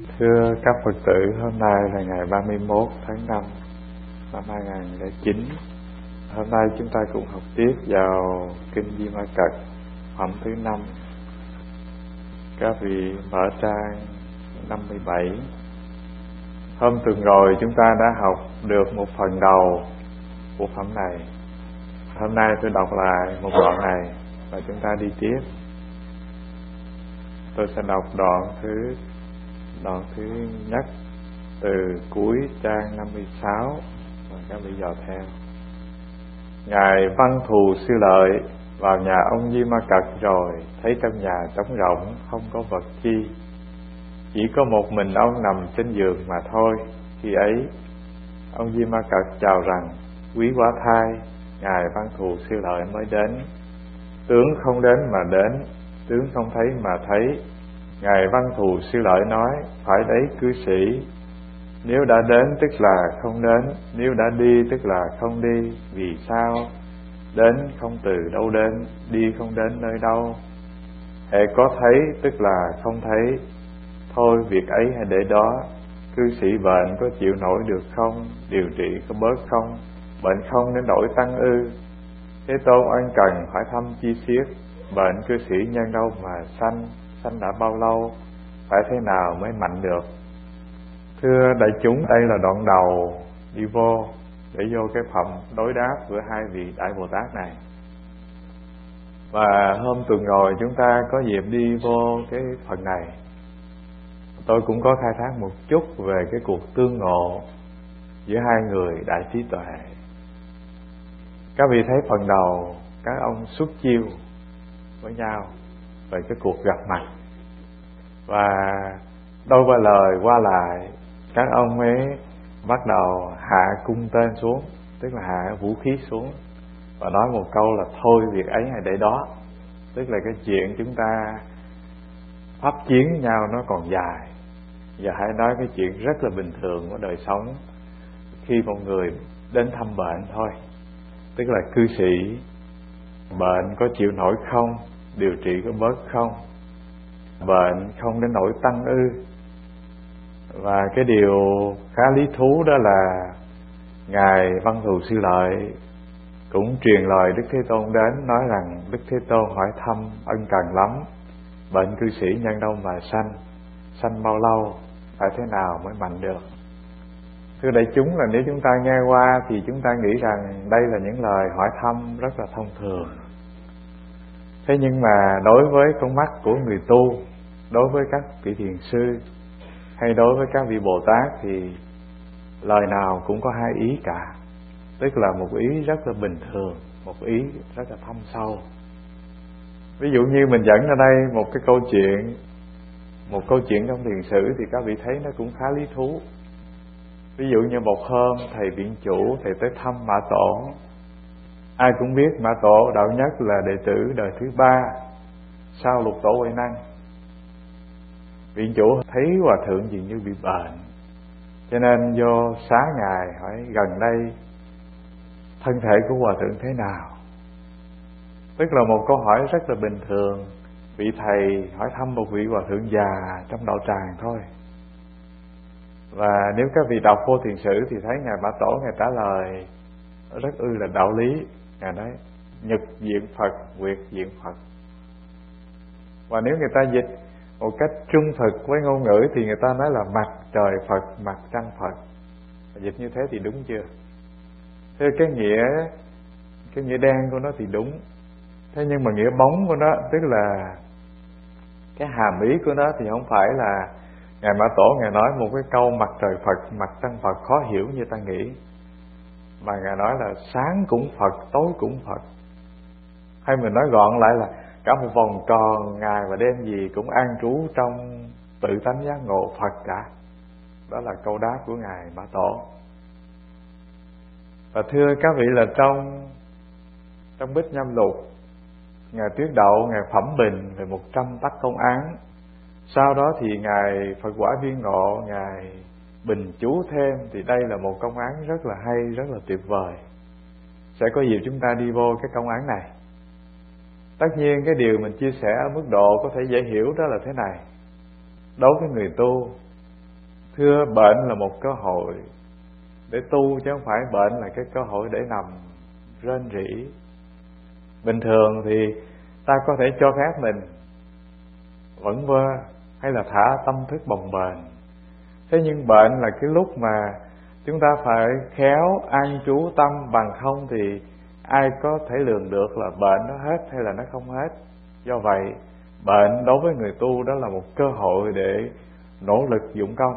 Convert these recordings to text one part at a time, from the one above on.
Thưa các Phật tử, hôm nay là ngày 31 tháng 5 năm 2009. Hôm nay chúng ta cùng học tiếp vào Kinh Di Ma Cật, phẩm thứ 5. Các vị mở trang 57. Hôm tuần rồi chúng ta đã học được một phần đầu của phẩm này. Hôm nay tôi đọc lại một đoạn này và chúng ta đi tiếp. Tôi sẽ đọc đoạn thứ nhất từ cuối trang 56 và các vị dò theo. Ngài Văn Thù Sư Lợi vào nhà ông Di Ma Cật rồi, thấy trong nhà trống rỗng, không có vật chi, chỉ có một mình ông nằm trên giường mà thôi. Khi ấy ông Di Ma Cật chào rằng: quý quá thai. Ngài Văn Thù Sư Lợi mới đến. Tướng không đến mà đến, tướng không thấy mà thấy. Ngài Văn Thù Sư Lợi nói: phải đấy cư sĩ, nếu đã đến tức là không đến, nếu đã đi tức là không đi. Vì sao? Đến không từ đâu đến, đi không đến nơi đâu. Hễ có thấy tức là không thấy. Thôi việc ấy hãy để đó. Cư sĩ bệnh có chịu nổi được không? Điều trị có bớt không? Bệnh không đến nỗi tăng ư? Thế Tôn ân cần hỏi thăm chi tiết. Bệnh cư sĩ nhân đâu mà sanh? Sanh đã bao lâu? Phải thế nào mới mạnh được? Thưa đại chúng, đây là đoạn đầu đi vô để vô cái phẩm đối đáp của hai vị Đại Bồ Tát này. Và hôm tuần rồi chúng ta có dịp đi vô cái phần này. Tôi cũng có khai thác một chút về cái cuộc tương ngộ giữa hai người đại trí tuệ. Các vị thấy phần đầu các ông xuất chiêu với nhau về cái cuộc gặp mặt, và đôi ba lời qua lại các ông ấy bắt đầu hạ cung tên xuống, tức là hạ vũ khí xuống, và nói một câu là thôi việc ấy hãy để đó. Tức là cái chuyện chúng ta pháp chiến nhau nó còn dài, và hãy nói cái chuyện rất là bình thường của đời sống khi một người đến thăm bệnh thôi. Tức là cư sĩ bệnh có chịu nổi không? Điều trị có bớt không? Bệnh không đến nỗi tăng ư? Và cái điều khá lý thú đó là Ngài Văn Thù Sư Lợi cũng truyền lời Đức Thế Tôn đến, nói rằng Đức Thế Tôn hỏi thăm ân cần lắm. Bệnh cư sĩ nhân đâu mà sanh? Sanh bao lâu? Phải thế nào mới mạnh được? Thưa đại chúng, là nếu chúng ta nghe qua thì chúng ta nghĩ rằng đây là những lời hỏi thăm rất là thông thường. Thế nhưng mà đối với con mắt của người tu, đối với các vị thiền sư hay đối với các vị Bồ Tát thì lời nào cũng có hai ý cả. Tức là một ý rất là bình thường, một ý rất là thâm sâu. Ví dụ như mình dẫn ra đây một cái câu chuyện, một câu chuyện trong thiền sử thì các vị thấy nó cũng khá lý thú. Ví dụ như một hôm thầy viện chủ thầy tới thăm Mã Tổ. Ai cũng biết Mã Tổ đạo nhất là đệ tử đời thứ 3 sau Lục Tổ Huệ Năng. Viện chủ thấy hòa thượng dường như bị bệnh, cho nên vô xá ngài hỏi gần đây thân thể của hòa thượng thế nào. Tức là một câu hỏi rất là bình thường. Vị thầy hỏi thăm một vị hòa thượng già trong đạo tràng thôi. Và nếu các vị đọc vô thiền sử thì thấy Ngài Mã Tổ Ngài trả lời rất là đạo lý. Ngài nói nhật diện Phật, nguyệt diện Phật. Và nếu người ta dịch một cách trung thực với ngôn ngữ thì người ta nói là mặt trời Phật, mặt trăng Phật. Dịch như thế thì đúng chưa? Thế cái nghĩa đen của nó thì đúng. Thế nhưng mà nghĩa bóng của nó, tức là cái hàm ý của nó thì không phải là Ngài Mã Tổ Ngài nói một cái câu mặt trời Phật, mặt trăng Phật khó hiểu như ta nghĩ, mà Ngài nói là sáng cũng Phật, tối cũng Phật. Hay mình nói gọn lại là cả một vòng tròn ngày và đêm gì cũng an trú trong tự tánh giác ngộ Phật cả. Đó là câu đáp của Ngài Mã Tổ. Và thưa các vị, là trong Bích Nhâm Lục, Ngài Tuyết Đậu Ngài phẩm bình về 100 tắc công án. Sau đó thì Ngài Phật Quả Viên Ngộ Ngài bình chú thêm. Thì đây là một công án rất là hay, rất là tuyệt vời. Sẽ có dịp chúng ta đi vô cái công án này. Tất nhiên cái điều mình chia sẻ ở mức độ có thể dễ hiểu đó là thế này. Đối với người tu Thưa, bệnh là một cơ hội để tu, chứ không phải bệnh là cái cơ hội để nằm rên rỉ. Bình thường thì ta có thể cho phép mình vẩn vơ hay là thả tâm thức bồng bềnh. Thế nhưng bệnh là cái lúc mà chúng ta phải khéo an trú tâm, bằng không thì ai có thể lường được là bệnh nó hết hay là nó không hết. Do vậy, bệnh đối với người tu đó là một cơ hội để nỗ lực dụng công.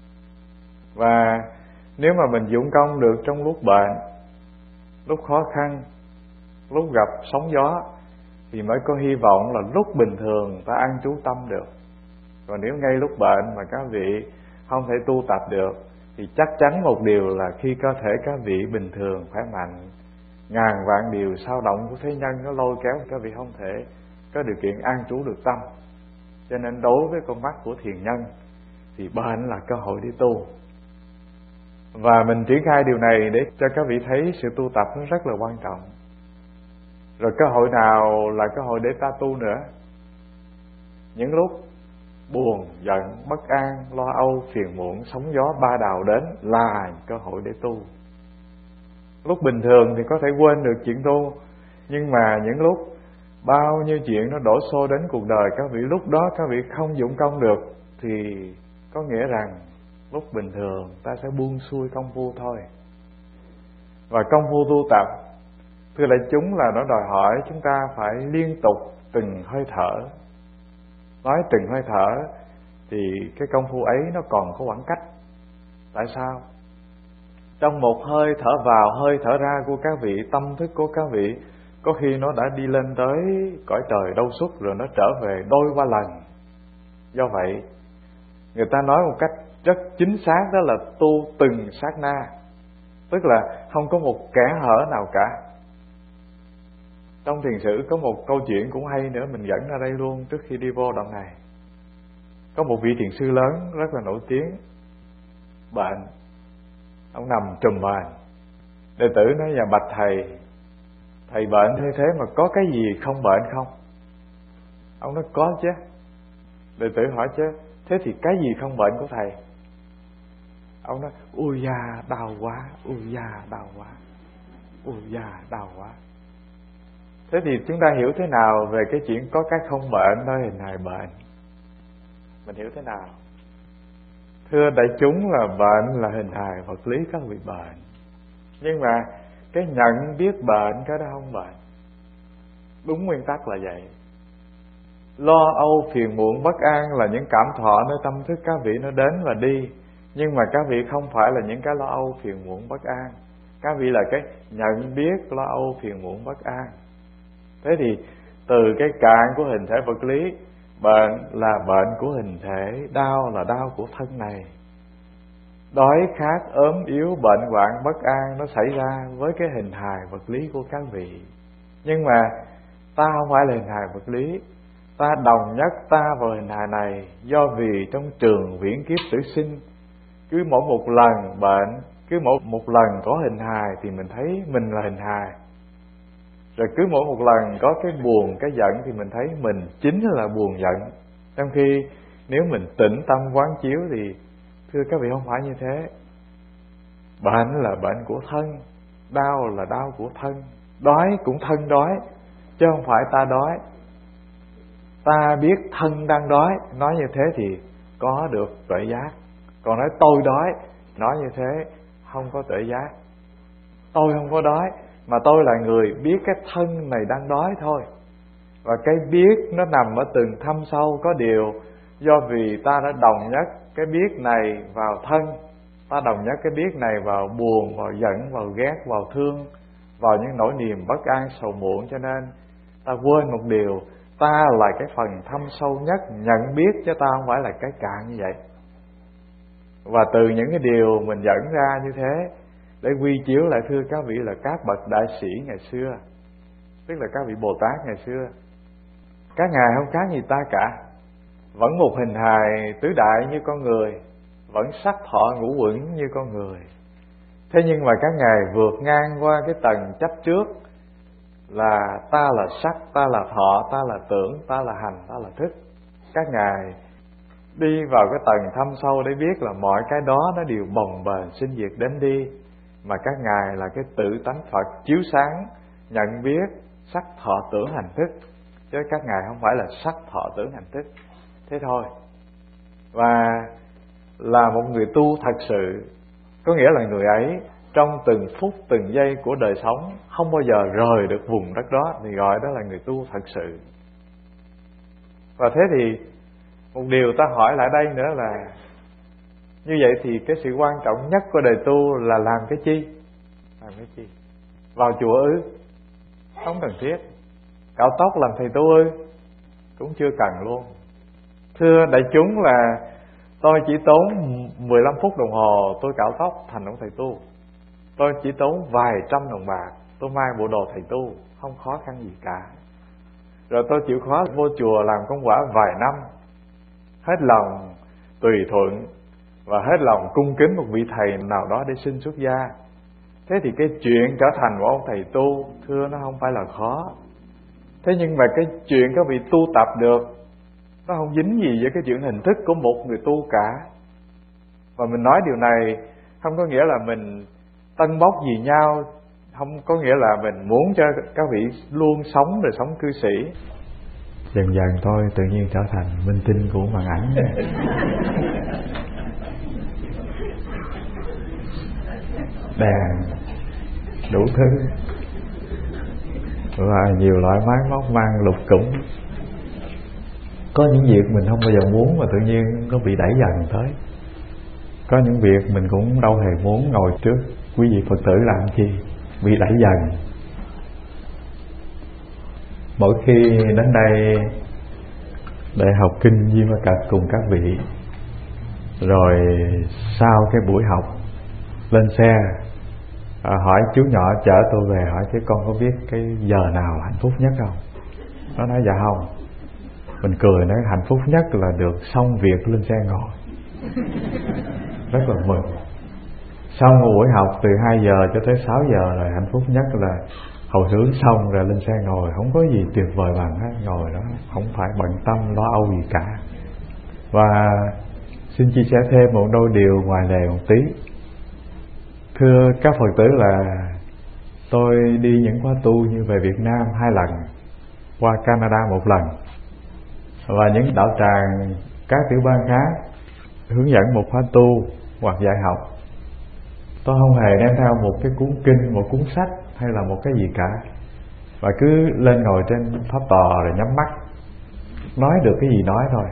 Và nếu mà mình dụng công được trong lúc bệnh, lúc khó khăn, lúc gặp sóng gió, thì mới có hy vọng là lúc bình thường ta an trú tâm được. Còn nếu ngay lúc bệnh mà các vị không thể tu tập được, thì chắc chắn một điều là khi cơ thể các vị bình thường, khỏe mạnh, ngàn vạn điều sao động của thế nhân nó lôi kéo các vị không thể có điều kiện an trú được tâm. Cho nên đối với con mắt của thiền nhân thì bệnh là cơ hội đi tu. Và mình triển khai điều này để cho các vị thấy sự tu tập nó rất là quan trọng. Rồi cơ hội nào là cơ hội để ta tu nữa? Những lúc buồn, giận, bất an, lo âu, phiền muộn, sóng gió ba đào đến là cơ hội để tu. Lúc bình thường thì có thể quên được chuyện tu, nhưng mà những lúc bao nhiêu chuyện nó đổ xô đến cuộc đời các vị, lúc đó các vị không dụng công được, thì có nghĩa rằng lúc bình thường ta sẽ buông xuôi công phu thôi. Và công phu tu tập, thưa đại chúng, là nó đòi hỏi chúng ta phải liên tục từng hơi thở. Nói từng hơi thở thì cái công phu ấy nó còn có khoảng cách. Tại sao? Trong một hơi thở vào, hơi thở ra của các vị, tâm thức của các vị có khi nó đã đi lên tới cõi trời đâu xuất, rồi nó trở về đôi qua lần. Do vậy, người ta nói một cách rất chính xác đó là tu từng sát na, tức là không có một kẽ hở nào cả. Trong thiền sử có một câu chuyện cũng hay nữa, mình dẫn ra đây luôn trước khi đi vô đoạn này. Có một vị thiền sư lớn rất là nổi tiếng bệnh, ông nằm trùm mền. Đệ tử nói: "Dạ bạch thầy, thầy bệnh như thế mà có cái gì không bệnh không?" Ông nói: "Có chứ." Đệ tử hỏi: "Chứ thế thì cái gì không bệnh của thầy?" Ông nói: "Ui da đau quá, ui da đau quá, ui da đau quá." Thế thì chúng ta hiểu thế nào về cái chuyện có cái không bệnh nơi hình hài bệnh? Mình hiểu thế nào? Thưa đại chúng, là bệnh là hình hài vật lý các vị bệnh, nhưng mà cái nhận biết bệnh cái đó không bệnh. Đúng nguyên tắc là vậy. Lo âu, phiền muộn, bất an là những cảm thọ nơi tâm thức các vị nó đến và đi, nhưng mà các vị không phải là những cái lo âu, phiền muộn, bất an. Các vị là cái nhận biết lo âu, phiền muộn, bất an. Thế thì từ cái cạn của hình thể vật lý, bệnh là bệnh của hình thể, đau là đau của thân này. Đói khát, ốm yếu, bệnh hoạn, bất an nó xảy ra với cái hình hài vật lý của các vị. Nhưng mà ta không phải là hình hài vật lý, ta đồng nhất ta vào hình hài này, do vì trong trường viễn kiếp tử sinh, cứ mỗi một lần bệnh, cứ mỗi một lần có hình hài thì mình thấy mình là hình hài. Rồi cứ mỗi một lần có cái buồn, cái giận thì mình thấy mình chính là buồn giận. Trong khi nếu mình tĩnh tâm quán chiếu thì thưa các vị không phải như thế. Bệnh là bệnh của thân, đau là đau của thân, đói cũng thân đói, chứ không phải ta đói. Ta biết thân đang đói, nói như thế thì có được tuệ giác. Còn nói tôi đói, nói như thế không có tuệ giác. Tôi không có đói, mà tôi là người biết cái thân này đang đói thôi. Và cái biết nó nằm ở từng thâm sâu. Có điều do vì ta đã đồng nhất cái biết này vào thân, ta đồng nhất cái biết này vào buồn, vào giận, vào ghét, vào thương, vào những nỗi niềm bất an, sầu muộn, cho nên ta quên một điều, ta là cái phần thâm sâu nhất nhận biết, chứ ta không phải là cái cạn như vậy. Và từ những cái điều mình dẫn ra như thế để quy chiếu lại, thưa các vị, là các bậc đại sĩ ngày xưa, tức là các vị Bồ Tát ngày xưa, các ngài không khác gì ta cả, vẫn một hình hài tứ đại như con người, vẫn sắc thọ ngũ uẩn như con người. Thế nhưng mà các ngài vượt ngang qua cái tầng chấp trước là ta là sắc, ta là thọ, ta là tưởng, ta là hành, ta là thức. Các ngài đi vào cái tầng thâm sâu để biết là mọi cái đó nó đều bồng bềnh sinh diệt đến đi, mà các ngài là cái tự tánh Phật chiếu sáng, nhận biết sắc thọ tưởng hành thức, chứ các ngài không phải là sắc thọ tưởng hành thức. Thế thôi. Và là một người tu thật sự, có nghĩa là người ấy trong từng phút từng giây của đời sống không bao giờ rời được vùng đất đó, thì gọi đó là người tu thật sự. Và thế thì một điều ta hỏi lại đây nữa là, như vậy thì cái sự quan trọng nhất của đời tu là làm cái chi? Làm cái chi? Vào chùa ư? Không cần thiết. Cạo tóc làm thầy tu ư? Cũng chưa cần luôn. Thưa đại chúng là tôi chỉ tốn 15 phút đồng hồ tôi cạo tóc thành ông thầy tu. Tôi chỉ tốn vài trăm đồng bạc tôi mang bộ đồ thầy tu, không khó khăn gì cả. Rồi tôi chịu khó vô chùa làm công quả vài năm, hết lòng tùy thuận và hết lòng cung kính một vị thầy nào đó để xin xuất gia. Thế thì cái chuyện trở thành một ông thầy tu, thưa, nó không phải là khó. Thế nhưng mà cái chuyện các vị tu tập được, nó không dính gì với cái chuyện hình thức của một người tu cả. Và mình nói điều này không có nghĩa là mình tân bốc gì nhau, không có nghĩa là mình muốn cho các vị luôn sống đời sống cư sĩ. Dần dần tôi tự nhiên trở thành minh tinh của màn ảnh. Đèn đủ thứ và nhiều loại máy móc mang lục củng. Có những việc mình không bao giờ muốn mà tự nhiên nó bị đẩy dần tới. Có những việc mình cũng đâu hề muốn ngồi trước quý vị Phật tử làm chi, bị đẩy dần. Mỗi khi đến đây để học kinh Di Ma Cật cùng các vị, rồi sau cái buổi học lên xe hỏi chú nhỏ chở tôi về, hỏi chứ con có biết cái giờ nào hạnh phúc nhất không? Nó nói dạ không. Mình cười nói hạnh phúc nhất là được xong việc lên xe ngồi. Rất là mừng. Sau một buổi học từ 2 giờ cho tới 6 giờ là hạnh phúc nhất là hồi hướng xong rồi lên xe ngồi. Không có gì tuyệt vời bằng hết, ngồi đó không phải bận tâm lo âu gì cả. Và xin chia sẻ thêm một đôi điều ngoài lề một tí. Thưa các Phật tử là tôi đi những khóa tu như về Việt Nam 2 lần, qua Canada 1 lần, và những đạo tràng các tiểu bang khác hướng dẫn một khóa tu hoặc dạy học. Tôi không hề đem theo một cái cuốn kinh, một cuốn sách hay là một cái gì cả, và cứ lên ngồi trên pháp tòa rồi nhắm mắt nói được cái gì nói thôi,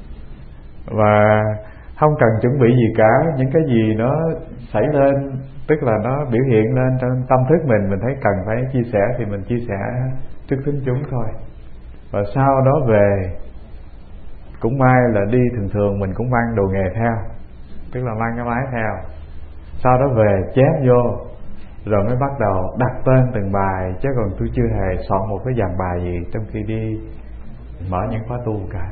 và không cần chuẩn bị gì cả. Những cái gì nó xảy lên, tức là nó biểu hiện lên trong tâm thức mình thấy cần phải chia sẻ thì mình chia sẻ trước thính chúng thôi. Và sau đó về, cũng may là đi thường mình cũng mang đồ nghề theo, tức là mang cái máy theo. Sau đó về chép vô, rồi mới bắt đầu đặt tên từng bài, chứ còn tôi chưa hề soạn một cái dàn bài gì trong khi đi mở những khóa tu cả.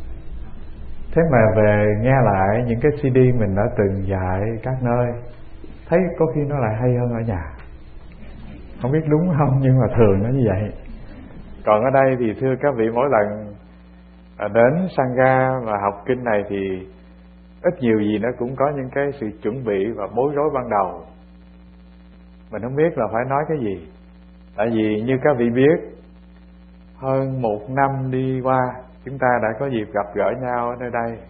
Thế mà về nghe lại những cái CD mình đã từng dạy các nơi, thấy có khi nó lại hay hơn ở nhà. Không biết đúng không, nhưng mà thường nó như vậy. Còn ở đây thì thưa các vị, mỗi lần đến Sangha và học kinh này thì ít nhiều gì nó cũng có những cái sự chuẩn bị và bối rối ban đầu. Mình không biết là phải nói cái gì. Tại vì như các vị biết, hơn 1 năm đi qua, chúng ta đã có dịp gặp gỡ nhau ở nơi đây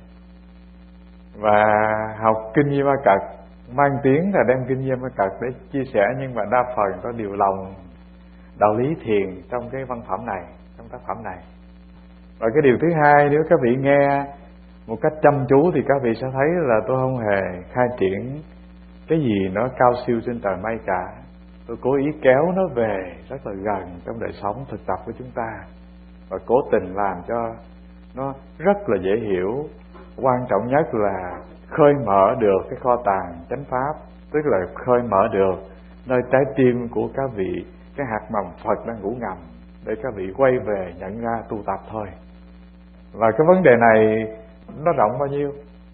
và học kinh Di Ma Cật, mang tiếng là đem kinh Di Ma Cật để chia sẻ, nhưng mà đa phần có điều lòng đạo lý thiền trong cái văn phẩm này, trong tác phẩm này. Và cái điều thứ hai, nếu các vị nghe một cách chăm chú thì các vị sẽ thấy là tôi không hề khai triển cái gì nó cao siêu trên trời mây cả. Tôi cố ý kéo nó về rất là gần trong đời sống thực tập của chúng ta, và cố tình làm cho nó rất là dễ hiểu. Quan trọng nhất là khơi mở được cái kho tàng chánh pháp, tức là khơi mở được nơi trái tim của các vị, cái hạt mầm Phật đang ngủ ngầm, để các vị quay về nhận ra tu tập thôi. Và cái vấn đề này nó rộng bao nhiêu,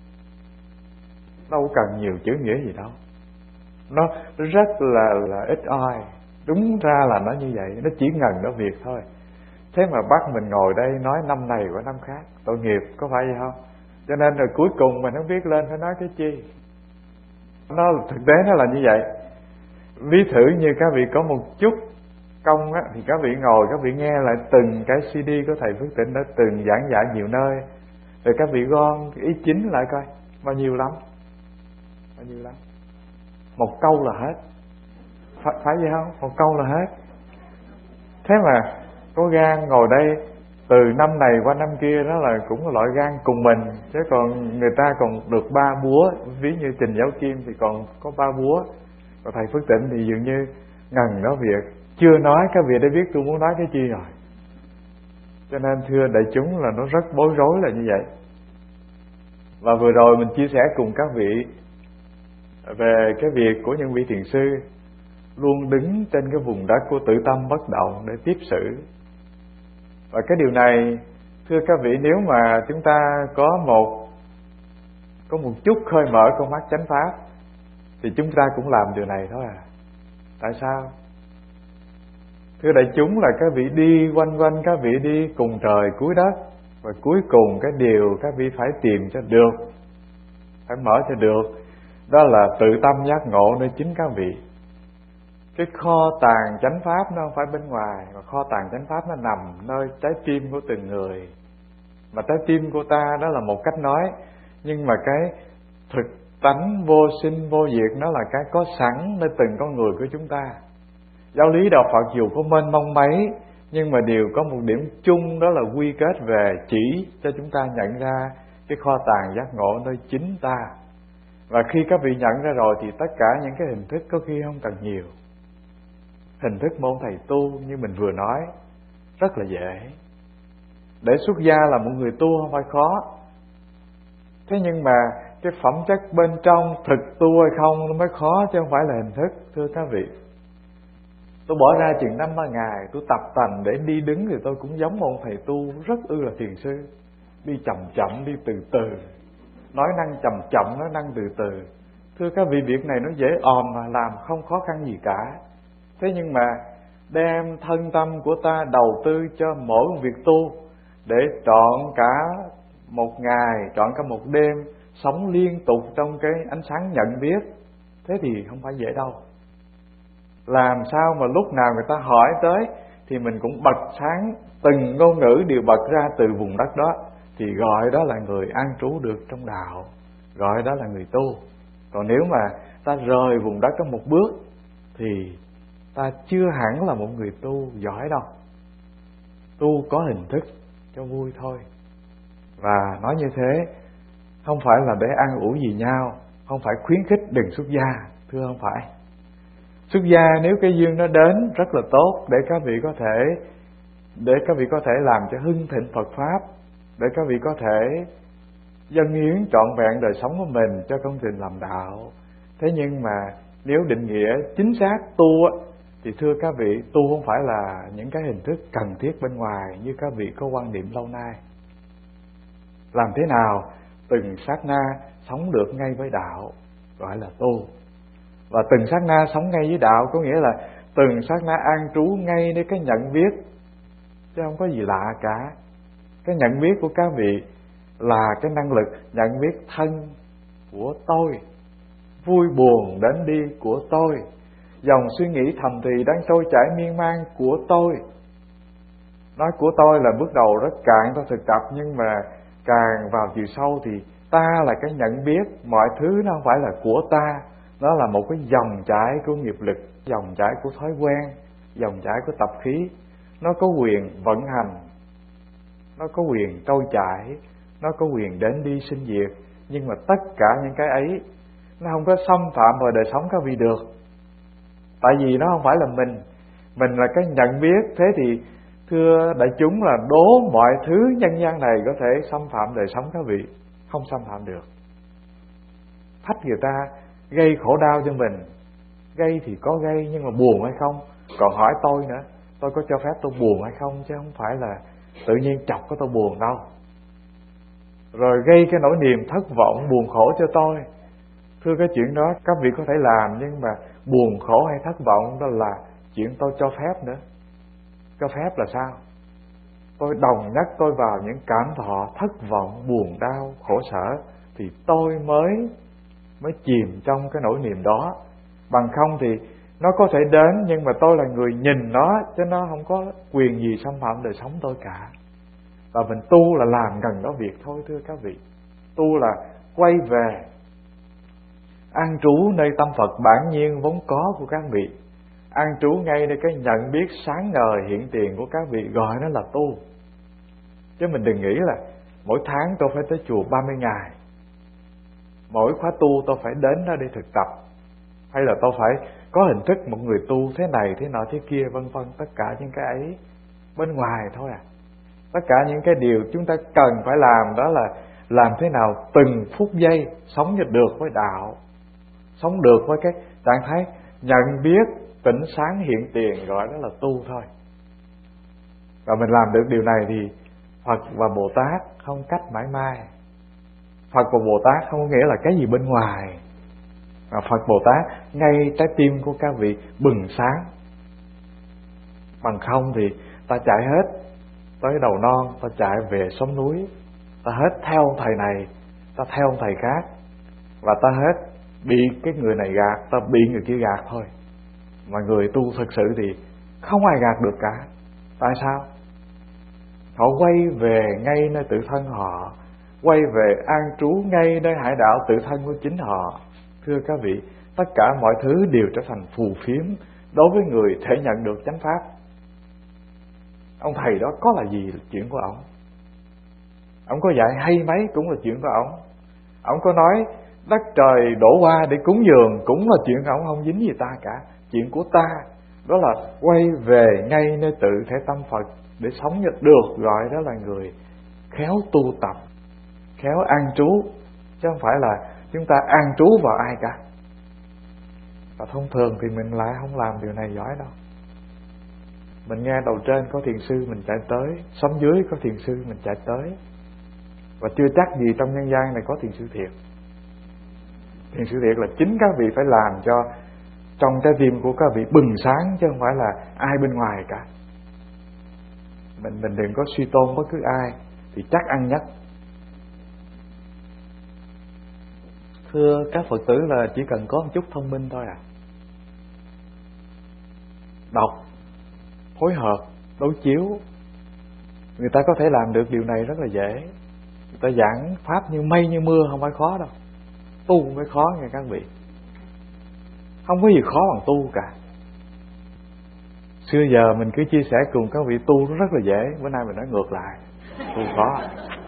đâu cần nhiều chữ nghĩa gì đâu, nó rất là ít oi. Đúng ra là nó như vậy, nó chỉ ngần đó việc thôi. Thế mà bắt mình ngồi đây nói năm này qua năm khác, tội nghiệp, có phải vậy không? Cho nên rồi cuối cùng mình không biết lên phải nói cái chi. Nó thực tế nó là như vậy. Ví thử như các vị có một chút công á, thì các vị ngồi các vị nghe lại từng cái CD của thầy Phước Tịnh đã từng giảng dạy nhiều nơi, rồi các vị gom ý chính lại coi bao nhiêu lắm, một câu là hết. Phải vậy không? Một câu là hết. Thế mà có gan ngồi đây từ năm này qua năm kia, đó là cũng là loại gan cùng mình. Chứ còn người ta còn được 3 búa, ví như Trình Giáo Kim thì còn có 3 búa, còn thầy Phước Tịnh thì dường như ngần đó việc. Chưa nói các vị đã biết tôi muốn nói cái chi rồi. Cho nên thưa đại chúng là nó rất bối rối là như vậy. Và vừa rồi mình chia sẻ cùng các vị về cái việc của những vị thiền sư luôn đứng trên cái vùng đất của tự tâm bất động để tiếp xử. Và cái điều này thưa các vị, nếu mà chúng ta có một chút khơi mở con mắt chánh pháp thì chúng ta cũng làm điều này thôi à. Tại sao? Thưa đại chúng là các vị đi quanh quanh, các vị đi cùng trời cuối đất, và cuối cùng cái điều các vị phải tìm cho được, phải mở cho được, đó là tự tâm giác ngộ nơi chính các vị. Cái kho tàng chánh pháp nó không phải bên ngoài, mà kho tàng chánh pháp nó nằm nơi trái tim của từng người. Mà trái tim của ta đó là một cách nói, nhưng mà cái thực tánh vô sinh vô diệt nó là cái có sẵn nơi từng con người của chúng ta. Giáo lý đạo Phật dù có mênh mông mấy, nhưng mà đều có một điểm chung, đó là quy kết về chỉ cho chúng ta nhận ra cái kho tàng giác ngộ nơi chính ta. Và khi các vị nhận ra rồi thì tất cả những cái hình thức có khi không cần nhiều. Hình thức môn thầy tu như mình vừa nói rất là dễ. Để xuất gia là một người tu không phải khó. Thế nhưng mà cái phẩm chất bên trong thực tu hay không nó mới khó, chứ không phải là hình thức. Thưa các vị, tôi bỏ ra chừng 5-3 ngày tôi tập tành để đi đứng thì tôi cũng giống một thầy tu rất ư là thiền sư. Đi chậm chậm, đi từ từ, nói năng chậm chậm, nói năng từ từ. Thưa các vị, việc này nó dễ òm mà làm không khó khăn gì cả. Thế nhưng mà đem thân tâm của ta đầu tư cho mỗi một việc tu, để trọn cả một ngày, trọn cả một đêm, sống liên tục trong cái ánh sáng nhận biết, thế thì không phải dễ đâu. Làm sao mà lúc nào người ta hỏi tới thì mình cũng bật sáng, từng ngôn ngữ đều bật ra từ vùng đất đó, thì gọi đó là người an trú được trong đạo, gọi đó là người tu. Còn nếu mà ta rời vùng đất đó một bước thì ta chưa hẳn là một người tu giỏi đâu. Tu có hình thức cho vui thôi. Và nói như thế không phải là để an ủi gì nhau, không phải khuyến khích đừng xuất gia, thưa không phải. Xuất gia nếu cái duyên nó đến rất là tốt, để các vị có thể làm cho hưng thịnh Phật pháp, để các vị có thể dâng hiến trọn vẹn đời sống của mình cho công trình làm đạo. Thế nhưng mà nếu định nghĩa chính xác tu thì thưa các vị, tu không phải là những cái hình thức cần thiết bên ngoài như các vị có quan niệm lâu nay. Làm thế nào từng sát na sống được ngay với đạo gọi là tu. Và từng sát na sống ngay với đạo có nghĩa là từng sát na an trú ngay nơi cái nhận biết, chứ không có gì lạ cả. Cái nhận biết của các vị là cái năng lực nhận biết thân của tôi, vui buồn đến đi của tôi, dòng suy nghĩ thầm thì đang trôi chảy miên man của tôi. Nói của tôi là bước đầu rất cạn trong thực tập, nhưng mà càng vào chiều sâu thì ta là cái nhận biết, mọi thứ nó không phải là của ta, nó là một cái dòng chảy của nghiệp lực, dòng chảy của thói quen, dòng chảy của tập khí. Nó có quyền vận hành, nó có quyền trôi chảy, nó có quyền đến đi sinh diệt. Nhưng mà tất cả những cái ấy nó không có xâm phạm vào đời sống các vị được. Tại vì nó không phải là mình là cái nhận biết. Thế thì thưa đại chúng là đố mọi thứ nhân gian này có thể xâm phạm đời sống các vị, không xâm phạm được. Thách người ta gây khổ đau cho mình, gây thì có gây nhưng mà buồn hay không. Còn hỏi tôi nữa, tôi có cho phép tôi buồn hay không, chứ không phải là tự nhiên chọc có tôi buồn đâu. Rồi gây cái nỗi niềm thất vọng, buồn khổ cho tôi. Thưa cái chuyện đó các vị có thể làm, nhưng mà buồn khổ hay thất vọng đó là chuyện tôi cho phép nữa. Cho phép là sao? tôi đồng nhất tôi vào những cảm thọ thất vọng, buồn đau, khổ sở, thì tôi mới chìm trong cái nỗi niềm đó. Bằng không thì nó có thể đến, nhưng mà tôi là người nhìn nó, chứ nó không có quyền gì xâm phạm đời sống tôi cả. Và mình tu là làm gần đó việc thôi, thưa các vị. Tu là quay về an trú nơi tâm Phật bản nhiên vốn có của các vị, an trú ngay nơi cái nhận biết sáng ngời hiện tiền của các vị, gọi nó là tu. Chứ mình đừng nghĩ là mỗi tháng tôi phải tới chùa 30 ngày, mỗi khóa tu tôi phải đến đó để thực tập, hay là tôi phải có hình thức một người tu thế này thế nọ thế kia vân vân. Tất cả những cái ấy bên ngoài thôi à. Tất cả những cái điều chúng ta cần phải làm đó là làm thế nào từng phút giây sống cho được với đạo, sống được với cái trạng thái nhận biết tỉnh sáng hiện tiền, gọi đó là tu thôi. Và mình làm được điều này thì Phật và Bồ Tát không cách mãi mai. Phật và Bồ Tát không có nghĩa là cái gì bên ngoài, mà Phật Bồ Tát ngay trái tim của các vị bừng sáng. Bằng không thì ta chạy hết tới đầu non, ta chạy về xóm núi, ta hết theo thầy này, ta theo thầy khác, và ta hết bị cái người này gạt, ta bị người kia gạt thôi. Mà người tu thực sự thì không ai gạt được cả. Tại sao? Họ quay về ngay nơi tự thân họ, quay về an trú ngay nơi hải đảo tự thân của chính họ. Thưa các vị, tất cả mọi thứ đều trở thành phù phiếm đối với người thể nhận được chánh pháp. Ông thầy đó có là gì là chuyện của ông. Ông có dạy hay mấy cũng là chuyện của ông. Ông có nói đất trời đổ qua để cúng dường cũng là chuyện của ông, không dính gì ta cả. Chuyện của ta đó là quay về ngay nơi tự thể tâm Phật để sống cho được, gọi đó là người khéo tu tập, khéo an trú, chứ không phải là chúng ta an trú vào ai cả. Và thông thường thì mình lại không làm điều này giỏi đâu. Mình nghe đầu trên có thiền sư mình chạy tới, xóm dưới có thiền sư mình chạy tới, và chưa chắc gì trong nhân gian này có thiền sư thiệt. Thiền sư thiệt là chính các vị phải làm cho trong trái tim của các vị bừng sáng, chứ không phải là ai bên ngoài cả. Mình đừng có suy tôn bất cứ ai thì chắc ăn nhất. Thưa các Phật tử, là chỉ cần có một chút thông minh thôi à. Đọc, phối hợp, đối chiếu, người ta có thể làm được điều này rất là dễ. Người ta giảng pháp như mây như mưa, không phải khó đâu. Tu mới khó nghe các vị. Không có gì khó bằng tu cả. Xưa giờ mình cứ chia sẻ cùng các vị tu nó rất là dễ, bữa nay mình nói ngược lại, tu khó.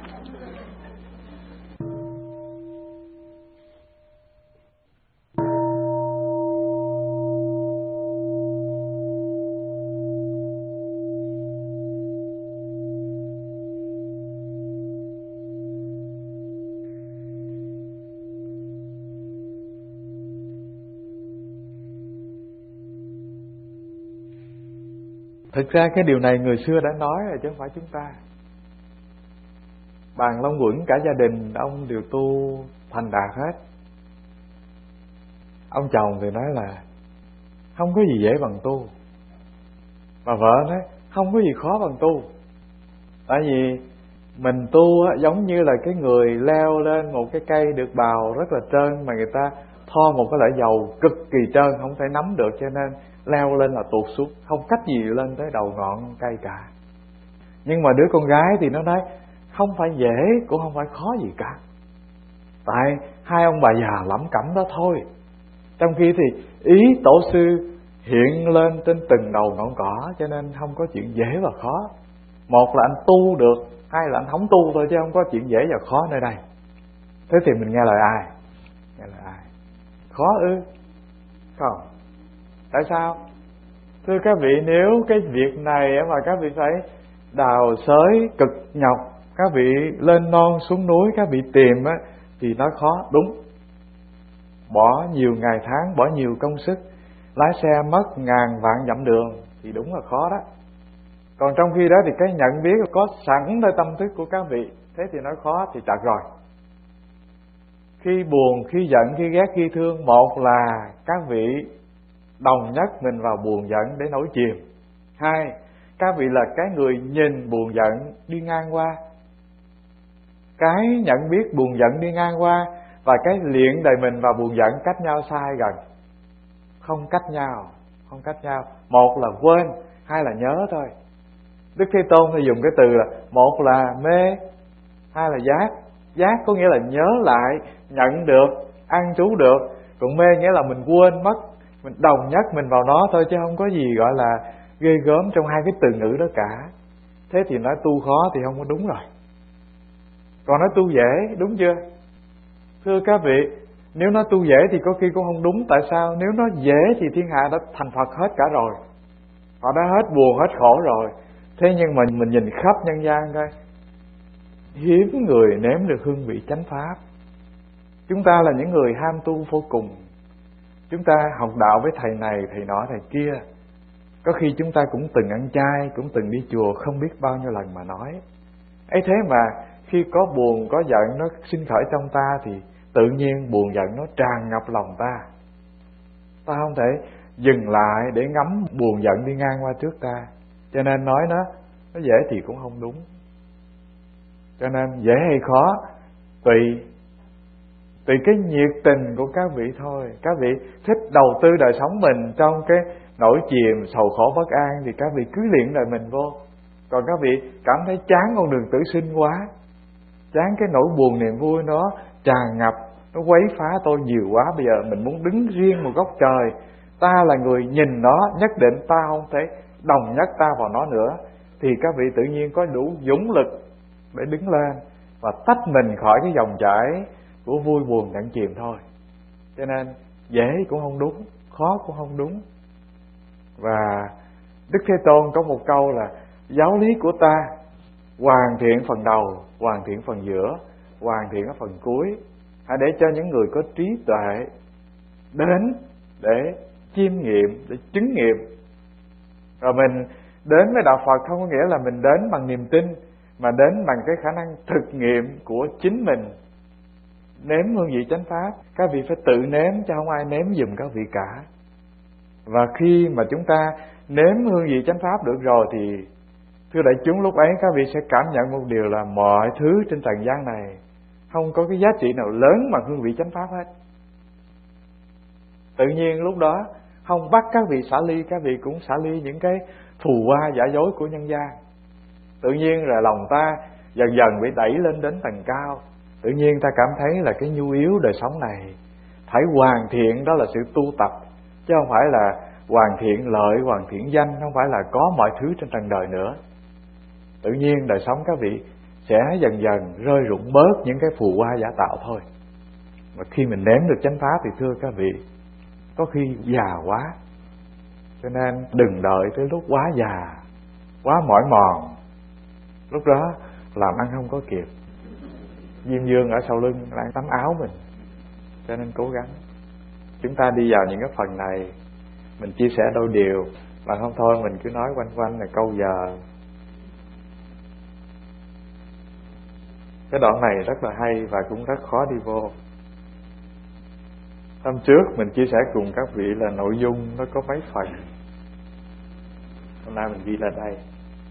Thực ra cái điều này người xưa đã nói rồi chứ không phải chúng ta. Bàn Long Quẩn cả gia đình ông đều tu thành đạt hết. Ông chồng thì nói là không có gì dễ bằng tu, và vợ nói không có gì khó bằng tu. Tại vì mình tu giống như là cái người leo lên một cái cây được bào rất là trơn, mà người ta thoa một cái loại dầu cực kỳ trơn không thể nắm được, cho nên leo lên là tuột xuống, không cách gì lên tới đầu ngọn cây cả. Nhưng mà đứa con gái thì nó nói không phải dễ cũng không phải khó gì cả, tại hai ông bà già lẩm cẩm đó thôi. Trong khi thì ý tổ sư hiện lên trên từng đầu ngọn cỏ, cho nên không có chuyện dễ và khó. Một là anh tu được, hai là anh không tu thôi, chứ không có chuyện dễ và khó nơi đây. Thế thì mình nghe lời ai? Nghe lời ai? Khó ư? Không. Tại sao? Thưa các vị, nếu cái việc này mà các vị phải đào xới cực nhọc, các vị lên non xuống núi các vị tìm á, thì nó khó. Đúng, bỏ nhiều ngày tháng, bỏ nhiều công sức, lái xe mất ngàn vạn dặm đường thì đúng là khó đó. Còn trong khi đó thì cái nhận biết có sẵn nơi tâm thức của các vị, thế thì nói khó thì chặt rồi. Khi buồn, khi giận, khi ghét, khi thương, một là các vị đồng nhất mình vào buồn giận để nổi chìm. Hai, Các vị là cái người nhìn buồn giận đi ngang qua, cái nhận biết buồn giận đi ngang qua, và cái luyện đời mình và buồn giận cách nhau xa hay gần? Không cách nhau, không cách nhau. Một là quên, hai là nhớ thôi. Đức Thế Tôn thì dùng cái từ là một là mê, hai là giác. Giác có nghĩa là nhớ lại, nhận được, ăn trú được. Còn mê nghĩa là mình quên mất, mình đồng nhất mình vào nó thôi, chứ không có gì gọi là ghê gớm trong hai cái từ ngữ đó cả. Thế thì nói tu khó thì không có đúng rồi, còn nói tu dễ, đúng chưa? Thưa các vị, nếu nói tu dễ thì có khi cũng không đúng. Tại sao? Nếu nói dễ thì thiên hạ đã thành Phật hết cả rồi, họ đã hết buồn hết khổ rồi. Thế nhưng mà mình nhìn khắp nhân gian coi, hiếm người nếm được hương vị chánh pháp. Chúng ta là những người ham tu vô cùng. Chúng ta học đạo với thầy này, thầy nọ, thầy kia. Có khi chúng ta cũng từng ăn chay, cũng từng đi chùa không biết bao nhiêu lần mà nói. Ấy thế mà khi có buồn, có giận nó sinh khởi trong ta thì tự nhiên buồn giận nó tràn ngập lòng ta. Ta không thể dừng lại để ngắm buồn giận đi ngang qua trước ta. Cho nên nói nó dễ thì cũng không đúng. Cho nên dễ hay khó tùy cái nhiệt tình của các vị thôi. Các vị thích đầu tư đời sống mình trong cái nỗi chìm sầu khổ bất an thì các vị cứ luyện đời mình vô. Còn các vị cảm thấy chán con đường tử sinh quá, chán cái nỗi buồn niềm vui nó tràn ngập, nó quấy phá tôi nhiều quá, bây giờ mình muốn đứng riêng một góc trời, ta là người nhìn nó, nhất định ta không thể đồng nhất ta vào nó nữa, thì các vị tự nhiên có đủ dũng lực để đứng lên và tách mình khỏi cái dòng chảy của vui buồn cạn chìm thôi. Cho nên dễ cũng không đúng, khó cũng không đúng. Và Đức Thế Tôn có một câu là giáo lý của ta hoàn thiện phần đầu, hoàn thiện phần giữa, hoàn thiện ở phần cuối. Hãy để cho những người có trí tuệ đến để chiêm nghiệm, để chứng nghiệm. Rồi mình đến với đạo Phật không có nghĩa là mình đến bằng niềm tin, mà đến bằng cái khả năng thực nghiệm của chính mình. Nếm hương vị chánh pháp, các vị phải tự nếm chứ không ai nếm giùm các vị cả. Và khi mà chúng ta nếm hương vị chánh pháp được rồi thì thưa đại chúng, lúc ấy các vị sẽ cảm nhận một điều là mọi thứ trên trần gian này không có cái giá trị nào lớn bằng hương vị chánh pháp hết. Tự nhiên lúc đó không bắt các vị xả ly, các vị cũng xả ly những cái phù hoa giả dối của nhân gian. Tự nhiên là lòng ta dần dần bị đẩy lên đến tầng cao. Tự nhiên ta cảm thấy là cái nhu yếu đời sống này phải hoàn thiện, đó là sự tu tập, chứ không phải là hoàn thiện lợi, hoàn thiện danh, không phải là có mọi thứ trên trần đời nữa. Tự nhiên đời sống các vị sẽ dần dần rơi rụng bớt những cái phù hoa giả tạo thôi. Mà khi mình nếm được chánh pháp thì thưa các vị, có khi già quá. Cho nên đừng đợi tới lúc quá già, quá mỏi mòn, lúc đó làm ăn không có kịp, Diêm Dương ở sau lưng đang tắm áo mình. Cho nên cố gắng chúng ta đi vào những cái phần này, mình chia sẻ đôi điều, mà không thôi mình cứ nói quanh quanh là câu giờ. Cái đoạn này rất là hay và cũng rất khó đi vô. Hôm trước mình chia sẻ cùng các vị là nội dung nó có mấy phần, hôm nay mình ghi là đây.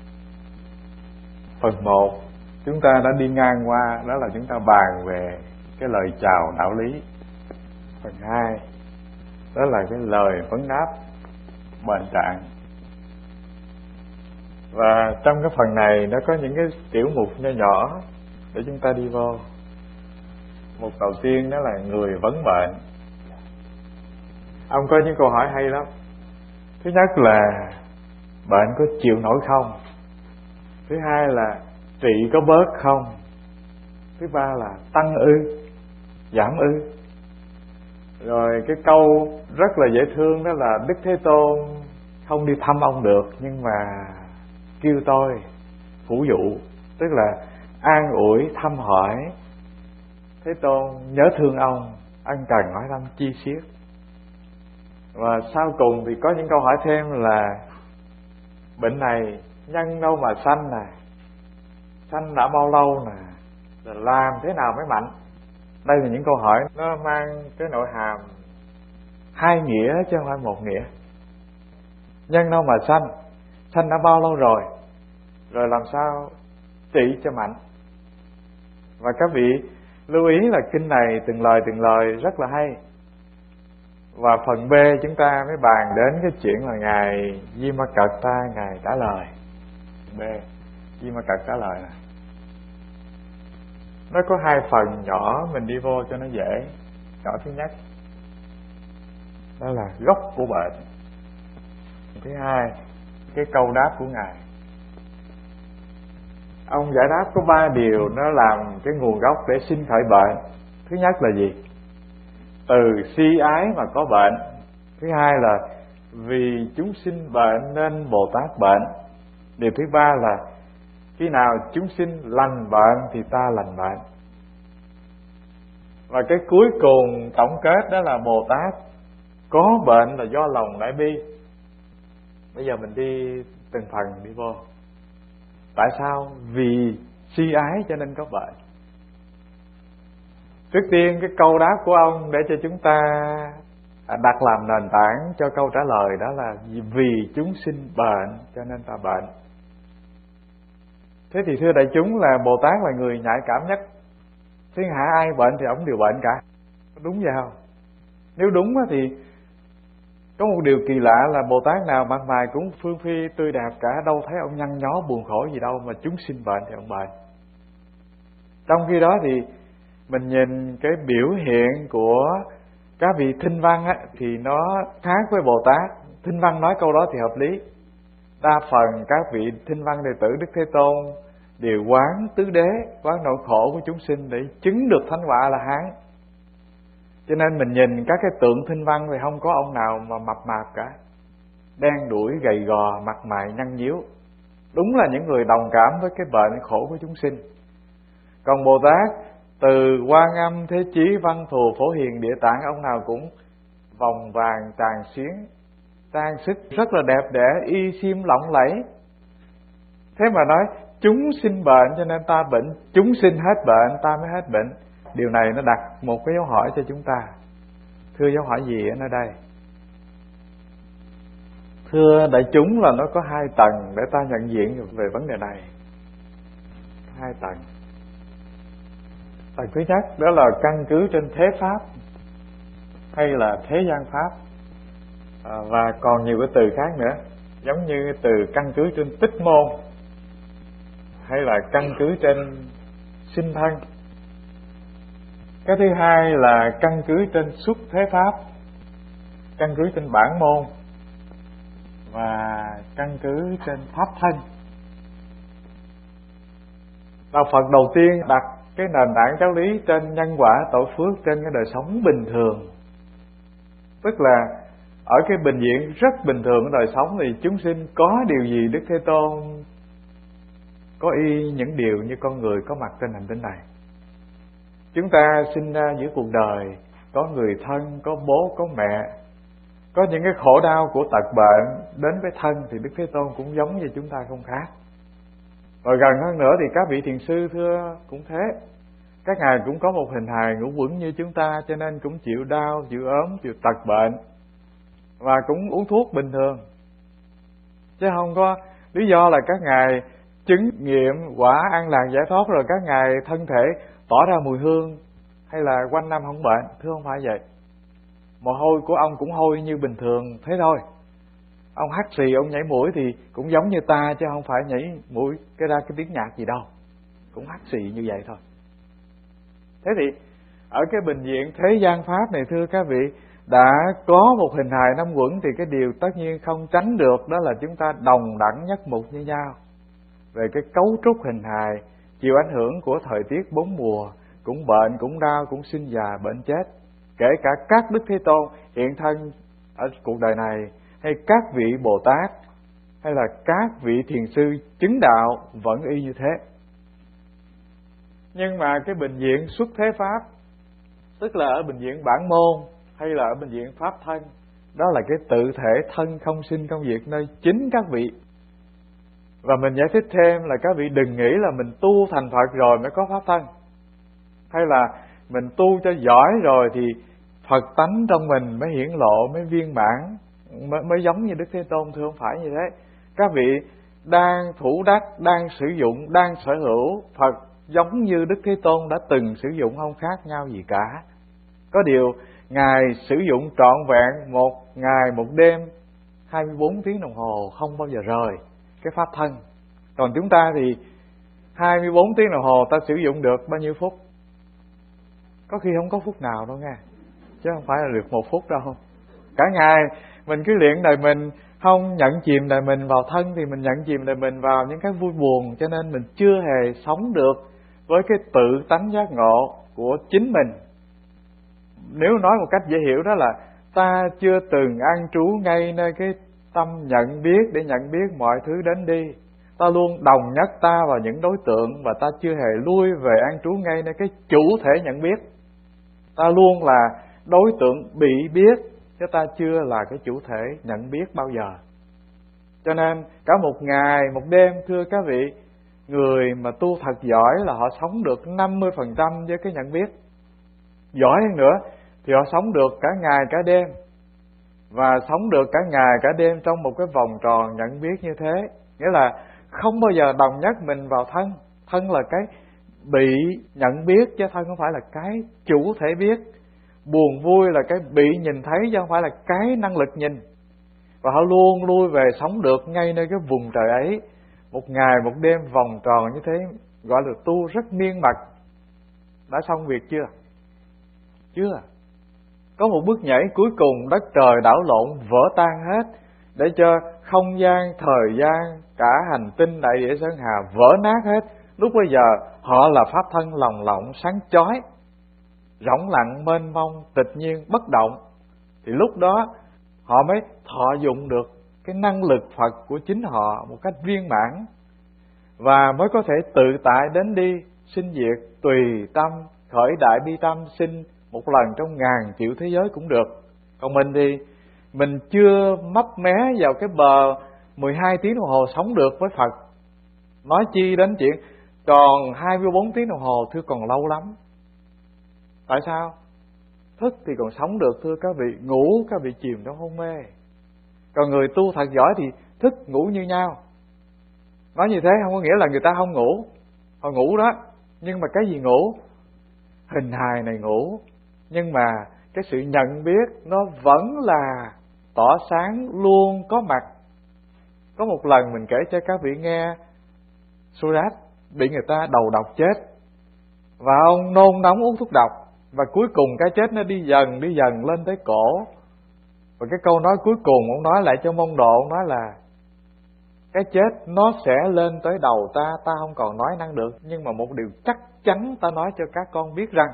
Phần 1 chúng ta đã đi ngang qua, đó là chúng ta bàn về cái lời chào đạo lý. Phần 2 đó là cái lời vấn đáp bền trạng. Và trong cái phần này nó có những cái tiểu mục nho nhỏ để chúng ta đi vô. Mục đầu tiên đó là người vấn bệnh. Ông có những câu hỏi hay lắm. Thứ nhất là bệnh có chịu nổi không? Thứ hai là trị có bớt không? Thứ ba là tăng ư, giảm ư? Rồi cái câu rất là dễ thương đó là Đức Thế Tôn không đi thăm ông được, nhưng mà kêu tôi phụ dụ, tức là an ủi thăm hỏi. Thế Tôn nhớ thương ông, ân cần hỏi thăm chi xiết. Và sau cùng thì có những câu hỏi thêm là bệnh này nhân đâu mà sanh nè, sanh đã bao lâu nè, rồi làm thế nào mới mạnh? Đây là những câu hỏi nó mang cái nội hàm hai nghĩa chứ không phải một nghĩa. Nhân đâu mà sanh sanh đã bao lâu rồi làm sao trị cho mạnh. Và các vị lưu ý là kinh này từng lời rất là hay. Và phần B chúng ta mới bàn đến cái chuyện là Ngài Di Ma Cật Ta Ngài trả lời. B, Di Ma Cật trả lời này. Nó có hai phần nhỏ, mình đi vô cho nó dễ. Nhỏ thứ nhất đó là gốc của bệnh. Thứ hai, cái câu đáp của Ngài. Ông giải đáp có 3 điều nó làm cái nguồn gốc để sinh khởi bệnh. Thứ nhất là gì? Từ si ái mà có bệnh. Thứ hai là vì chúng sinh bệnh nên Bồ Tát bệnh. Điều thứ ba là khi nào chúng sinh lành bệnh thì ta lành bệnh. Và cái cuối cùng tổng kết đó là Bồ Tát có bệnh là do lòng đại bi. Bây giờ mình đi từng phần đi vô. Tại sao? Vì si ái cho nên có bệnh. Trước tiên cái câu đáp của ông để cho chúng ta đặt làm nền tảng cho câu trả lời đó là vì chúng sinh bệnh cho nên ta bệnh. Thế thì thưa đại chúng là Bồ Tát là người nhạy cảm nhất. Thiên hạ ai bệnh thì ông đều bệnh cả. Đúng vậy không? Nếu đúng thì có một điều kỳ lạ là Bồ Tát nào mặt mày cũng phương phi tươi đẹp cả, đâu thấy ông nhăn nhó buồn khổ gì đâu, mà chúng sinh bệnh thì ông bệnh. Trong khi đó thì mình nhìn cái biểu hiện của các vị thinh văn á, thì nó khác với Bồ Tát. Thinh văn nói câu đó thì hợp lý. Đa phần các vị thinh văn đệ tử Đức Thế Tôn đều quán tứ đế, quán nỗi khổ của chúng sinh để chứng được thánh quả là Hán. Cho nên mình nhìn các cái tượng thinh văn thì không có ông nào mà mập mạp cả, đen đuổi gầy gò, mặt mày nhăn nhíu. Đúng là những người đồng cảm với cái bệnh khổ của chúng sinh. Còn Bồ Tát từ Quan Âm, Thế Chí, Văn Thù, Phổ Hiền, Địa Tạng, ông nào cũng vòng vàng tràn xuyến, trang sức rất là đẹp đẽ, y xiêm lộng lẫy. Thế mà nói chúng sinh bệnh cho nên ta bệnh, chúng sinh hết bệnh ta mới hết bệnh. Điều này nó đặt một cái dấu hỏi cho chúng ta. Thưa dấu hỏi gì ở nơi đây? Thưa đại chúng là nó có 2 tầng để ta nhận diện về vấn đề này. 2 tầng. Tầng thứ nhất đó là căn cứ trên thế pháp hay là thế gian pháp, và còn nhiều cái từ khác nữa, giống như từ căn cứ trên tích môn hay là căn cứ trên sinh thân. Cái thứ hai là căn cứ trên xuất thế pháp, căn cứ trên bản môn và căn cứ trên pháp thân. Đạo Phật đầu tiên đặt cái nền tảng giáo lý trên nhân quả tội phước trên cái đời sống bình thường. Tức là ở cái bình diện rất bình thường của đời sống thì chúng sinh có điều gì Đức Thế Tôn có y những điều như con người có mặt trên hành tinh này. Chúng ta sinh ra giữa cuộc đời, có người thân, có bố, có mẹ, có những cái khổ đau của tật bệnh đến với thân thì Đức Thế Tôn cũng giống như chúng ta không khác. Rồi gần hơn nữa thì các vị thiền sư thưa cũng thế. Các ngài cũng có một hình hài ngũ quẩn như chúng ta, cho nên cũng chịu đau, chịu ốm, chịu tật bệnh và cũng uống thuốc bình thường. Chứ không có lý do là các ngài chứng nghiệm quả an lạc giải thoát rồi các ngài thân thể tỏ ra mùi hương hay là quanh năm không bệnh. Thưa không phải vậy. Mồ hôi của ông cũng hôi như bình thường thế thôi. Ông hắt xì, ông nhảy mũi thì cũng giống như ta, chứ không phải nhảy mũi cái ra cái tiếng nhạc gì đâu, cũng hắt xì như vậy thôi. Thế thì ở cái bình diện thế gian pháp này thưa các vị, đã có một hình hài năm quẩn thì cái điều tất nhiên không tránh được đó là chúng ta đồng đẳng nhất mục như nhau về cái cấu trúc hình hài, chịu ảnh hưởng của thời tiết 4 mùa, cũng bệnh, cũng đau, cũng sinh già, bệnh chết. Kể cả các Đức Thế Tôn hiện thân ở cuộc đời này, hay các vị Bồ Tát, hay là các vị thiền sư chứng đạo vẫn y như thế. Nhưng mà cái bình diện xuất thế pháp, tức là ở bình diện bản môn hay là ở bình diện pháp thân, đó là cái tự thể thân không sinh không diệt nơi chính các vị. Và mình giải thích thêm là các vị đừng nghĩ là mình tu thành Phật rồi mới có pháp thân, hay là mình tu cho giỏi rồi thì Phật tánh trong mình mới hiển lộ, mới viên mãn, mới giống như Đức Thế Tôn. Thưa không phải như thế. các vị đang thủ đắc, đang sử dụng, đang sở hữu. Phật giống như Đức Thế Tôn đã từng sử dụng, không khác nhau gì cả. Có điều Ngài sử dụng trọn vẹn một ngày một đêm, 24 tiếng đồng hồ, không bao giờ rời cái pháp thân. Còn chúng ta thì 24 tiếng đồng hồ ta sử dụng được bao nhiêu phút? Có khi không có phút nào đâu nghe, chứ không phải là được 1 phút đâu. Cả ngày mình cứ luyện đời mình, không nhận chìm đời mình vào thân thì mình nhận chìm đời mình vào những cái vui buồn, cho nên mình chưa hề sống được với cái tự tánh giác ngộ của chính mình. Nếu nói một cách dễ hiểu đó là ta chưa từng an trú ngay nơi cái tâm nhận biết để nhận biết mọi thứ đến đi. Ta luôn đồng nhất ta vào những đối tượng, và ta chưa hề lui về an trú ngay nơi cái chủ thể nhận biết. Ta luôn là đối tượng bị biết, chứ ta chưa là cái chủ thể nhận biết bao giờ. Cho nên cả một ngày một đêm, thưa các vị, người mà tu thật giỏi là họ sống được 50% với cái nhận biết. Giỏi hơn nữa thì họ sống được cả ngày cả đêm, và sống được cả ngày cả đêm trong một cái vòng tròn nhận biết như thế. Nghĩa là không bao giờ đồng nhất mình vào thân. Thân là cái bị nhận biết, chứ thân không phải là cái chủ thể biết. Buồn vui là cái bị nhìn thấy, chứ không phải là cái năng lực nhìn. Và họ luôn lui về sống được ngay nơi cái vùng trời ấy, một ngày một đêm vòng tròn như thế, gọi là tu rất miên mật. Đã xong việc chưa? Chưa. Có một bước nhảy cuối cùng, đất trời đảo lộn vỡ tan hết, để cho không gian, thời gian, cả hành tinh đại địa sơn hà vỡ nát hết. Lúc bây giờ họ là pháp thân lồng lộng sáng chói, rỗng lặng mênh mông, tịch nhiên bất động. Thì lúc đó họ mới thọ dụng được cái năng lực Phật của chính họ một cách viên mãn, và mới có thể tự tại đến đi, sinh diệt tùy tâm, khởi đại bi tâm, sinh một lần trong ngàn triệu thế giới cũng được. Còn mình thì mình chưa mấp mé vào cái bờ 12 tiếng đồng hồ sống được với Phật, nói chi đến chuyện còn 24 tiếng đồng hồ, thưa còn lâu lắm. Tại sao? Thức thì còn sống được, thưa các vị, ngủ các vị chìm trong hôn mê. Còn người tu thật giỏi thì thức ngủ như nhau. Nói như thế không có nghĩa là người ta không ngủ, họ ngủ đó, nhưng mà cái gì ngủ? Hình hài này ngủ, nhưng mà cái sự nhận biết nó vẫn là tỏ sáng, luôn có mặt. Có một lần mình kể cho các vị nghe, Surat bị người ta đầu độc chết, và ông nôn nóng uống thuốc độc, và cuối cùng cái chết nó đi dần lên tới cổ. Và cái câu nói cuối cùng ông nói lại cho môn đồ, ông nói là cái chết nó sẽ lên tới đầu ta, ta không còn nói năng được, nhưng mà một điều chắc chắn ta nói cho các con biết rằng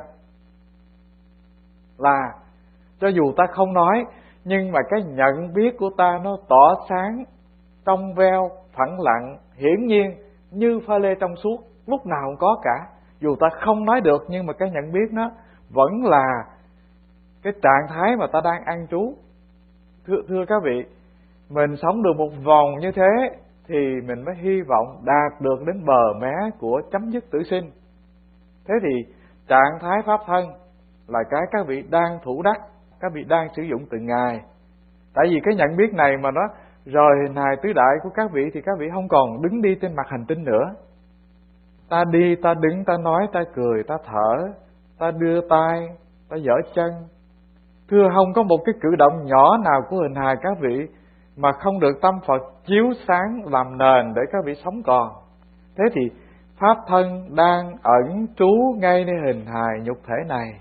là cho dù ta không nói, nhưng mà cái nhận biết của ta nó tỏ sáng, trong veo, phẳng lặng, hiển nhiên như pha lê trong suốt, lúc nào cũng có cả. Dù ta không nói được, nhưng mà cái nhận biết nó vẫn là cái trạng thái mà ta đang an trú. Thưa các vị, mình sống được một vòng như thế thì mình mới hy vọng đạt được đến bờ mé của chấm dứt tử sinh. Thế thì trạng thái pháp thân là cái các vị đang thủ đắc, các vị đang sử dụng từng ngày. Tại vì cái nhận biết này mà nó rời hình hài tứ đại của các vị thì các vị không còn đứng đi trên mặt hành tinh nữa. Ta đi, ta đứng, ta nói, ta cười, ta thở, ta đưa tay, ta giở chân. Thưa, không có một cái cử động nhỏ nào của hình hài các vị mà không được tâm Phật chiếu sáng làm nền để các vị sống còn. Thế thì pháp thân đang ẩn trú ngay nơi hình hài nhục thể này.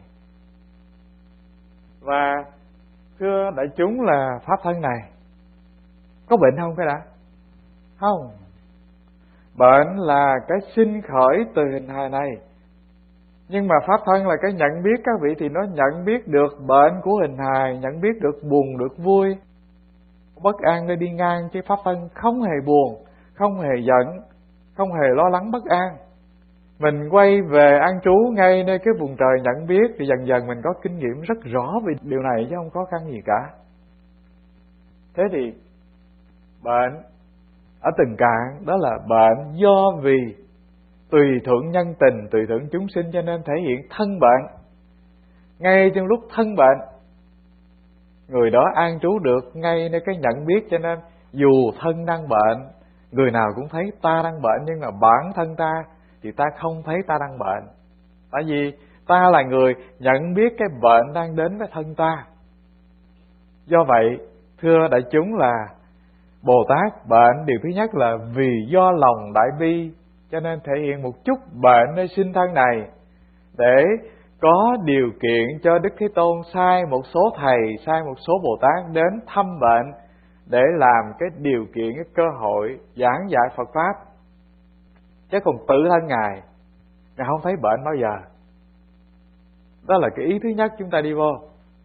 Và thưa đại chúng, là pháp thân này có bệnh không cái đã? Không. Bệnh là cái sinh khởi từ hình hài này. Nhưng mà pháp thân là cái nhận biết các vị, thì nó nhận biết được bệnh của hình hài, nhận biết được buồn, được vui. Bất an nơi đi ngang, chứ pháp thân không hề buồn, không hề giận, không hề lo lắng bất an. Mình quay về an trú ngay nơi cái vùng trời nhận biết, thì dần dần mình có kinh nghiệm rất rõ về điều này, chứ không khó khăn gì cả. Thế thì bệnh ở từng cạn đó là bệnh do vì tùy thuận nhân tình, tùy thuận chúng sinh, cho nên thể hiện thân bệnh. Ngay trong lúc thân bệnh, người đó an trú được ngay nơi cái nhận biết, cho nên dù thân đang bệnh, người nào cũng thấy ta đang bệnh, nhưng mà bản thân ta thì ta không thấy ta đang bệnh. Tại vì ta là người nhận biết cái bệnh đang đến với thân ta. Do vậy, thưa đại chúng, là Bồ Tát bệnh điều thứ nhất là vì do lòng đại bi, cho nên thể hiện một chút bệnh nơi sinh thân này để có điều kiện cho Đức Thế Tôn sai một số thầy, sai một số Bồ Tát đến thăm bệnh để làm cái điều kiện, cái cơ hội giảng dạy Phật Pháp. Chứ còn tự thân Ngài không thấy bệnh bao giờ. Đó là cái ý thứ nhất chúng ta đi vô.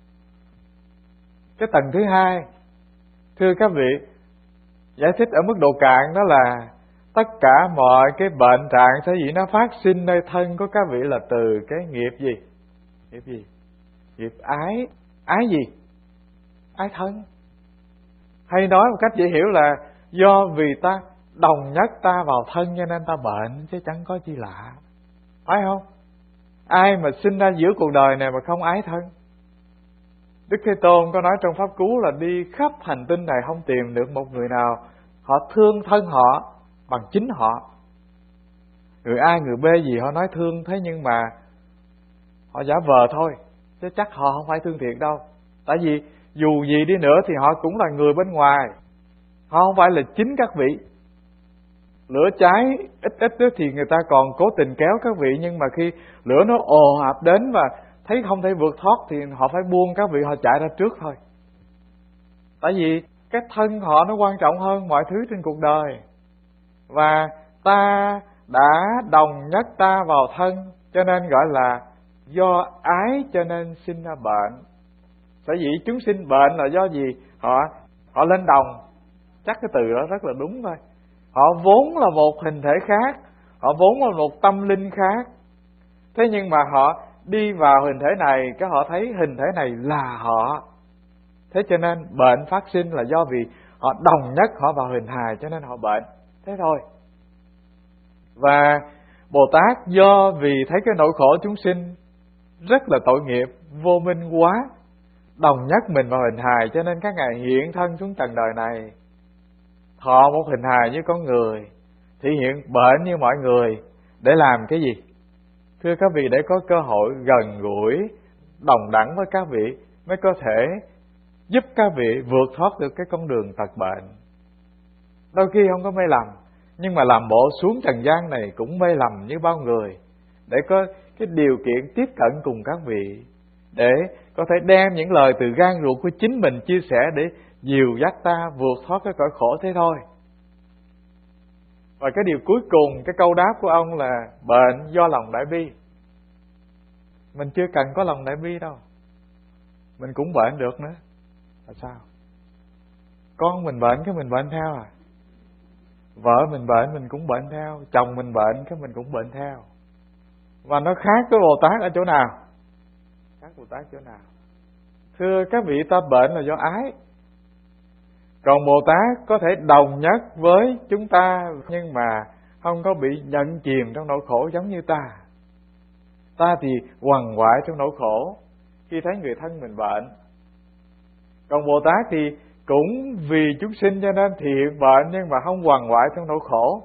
Cái tầng thứ hai, thưa các vị, giải thích ở mức độ cạn, đó là tất cả mọi cái bệnh trạng sở dĩ nó phát sinh nơi thân của các vị là từ cái nghiệp gì? Nghiệp gì? Nghiệp ái. Ái gì? Ái thân. Hay nói một cách dễ hiểu là do vì ta đồng nhất ta vào thân cho nên ta bệnh, chứ chẳng có chi lạ. Phải không? Ai mà sinh ra giữa cuộc đời này mà không ái thân? Đức Thế Tôn có nói trong Pháp Cú là đi khắp hành tinh này không tìm được một người nào họ thương thân họ bằng chính họ. Người A người B gì họ nói thương, thế nhưng mà họ giả vờ thôi, chứ chắc họ không phải thương thiệt đâu. Tại vì dù gì đi nữa thì họ cũng là người bên ngoài, họ không phải là chính các vị. Lửa cháy ít ít thì người ta còn cố tình kéo các vị, nhưng mà khi lửa nó ồ ạt đến và thấy không thể vượt thoát thì họ phải buông các vị, họ chạy ra trước thôi. Tại vì cái thân họ nó quan trọng hơn mọi thứ trên cuộc đời. Và ta đã đồng nhất ta vào thân, cho nên gọi là do ái cho nên sinh ra bệnh. Sở dĩ chúng sinh bệnh là do gì? Họ lên đồng. Chắc cái từ đó rất là đúng thôi. Họ vốn là một hình thể khác, họ vốn là một tâm linh khác. Thế nhưng mà họ đi vào hình thể này, cái họ thấy hình thể này là họ. Thế cho nên bệnh phát sinh là do vì họ đồng nhất họ vào hình hài, cho nên họ bệnh. Thế thôi. Và Bồ Tát do vì thấy cái nỗi khổ chúng sinh rất là tội nghiệp, vô minh quá, đồng nhất mình vào hình hài, cho nên các ngài hiện thân xuống trần đời này, thọ một hình hài như con người, thể hiện bệnh như mọi người, để làm cái gì? Thưa các vị, để có cơ hội gần gũi, đồng đẳng với các vị, mới có thể giúp các vị vượt thoát được cái con đường tật bệnh. Đôi khi không có mê lầm, nhưng mà làm bộ xuống trần gian này cũng mê lầm như bao người, để có cái điều kiện tiếp cận cùng các vị, để có thể đem những lời từ gan ruột của chính mình chia sẻ để dìu dắt ta vượt thoát cái cõi khổ. Thế thôi. Và cái điều cuối cùng, cái câu đáp của ông là bệnh do lòng đại bi. Mình chưa cần có lòng đại bi đâu, mình cũng bệnh được nữa. Là sao? Con mình bệnh cái mình bệnh theo à? Vợ mình bệnh mình cũng bệnh theo, chồng mình bệnh cái mình cũng bệnh theo. Và nó khác với Bồ Tát ở chỗ nào? Khác Bồ Tát chỗ nào? Thưa các vị, ta bệnh là do ái. Còn Bồ Tát có thể đồng nhất với chúng ta, nhưng mà không có bị nhận chìm trong nỗi khổ giống như ta. Ta thì quằn quại trong nỗi khổ khi thấy người thân mình bệnh. Còn Bồ Tát thì cũng vì chúng sinh cho nên thì hiện bệnh, nhưng mà không quằn quại trong nỗi khổ.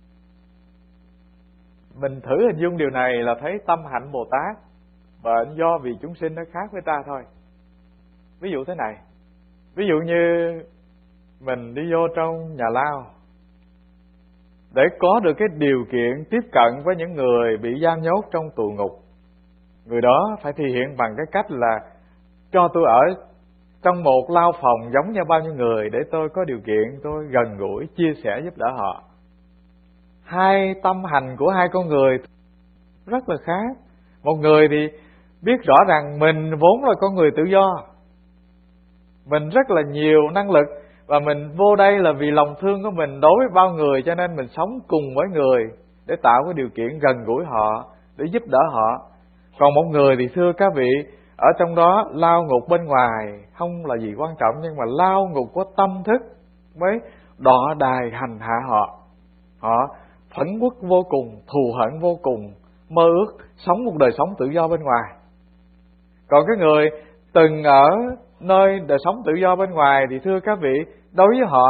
Mình thử hình dung điều này là thấy tâm hạnh Bồ Tát. Bệnh do vì chúng sinh nó khác với ta thôi. Ví dụ thế này, ví dụ như mình đi vô trong nhà lao để có được cái điều kiện tiếp cận với những người bị giam nhốt trong tù ngục. Người đó phải thể hiện bằng cái cách là cho tôi ở trong một lao phòng giống như bao nhiêu người, để tôi có điều kiện tôi gần gũi, chia sẻ, giúp đỡ họ. Hai tâm hành của hai con người rất là khác. Một người thì biết rõ rằng mình vốn là con người tự do, mình rất là nhiều năng lực, và mình vô đây là vì lòng thương của mình đối với bao người, cho nên mình sống cùng với người để tạo cái điều kiện gần gũi họ, để giúp đỡ họ. Còn một người thì thưa các vị, ở trong đó lao ngục bên ngoài không là gì quan trọng, nhưng mà lao ngục của tâm thức mới đọ đài hành hạ họ. Họ phẫn uất vô cùng, thù hận vô cùng, mơ ước sống một đời sống tự do bên ngoài. Còn cái người từng ở nơi đời sống tự do bên ngoài thì thưa các vị, đối với họ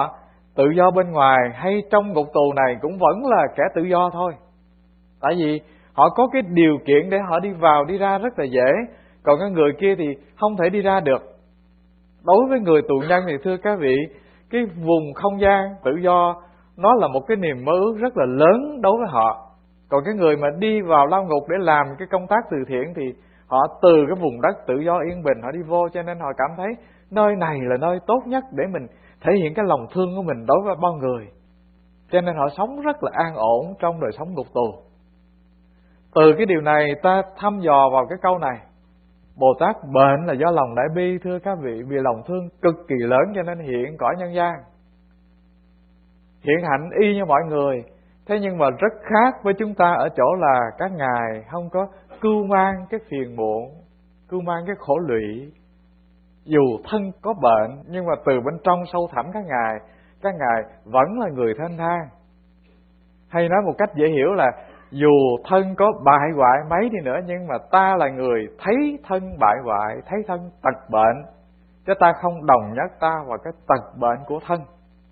tự do bên ngoài hay trong ngục tù này cũng vẫn là kẻ tự do thôi. Tại vì họ có cái điều kiện để họ đi vào đi ra rất là dễ, còn cái người kia thì không thể đi ra được. Đối với người tù nhân thì thưa các vị, cái vùng không gian tự do nó là một cái niềm mơ ước rất là lớn đối với họ. Còn cái người mà đi vào lao ngục để làm cái công tác từ thiện thì họ từ cái vùng đất tự do yên bình họ đi vô, cho nên họ cảm thấy nơi này là nơi tốt nhất để mình thể hiện cái lòng thương của mình đối với bao người. Cho nên họ sống rất là an ổn trong đời sống ngục tù. Từ cái điều này ta thăm dò vào cái câu này, Bồ Tát bệnh là do lòng đại bi thưa các vị, vì lòng thương cực kỳ lớn cho nên hiện cõi nhân gian, hiện hạnh y như mọi người. Thế nhưng mà rất khác với chúng ta ở chỗ là các ngài không có cưu mang cái phiền muộn, cưu mang cái khổ lụy. Dù thân có bệnh nhưng mà từ bên trong sâu thẳm các ngài vẫn là người thênh thang. Hay nói một cách dễ hiểu là dù thân có bại hoại mấy đi nữa, nhưng mà ta là người thấy thân bại hoại, thấy thân tật bệnh, chứ ta không đồng nhất ta vào cái tật bệnh của thân.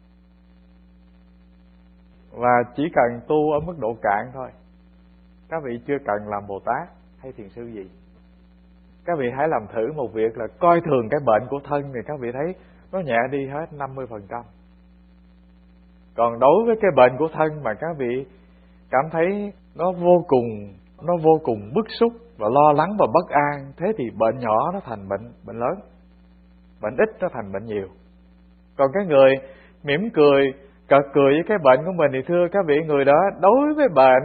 Và chỉ cần tu ở mức độ cạn thôi. Các vị chưa cần làm Bồ Tát hay thiền sư gì. Các vị hãy làm thử một việc là coi thường cái bệnh của thân thì các vị thấy nó nhẹ đi hết 50%. Còn đối với cái bệnh của thân mà các vị cảm thấy nó vô cùng bức xúc và lo lắng và bất an, thế thì bệnh nhỏ nó thành bệnh lớn, bệnh ít nó thành bệnh nhiều. Còn cái người mỉm cười, cợt cười với cái bệnh của mình thì thưa các vị, người đó đối với bệnh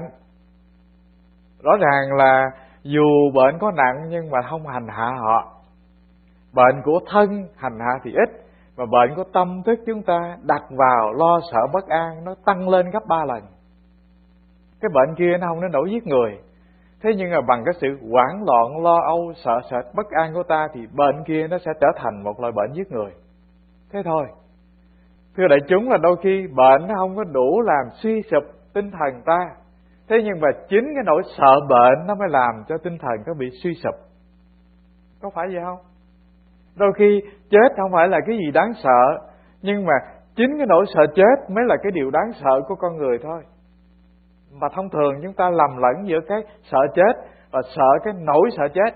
rõ ràng là dù bệnh có nặng nhưng mà không hành hạ họ. Bệnh của thân hành hạ thì ít, mà bệnh của tâm thức chúng ta đặt vào lo sợ bất an nó tăng lên gấp 3 lần. Cái bệnh kia nó không đến nỗi giết người, thế nhưng mà bằng cái sự hoảng loạn, lo âu, sợ sệt, bất an của ta thì bệnh kia nó sẽ trở thành một loại bệnh giết người. Thế thôi. Thưa đại chúng, là đôi khi bệnh nó không có đủ làm suy sụp tinh thần ta, thế nhưng mà chính cái nỗi sợ bệnh nó mới làm cho tinh thần nó bị suy sụp. Có phải vậy không? Đôi khi chết không phải là cái gì đáng sợ, nhưng mà chính cái nỗi sợ chết mới là cái điều đáng sợ của con người thôi. Mà thông thường chúng ta lầm lẫn giữa cái sợ chết và sợ cái nỗi sợ chết.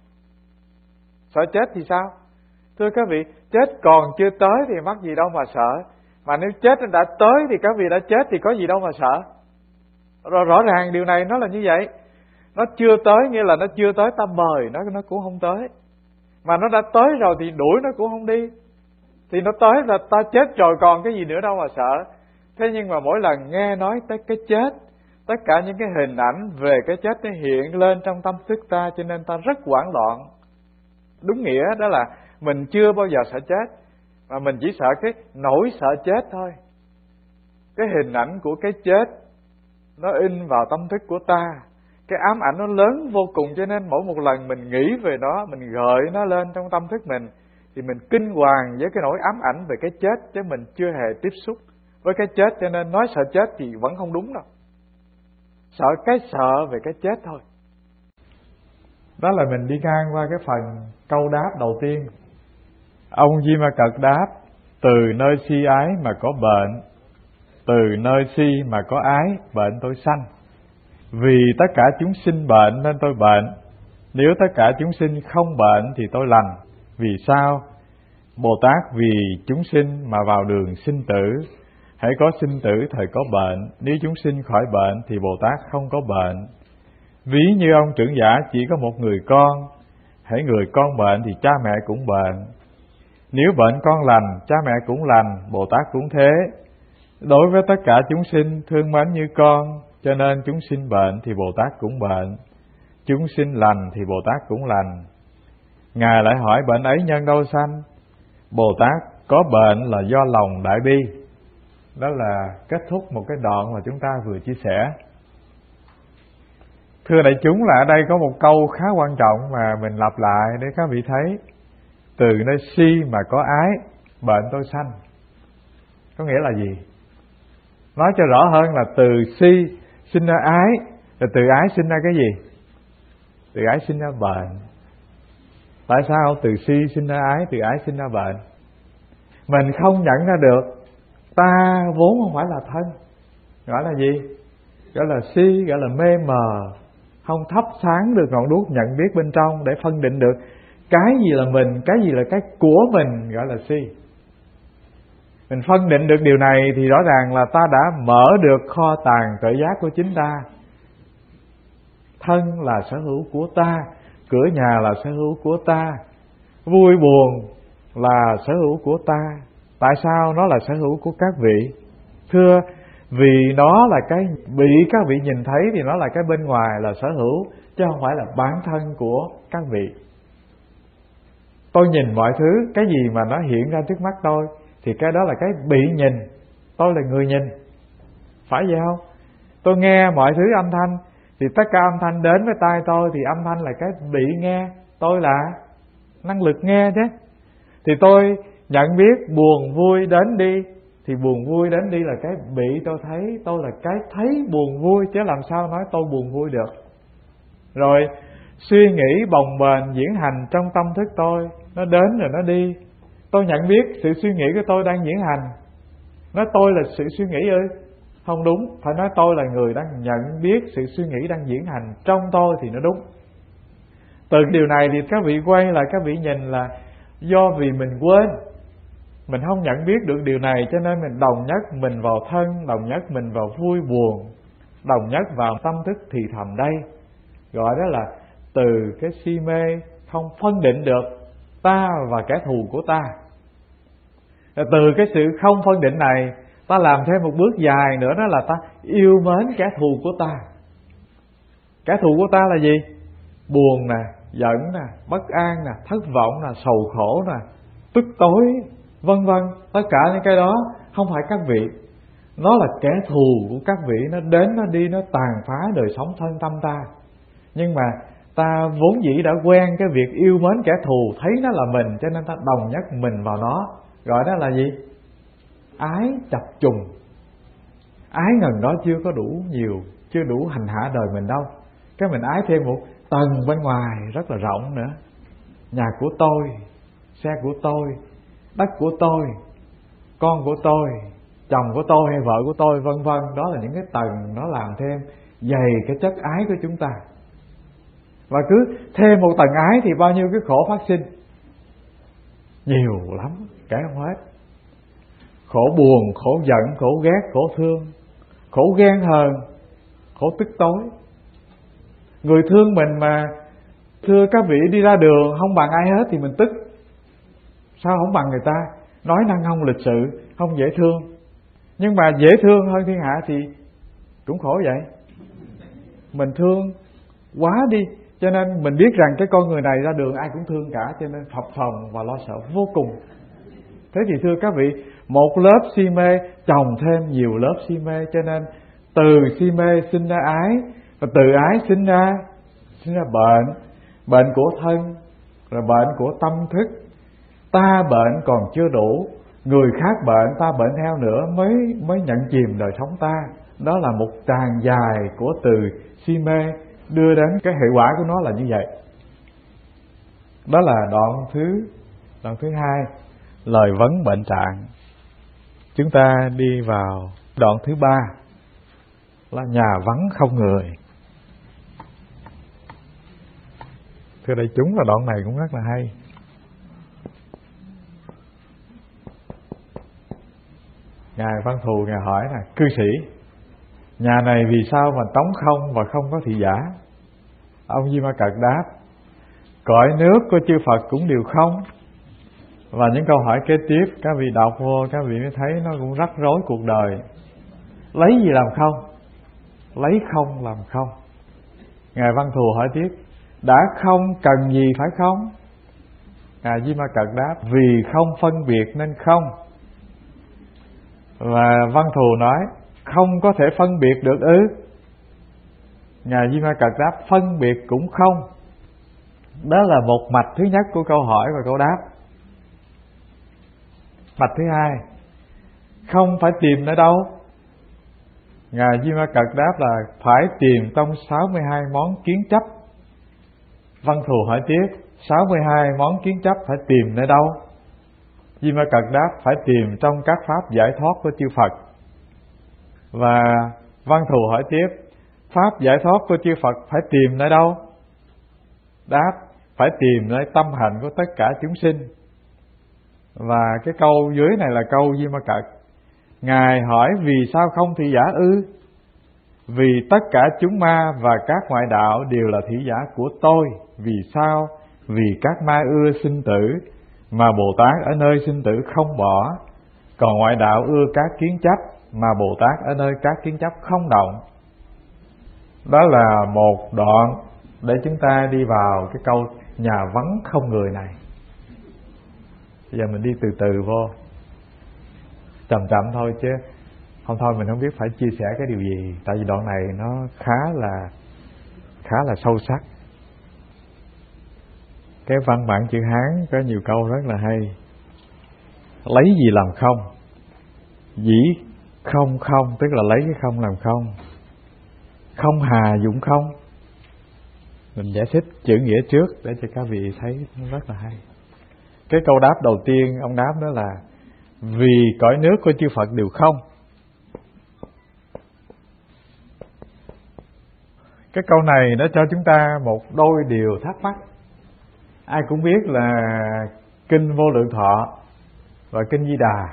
Sợ chết thì sao? Thưa các vị, chết còn chưa tới thì mắc gì đâu mà sợ. Mà nếu chết đã tới thì các vị đã chết thì có gì đâu mà sợ. Rõ ràng điều này nó là như vậy. Nó chưa tới nghĩa là nó chưa tới, ta mời nó cũng không tới. Mà nó đã tới rồi thì đuổi nó cũng không đi. Thì nó tới là ta chết rồi còn cái gì nữa đâu mà sợ. Thế nhưng mà mỗi lần nghe nói tới cái chết, tất cả những cái hình ảnh về cái chết nó hiện lên trong tâm thức ta, cho nên ta rất hoảng loạn. Đúng nghĩa đó là mình chưa bao giờ sợ chết, mà mình chỉ sợ cái nỗi sợ chết thôi. Cái hình ảnh của cái chết nó in vào tâm thức của ta, cái ám ảnh nó lớn vô cùng, cho nên mỗi một lần mình nghĩ về nó, mình gợi nó lên trong tâm thức mình, thì mình kinh hoàng với cái nỗi ám ảnh về cái chết, chứ mình chưa hề tiếp xúc với cái chết, cho nên nói sợ chết thì vẫn không đúng đâu. Sợ về cái chết thôi. Đó là mình đi ngang qua cái phần câu đáp đầu tiên. Ông Di Ma Cật đáp: từ nơi si ái mà có bệnh, từ nơi si mà có ái, bệnh tôi sanh. Vì tất cả chúng sinh bệnh nên tôi bệnh, nếu tất cả chúng sinh không bệnh thì tôi lành. Vì sao? Bồ Tát vì chúng sinh mà vào đường sinh tử. Hãy có sinh tử thời có bệnh, nếu chúng sinh khỏi bệnh thì Bồ Tát không có bệnh. Ví như ông trưởng giả chỉ có một người con, hãy người con bệnh thì cha mẹ cũng bệnh. Nếu bệnh con lành, cha mẹ cũng lành, Bồ Tát cũng thế. Đối với tất cả chúng sinh thương mến như con, cho nên chúng sinh bệnh thì Bồ Tát cũng bệnh, chúng sinh lành thì Bồ Tát cũng lành. Ngài lại hỏi bệnh ấy nhân đâu sanh? Bồ Tát có bệnh là do lòng đại bi. Đó là kết thúc một cái đoạn mà chúng ta vừa chia sẻ. Thưa đại chúng, là ở đây có một câu khá quan trọng mà mình lặp lại để các vị thấy. Từ nơi si mà có ái, bệnh tôi sanh. Có nghĩa là gì? Nói cho rõ hơn là từ si sinh ra ái, rồi từ ái sinh ra cái gì? Từ ái sinh ra bệnh. Tại sao từ si sinh ra ái, từ ái sinh ra bệnh? Mình không nhận ra được. Ta vốn không phải là thân. Gọi là gì? Gọi là si, gọi là mê mờ, không thắp sáng được ngọn đuốc nhận biết bên trong để phân định được cái gì là mình, cái gì là cái của mình, gọi là si. Mình phân định được điều này thì rõ ràng là ta đã mở được kho tàng tuệ giác của chính ta. Thân là sở hữu của ta, cửa nhà là sở hữu của ta, vui buồn là sở hữu của ta. Tại sao nó là sở hữu của các vị? Thưa, vì nó là cái bị các vị nhìn thấy thì nó là cái bên ngoài là sở hữu, chứ không phải là bản thân của các vị. Tôi nhìn mọi thứ, cái gì mà nó hiện ra trước mắt tôi thì cái đó là cái bị nhìn. Tôi là người nhìn, phải vậy không? Tôi nghe mọi thứ âm thanh thì tất cả âm thanh đến với tai tôi thì âm thanh là cái bị nghe. Tôi là năng lực nghe chứ. Thì tôi nhận biết buồn vui đến đi thì buồn vui đến đi là cái bị tôi thấy. Tôi là cái thấy buồn vui, chứ làm sao nói tôi buồn vui được. Rồi suy nghĩ bồng bềnh diễn hành trong tâm thức tôi, nó đến rồi nó đi. Tôi nhận biết sự suy nghĩ của tôi đang diễn hành. Nói tôi là sự suy nghĩ ư? Không đúng, phải nói tôi là người đang nhận biết sự suy nghĩ đang diễn hành trong tôi thì nó đúng. Từ điều này thì các vị quay lại các vị nhìn là do vì mình quên, mình không nhận biết được điều này, cho nên mình đồng nhất mình vào thân, đồng nhất mình vào vui buồn, đồng nhất vào tâm thức thì thầm đây. Gọi đó là từ cái si mê không phân định được ta và kẻ thù của ta. Từ cái sự không phân định này, ta làm thêm một bước dài nữa, đó là ta yêu mến kẻ thù của ta. Kẻ thù của ta là gì? Buồn nè, giận nè, bất an nè, thất vọng nè, sầu khổ nè, tức tối, vân vân. Tất cả những cái đó không phải các vị, nó là kẻ thù của các vị. Nó đến, nó đi, nó tàn phá đời sống thân tâm ta. Nhưng mà ta vốn dĩ đã quen cái việc yêu mến kẻ thù, thấy nó là mình, cho nên ta đồng nhất mình vào nó. Gọi đó là gì? Ái chập trùng. Ái ngần đó chưa có đủ nhiều, chưa đủ hành hạ đời mình đâu. Cái mình ái thêm một tầng bên ngoài rất là rộng nữa. Nhà của tôi, xe của tôi, đất của tôi, con của tôi, chồng của tôi hay vợ của tôi, vân vân. Đó là những cái tầng nó làm thêm dày cái chất ái của chúng ta. Và cứ thêm một tầng ái thì bao nhiêu cái khổ phát sinh. Nhiều lắm, kể không hết. Khổ buồn, khổ giận, khổ ghét, khổ thương, khổ ghen hờn, khổ tức tối. Người thương mình mà, thưa các vị, đi ra đường không bằng ai hết thì mình tức. Sao không bằng người ta? Nói năng không lịch sự, không dễ thương. Nhưng mà dễ thương hơn thiên hạ thì cũng khổ vậy. Mình thương quá đi, cho nên mình biết rằng cái con người này ra đường ai cũng thương cả, cho nên phập phồng và lo sợ vô cùng. Thế thì thưa các vị, một lớp si mê chồng thêm nhiều lớp si mê, cho nên từ si mê sinh ra ái, và từ ái sinh ra bệnh. Bệnh của thân, rồi bệnh của tâm thức. Ta bệnh còn chưa đủ, người khác bệnh, ta bệnh theo nữa mới nhận chìm đời sống ta. Đó là một tràng dài của từ si mê đưa đến cái hệ quả của nó là như vậy. Đó là đoạn thứ hai, lời vấn bệnh trạng. Chúng ta đi vào đoạn thứ ba là nhà vắng không người. Thưa đại chúng, là đoạn này cũng rất là hay. Ngài Văn Thù Ngài hỏi là: cư sĩ, nhà này vì sao mà trống không và không có thị giả? Ông Di Ma Cật đáp: cõi nước của chư Phật cũng đều không. Và những câu hỏi kế tiếp các vị đọc vô, các vị mới thấy nó cũng rắc rối cuộc đời. Lấy gì làm không? Lấy không làm không. Ngài Văn Thù hỏi tiếp: đã không cần gì phải không? Ngài Di Ma Cật đáp: vì không phân biệt nên không. Và Văn Thù nói: không có thể phân biệt được ư? Ngài Di Ma Cật đáp: phân biệt cũng không. Đó là một mạch thứ nhất của câu hỏi và câu đáp. Mạch thứ hai, không phải tìm ở đâu? Ngài Di Ma Cật đáp là phải tìm trong 62 món kiến chấp. Văn Thù hỏi tiếp: 62 món kiến chấp phải tìm ở đâu? Di Ma Cật đáp: phải tìm trong các pháp giải thoát của chư Phật. Và Văn Thù hỏi tiếp: pháp giải thoát của chư Phật phải tìm nơi đâu? Đáp: phải tìm nơi tâm hạnh của tất cả chúng sinh. Và cái câu dưới này là câu Di Ma Cật. Ngài hỏi: vì sao không thị giả ư? Vì tất cả chúng ma và các ngoại đạo đều là thị giả của tôi. Vì sao? Vì các ma ưa sinh tử, mà Bồ Tát ở nơi sinh tử không bỏ. Còn ngoại đạo ưa các kiến chấp, mà Bồ Tát ở nơi các kiến chấp không động. Đó là một đoạn để chúng ta đi vào cái câu nhà vắng không người này. Bây giờ mình đi từ từ vô, chậm chậm thôi, chứ không thôi mình không biết phải chia sẻ cái điều gì. Tại vì đoạn này nó khá là sâu sắc. Cái văn bản chữ Hán có nhiều câu rất là hay. Lấy gì làm không? Dĩ không không, tức là lấy cái không làm không. Không hà dụng không. Mình giải thích chữ nghĩa trước để cho các vị thấy nó rất là hay. Cái câu đáp đầu tiên ông đáp đó là: vì cõi nước của chư Phật đều không. Cái câu này nó cho chúng ta một đôi điều thắc mắc. Ai cũng biết là Kinh Vô Lượng Thọ và Kinh Di Đà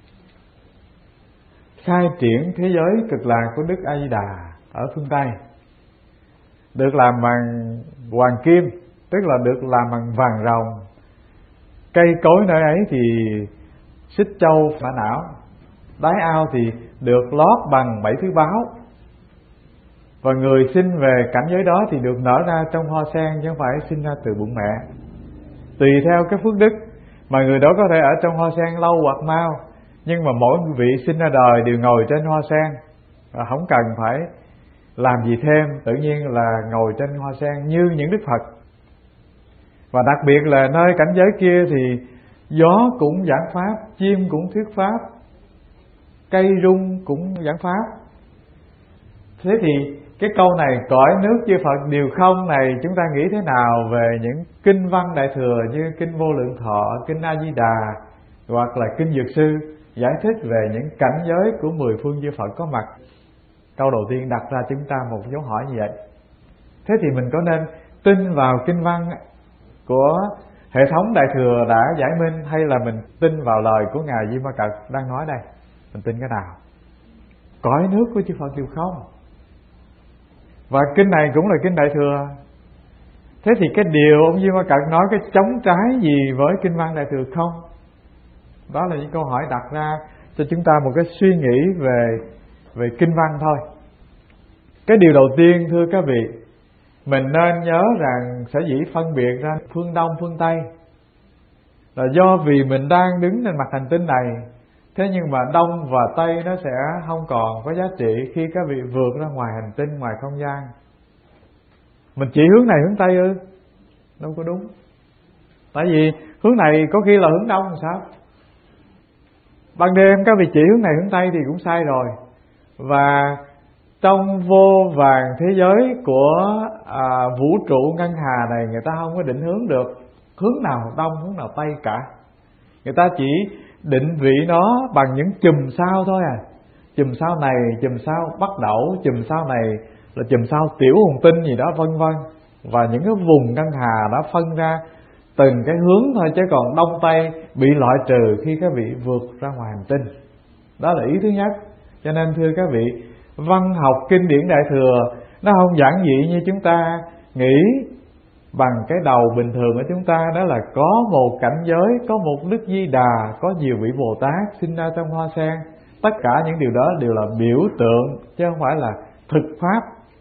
khai triển thế giới cực lạc của Đức A Di Đà ở phương Tây được làm bằng hoàng kim, tức là được làm bằng vàng ròng. Cây cối nơi ấy thì xích châu mã não, đáy ao thì được lót bằng 7 thứ báo. Và người sinh về cảnh giới đó thì được nở ra trong hoa sen, chứ không phải sinh ra từ bụng mẹ. Tùy theo cái phước đức mà người đó có thể ở trong hoa sen lâu hoặc mau, nhưng mà mỗi vị sinh ra đời đều ngồi trên hoa sen và không cần phải làm gì thêm, tự nhiên là ngồi trên hoa sen như những Đức Phật. Và đặc biệt là nơi cảnh giới kia thì gió cũng giảng pháp, chim cũng thuyết pháp, cây rung cũng giảng pháp. Thế thì cái câu này cõi nước chư Phật đều không này, chúng ta nghĩ thế nào về những kinh văn đại thừa như Kinh Vô Lượng Thọ, Kinh A Di Đà hoặc là Kinh Dược Sư giải thích về những cảnh giới của 10 phương chư Phật có mặt? Câu đầu tiên đặt ra chúng ta một dấu hỏi như vậy. Thế thì mình có nên tin vào kinh văn của hệ thống đại thừa đã giải minh, hay là mình tin vào lời của Ngài Di Ma Cật đang nói đây? Mình tin cái nào? Cõi nước của chư Phật đều không. Và kinh này cũng là kinh đại thừa. Thế thì cái điều ông Di Ma Cật nói cái chống trái gì với kinh văn đại thừa không? Đó là những câu hỏi đặt ra cho chúng ta một cái suy nghĩ về kinh văn thôi. Cái điều đầu tiên thưa các vị, mình nên nhớ rằng sở dĩ phân biệt ra phương Đông phương Tây là do vì mình đang đứng trên mặt hành tinh này. Thế nhưng mà Đông và Tây nó sẽ không còn có giá trị khi các vị vượt ra ngoài hành tinh, ngoài không gian. Mình chỉ hướng này hướng Tây ư? Đâu có đúng. Tại vì hướng này có khi là hướng Đông làm sao? Ban đêm các vị chỉ hướng này hướng Tây thì cũng sai rồi. Và trong vô vàn thế giới của vũ trụ ngân hà này, người ta không có định hướng được hướng nào Đông, hướng nào Tây cả. Người ta chỉ định vị nó bằng những chùm sao thôi à. Chùm sao này, chùm sao Bắc Đẩu, chùm sao này là chùm sao Tiểu Hùng Tinh gì đó vân vân. Và những cái vùng ngân hà đã phân ra từng cái hướng thôi, chứ còn Đông Tây bị loại trừ khi các vị vượt ra ngoài hành tinh. Đó là ý thứ nhất. Cho nên thưa các vị, văn học kinh điển đại thừa nó không giản dị như chúng ta nghĩ bằng cái đầu bình thường của chúng ta. Đó là có một cảnh giới, có một Đức Di Đà, có nhiều vị Bồ Tát sinh ra trong hoa sen. Tất cả những điều đó đều là biểu tượng chứ không phải là thực pháp.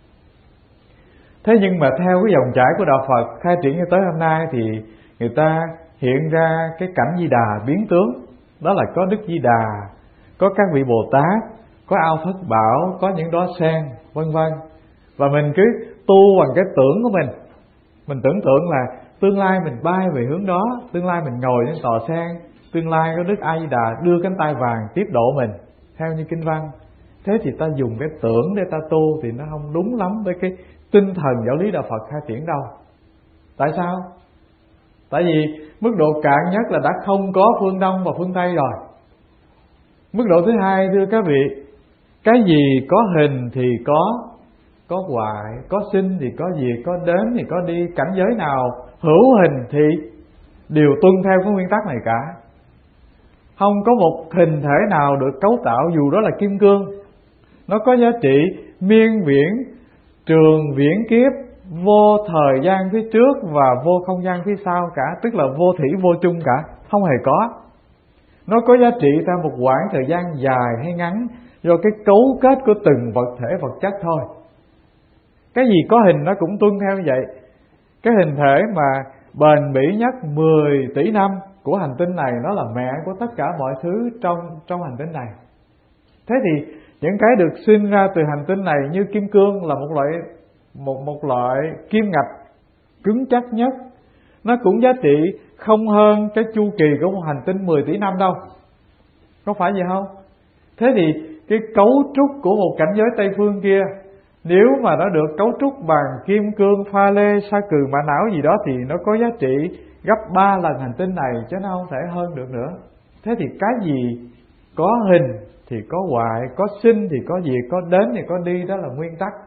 Thế nhưng mà theo cái dòng chảy của đạo Phật khai triển cho tới hôm nay thì người ta hiện ra cái cảnh Di Đà biến tướng. Đó là có Đức Di Đà, có các vị Bồ Tát, có ao Thất Bảo, có những đóa sen vân vân. Và mình cứ tu bằng cái tưởng của mình. Mình tưởng tượng là tương lai mình bay về hướng đó, tương lai mình ngồi trên tòa sen, tương lai có Đức A Di Đà đưa cánh tay vàng tiếp độ mình theo như kinh văn. Thế thì ta dùng cái tưởng để ta tu thì nó không đúng lắm với cái tinh thần giáo lý đạo Phật khai triển đâu. Tại sao? Tại vì mức độ cạn nhất là đã không có phương Đông và phương Tây rồi. Mức độ thứ hai thưa các vị, cái gì có hình thì có hoại, có sinh thì có diệt, có đến thì có đi. Cảnh giới nào hữu hình thì đều tuân theo cái nguyên tắc này cả. Không có một hình thể nào được cấu tạo dù đó là kim cương, nó có giá trị miên viễn, trường viễn kiếp, vô thời gian phía trước và vô không gian phía sau cả. Tức là vô thủy vô chung cả, không hề có. Nó có giá trị theo một quãng thời gian dài hay ngắn, do cái cấu kết của từng vật thể vật chất thôi. Cái gì có hình nó cũng tuân theo như vậy. Cái hình thể mà bền bỉ nhất 10 tỷ năm của hành tinh này, nó là mẹ của tất cả mọi thứ trong hành tinh này. Thế thì những cái được sinh ra từ hành tinh này như kim cương là một loại kim ngạch cứng chắc nhất, nó cũng giá trị không hơn cái chu kỳ của một hành tinh 10 tỷ năm đâu. Có phải vậy không? Thế thì cái cấu trúc của một cảnh giới Tây phương kia, nếu mà nó được cấu trúc bằng kim cương, pha lê, sa cừ, mã não gì đó, thì nó có giá trị gấp 3 lần hành tinh này, chứ nó không thể hơn được nữa. Thế thì cái gì có hình thì có hoại, có sinh thì có diệt, có đến thì có đi, đó là nguyên tắc.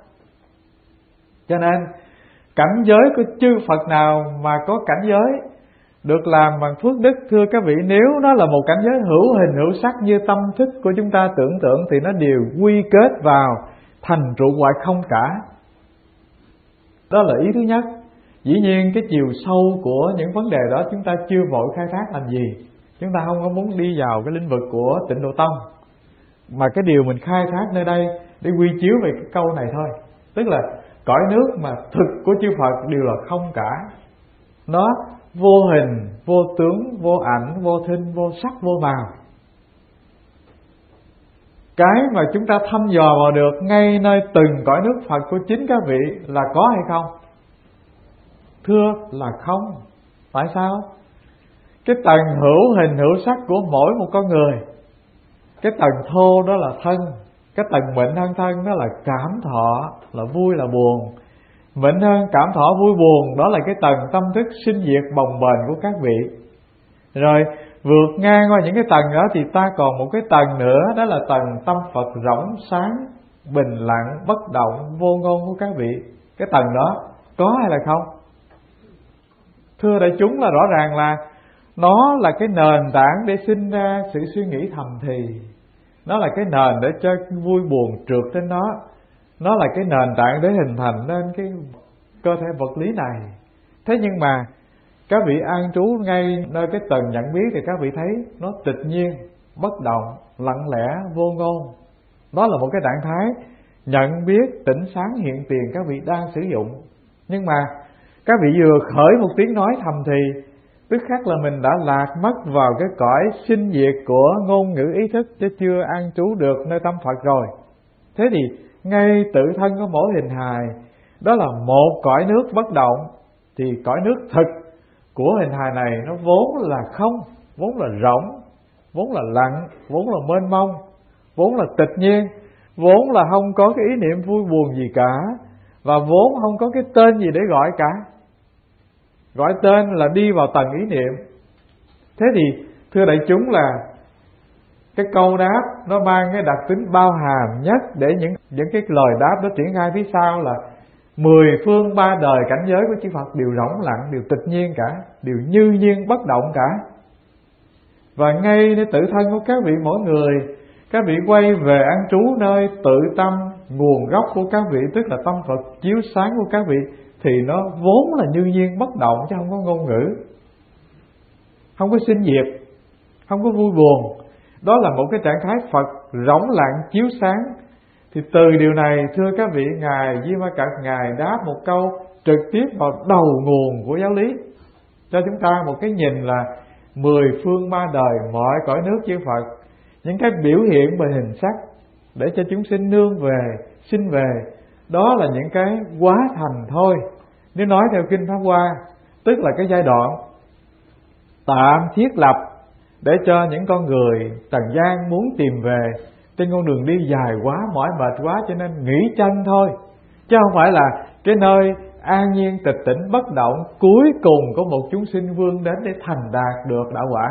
Cho nên cảnh giới của chư Phật nào mà có cảnh giới được làm bằng phước đức, thưa các vị, nếu nó là một cảnh giới hữu hình hữu sắc như tâm thức của chúng ta tưởng tượng, thì nó đều quy kết vào thành trụ hoại không cả. Đó là ý thứ nhất. Dĩ nhiên cái chiều sâu của những vấn đề đó chúng ta chưa vội khai thác làm gì. Chúng ta không có muốn đi vào cái lĩnh vực của Tịnh Độ Tông, mà cái điều mình khai thác nơi đây để quy chiếu về cái câu này thôi. Tức là cõi nước mà thực của chư Phật đều là không cả. Nó vô hình, vô tướng, vô ảnh, vô thinh, vô sắc, vô màu. Cái mà chúng ta thăm dò vào được ngay nơi từng cõi nước Phật của chính các vị là có hay không? Thưa là không. Tại sao? Cái tầng hữu hình hữu sắc của mỗi một con người, cái tầng thô đó là thân, cái tầng mịn hơn thân đó là cảm thọ, là vui là buồn. Mịn hơn cảm thọ vui buồn, đó là cái tầng tâm thức sinh diệt bồng bềnh của các vị. Rồi vượt ngang qua những cái tầng đó thì ta còn một cái tầng nữa, đó là tầng tâm Phật rỗng sáng, bình lặng, bất động, vô ngôn của các vị. Cái tầng đó có hay là không? Thưa đại chúng, là rõ ràng là nó là cái nền tảng để sinh ra sự suy nghĩ thầm thì. Nó là cái nền để cho vui buồn trượt trên nó. Nó là cái nền tảng để hình thành nên cái cơ thể vật lý này. Thế nhưng mà các vị an trú ngay nơi cái tầng nhận biết thì các vị thấy nó tịch nhiên, bất động, lặng lẽ, vô ngôn. Đó là một cái trạng thái nhận biết, tỉnh sáng hiện tiền các vị đang sử dụng. Nhưng mà các vị vừa khởi một tiếng nói thầm thì, tức khắc là mình đã lạc mất vào cái cõi sinh diệt của ngôn ngữ ý thức, chứ chưa an trú được nơi tâm Phật rồi. Thế thì ngay tự thân có mỗi hình hài, đó là một cõi nước bất động, thì cõi nước thực của hình hài này nó vốn là không, vốn là rỗng, vốn là lặng, vốn là mênh mông, vốn là tịch nhiên, vốn là không có cái ý niệm vui buồn gì cả, và vốn không có cái tên gì để gọi cả. Gọi tên là đi vào tầng ý niệm. Thế thì thưa đại chúng, là cái câu đáp nó mang cái đặc tính bao hàm nhất, để những cái lời đáp đó triển khai phía sau là 10 phương 3 đời cảnh giới của chư Phật đều rỗng lặng, đều tịch nhiên cả, đều như nhiên bất động cả. Và ngay nơi tự thân của các vị mỗi người, các vị quay về an trú nơi tự tâm nguồn gốc của các vị, tức là tâm Phật chiếu sáng của các vị, thì nó vốn là như nhiên bất động, chứ không có ngôn ngữ, không có sinh diệt, không có vui buồn. Đó là một cái trạng thái Phật rỗng lặng chiếu sáng. Thì từ điều này, thưa các vị, Ngài Di Ma Cật Ngài đáp một câu trực tiếp vào đầu nguồn của giáo lý, cho chúng ta một cái nhìn là 10 phương 3 đời mọi cõi nước chư Phật, những cái biểu hiện về hình sắc để cho chúng sinh nương về, sinh về, đó là những cái quá thành thôi. Nếu nói theo Kinh Pháp Hoa, tức là cái giai đoạn tạm thiết lập để cho những con người trần gian muốn tìm về trên con đường đi dài quá, mỏi mệt quá, cho nên nghỉ chân thôi, chứ không phải là cái nơi an nhiên tịch tỉnh bất động, cuối cùng có một chúng sinh vươn đến để thành đạt được đạo quả.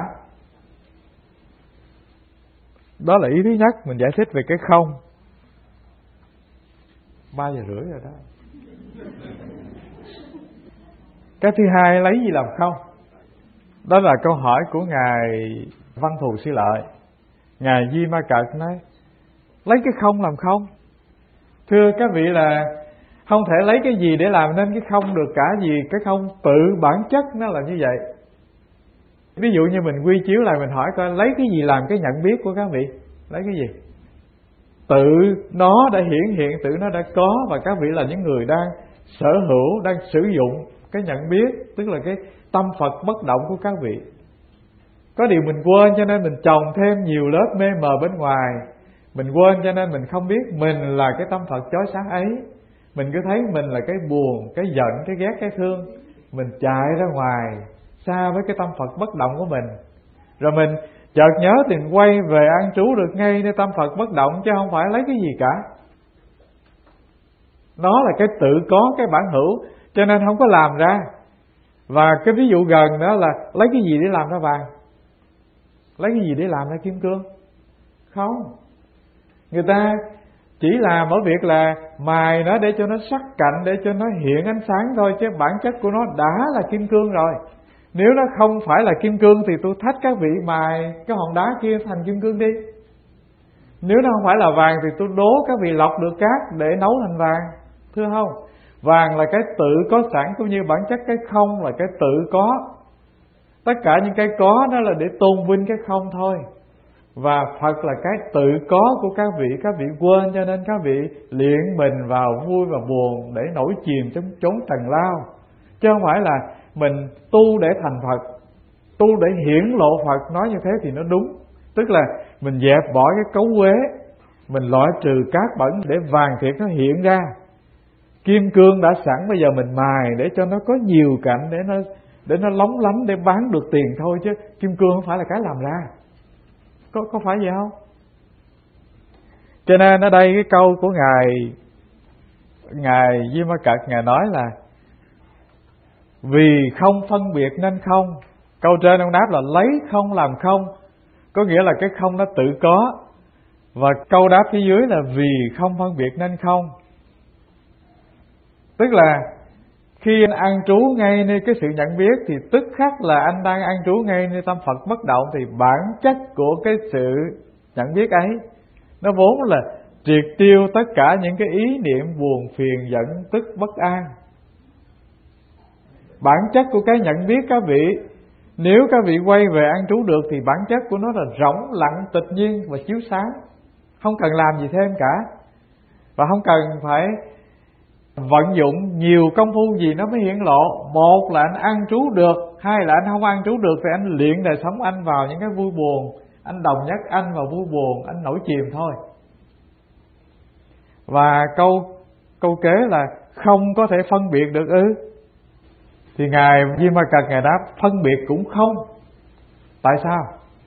Đó là ý thứ nhất mình giải thích về cái không. 3 giờ rưỡi rồi đó. Cái thứ hai, lấy gì làm không? Đó là câu hỏi của Ngài Văn Thù Sư Lợi. Ngài Di Ma Cật nói, lấy cái không làm không? Thưa các vị, là không thể lấy cái gì để làm nên cái không được cả, gì cái không tự bản chất nó là như vậy. Ví dụ như mình quy chiếu lại, mình hỏi coi lấy cái gì làm cái nhận biết của các vị? Lấy cái gì? Tự nó đã hiển hiện, tự nó đã có, và các vị là những người đang sở hữu, đang sử dụng cái nhận biết, tức là cái tâm Phật bất động của các vị. Có điều mình quên cho nên mình chồng thêm nhiều lớp mê mờ bên ngoài. Mình quên cho nên mình không biết mình là cái tâm Phật chói sáng ấy. Mình cứ thấy mình là cái buồn, cái giận, cái ghét, cái thương. Mình chạy ra ngoài xa với cái tâm Phật bất động của mình. Rồi mình chợt nhớ thì mình quay về an trú được ngay nơi tâm Phật bất động, chứ không phải lấy cái gì cả. Nó là cái tự có, cái bản hữu, cho nên không có làm ra. Và cái ví dụ gần đó là lấy cái gì để làm ra vàng? Lấy cái gì để làm ra kim cương? Không. Người ta chỉ làm ở việc là mài nó để cho nó sắc cạnh, để cho nó hiện ánh sáng thôi, chứ bản chất của nó đã là kim cương rồi. Nếu nó không phải là kim cương thì tôi thách các vị mài cái hòn đá kia thành kim cương đi. Nếu nó không phải là vàng thì tôi đố các vị lọc được cát để nấu thành vàng. Thưa không? Vàng là cái tự có sẵn, cũng như bản chất cái không là cái tự có. Tất cả những cái có đó là để tôn vinh cái không thôi. Và Phật là cái tự có của các vị quên, cho nên các vị luyện mình vào vui và buồn để nổi chìm trong chốn trần lao. Chứ không phải là mình tu để thành Phật, tu để hiển lộ Phật. Nói như thế thì nó đúng. Tức là mình dẹp bỏ cái cấu uế, mình loại trừ cát bẩn để vàng thiệt nó hiện ra. Kim cương đã sẵn, bây giờ mình mài để cho nó có nhiều cạnh, để nó lóng lánh, để bán được tiền thôi, chứ kim cương không phải là cái làm ra. Có phải vậy không? Cho nên ở đây cái câu của Ngài Di Ma Cật, Ngài nói là vì không phân biệt nên không. Câu trên ông đáp là lấy không làm không, có nghĩa là cái không nó tự có. Và câu đáp phía dưới là vì không phân biệt nên không. Tức là khi anh an trú ngay nơi cái sự nhận biết thì tức khắc là anh đang an trú ngay nơi tâm Phật bất động. Thì bản chất của cái sự nhận biết ấy nó vốn là triệt tiêu tất cả những cái ý niệm buồn phiền giận tức bất an. Bản chất của cái nhận biết các vị, nếu các vị quay về an trú được thì bản chất của nó là rỗng lặng tịch nhiên và chiếu sáng. Không cần làm gì thêm cả, và không cần phải vận dụng nhiều công phu gì nó mới hiển lộ. Một là anh an trú được, hai là anh không an trú được thì anh luyện đời sống anh vào những cái vui buồn, anh đồng nhất anh vào vui buồn, anh nổi chìm thôi. Và câu kế là không có thể phân biệt được ư? Thì Ngài Di Ma Cật Ngài đáp phân biệt cũng không. Tại sao?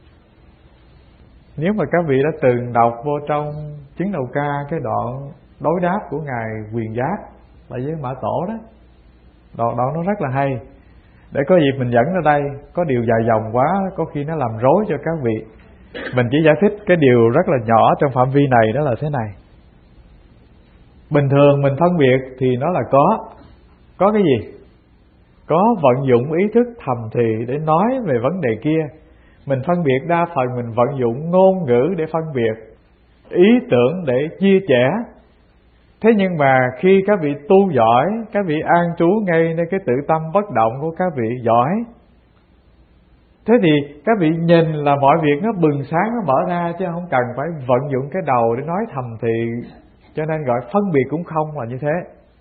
Nếu mà các vị đã từng đọc vô trong Chứng Đầu Ca cái đoạn đối đáp của Ngài Quyền Giác là với Mã Tổ đó, đoạn nó rất là hay. Để có dịp mình dẫn ra đây, có điều dài dòng quá có khi nó làm rối cho các vị. Mình chỉ giải thích cái điều rất là nhỏ trong phạm vi này, đó là thế này. Bình thường mình phân biệt thì nó là có cái gì? Có vận dụng ý thức thầm thì để nói về vấn đề kia. Mình phân biệt đa phần mình vận dụng ngôn ngữ để phân biệt, ý tưởng để chia sẻ. Thế nhưng mà khi các vị tu giỏi, các vị an trú ngay nơi cái tự tâm bất động của các vị giỏi, thế thì các vị nhìn là mọi việc nó bừng sáng, nó mở ra, chứ không cần phải vận dụng cái đầu để nói thầm thì. Cho nên gọi phân biệt cũng không là như thế.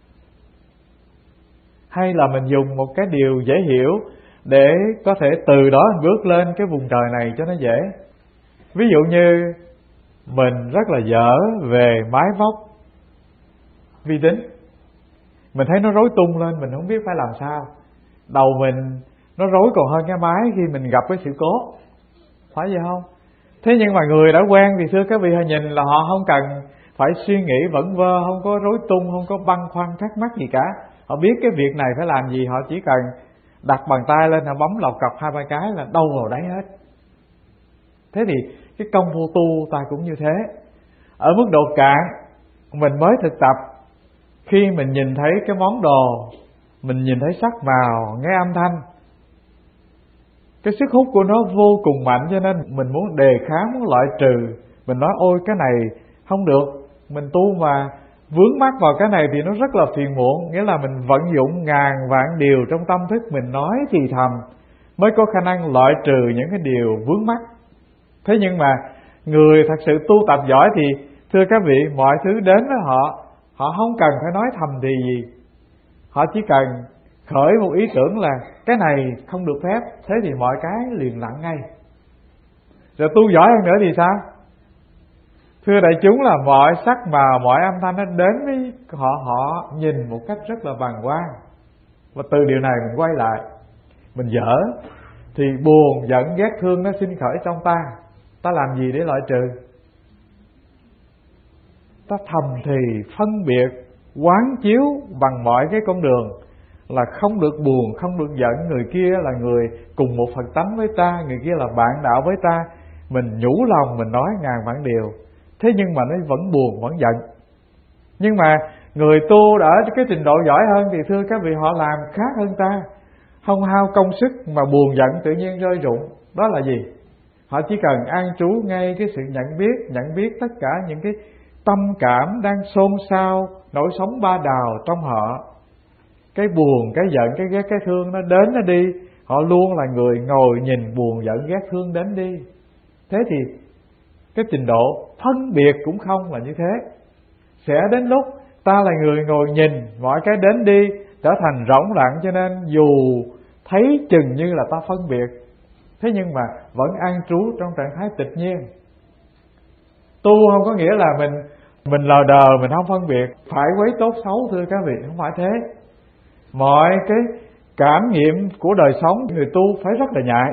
Hay là mình dùng một cái điều dễ hiểu để có thể từ đó mình bước lên cái vùng trời này cho nó dễ. Ví dụ như mình rất là dở về máy móc vi tính, mình thấy nó rối tung lên, mình không biết phải làm sao. Đầu mình nó rối còn hơn cái máy khi mình gặp cái sự cố, phải vậy không? Thế nhưng mà người đã quen thì thưa các vị, họ nhìn là họ không cần phải suy nghĩ vẩn vơ, không có rối tung, không có băn khoăn thắc mắc gì cả. Họ biết cái việc này phải làm gì, họ chỉ cần đặt bàn tay lên, họ bấm lọc cọc 2-3 cái là đâu vào đấy hết. Thế thì cái công phu tu ta cũng như thế. Ở mức độ cạn, mình mới thực tập, khi mình nhìn thấy cái món đồ, mình nhìn thấy sắc màu, nghe âm thanh, cái sức hút của nó vô cùng mạnh, cho nên mình muốn đề kháng, muốn loại trừ. Mình nói ôi cái này không được, mình tu mà vướng mắc vào cái này thì nó rất là phiền muộn. Nghĩa là mình vận dụng ngàn vạn điều trong tâm thức, mình nói thì thầm mới có khả năng loại trừ những cái điều vướng mắc. Thế nhưng mà người thật sự tu tập giỏi thì thưa các vị, mọi thứ đến với họ không cần phải nói thầm thì gì. Họ chỉ cần khởi một ý tưởng là cái này không được phép, thế thì mọi cái liền lặng ngay. Rồi tu giỏi hơn nữa thì sao? Thưa đại chúng, là mọi sắc màu, mọi âm thanh nó đến với họ nhìn một cách rất là bàng hoàng. Và từ điều này mình quay lại, mình dở thì buồn, giận, ghét, thương nó sinh khởi trong ta. Ta làm gì để loại trừ? Ta thầm thì phân biệt, quán chiếu bằng mọi cái con đường là không được buồn, không được giận. Người kia là người cùng một Phật tánh với ta, người kia là bạn đạo với ta. Mình nhủ lòng, mình nói ngàn vạn điều, thế nhưng mà nó vẫn buồn, vẫn giận. Nhưng mà người tu ở cái trình độ giỏi hơn thì thưa các vị, họ làm khác hơn ta, không hao công sức mà buồn giận tự nhiên rơi rụng. Đó là gì? Họ chỉ cần an trú ngay cái sự nhận biết tất cả những cái tâm cảm đang xôn xao, nỗi sống ba đào trong họ. Cái buồn, cái giận, cái ghét, cái thương nó đến nó đi, họ luôn là người ngồi nhìn buồn giận ghét thương đến đi. Thế thì cái trình độ phân biệt cũng không là như thế. Sẽ đến lúc ta là người ngồi nhìn mọi cái đến đi, trở thành rỗng lặng, cho nên dù thấy chừng như là ta phân biệt, thế nhưng mà vẫn an trú trong trạng thái tịch nhiên. Tu không có nghĩa là mình lờ đờ, mình không phân biệt, phải quấy tốt xấu. Thưa các vị, không phải thế. Mọi cái cảm nghiệm của đời sống, người tu phải rất là nhạy.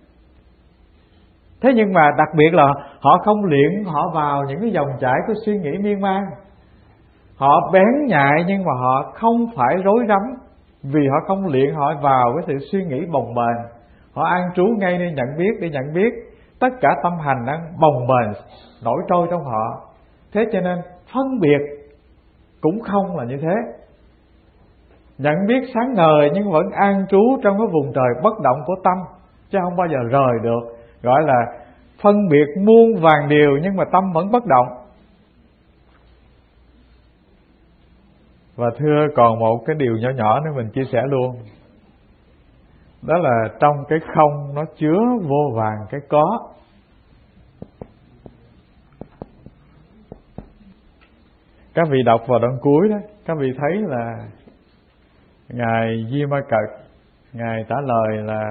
Thế nhưng mà đặc biệt là họ không luyện họ vào những cái dòng chảy của suy nghĩ miên man. Họ bén nhạy nhưng mà họ không phải rối rắm, vì họ không luyện họ vào cái sự suy nghĩ bồng bềnh. Họ an trú ngay để nhận biết tất cả tâm hành đang bồng bềnh nổi trôi trong họ. Thế cho nên phân biệt cũng không là như thế. Nhận biết sáng ngời nhưng vẫn an trú trong cái vùng trời bất động của tâm, chứ không bao giờ rời được. Gọi là phân biệt muôn vàn điều nhưng mà tâm vẫn bất động. Và thưa, còn một cái điều nhỏ nhỏ nữa mình chia sẻ luôn. Đó là trong cái không nó chứa vô vàn cái có. Các vị đọc vào đoạn cuối đó, các vị thấy là Ngài Di Ma Cật, Ngài trả lời là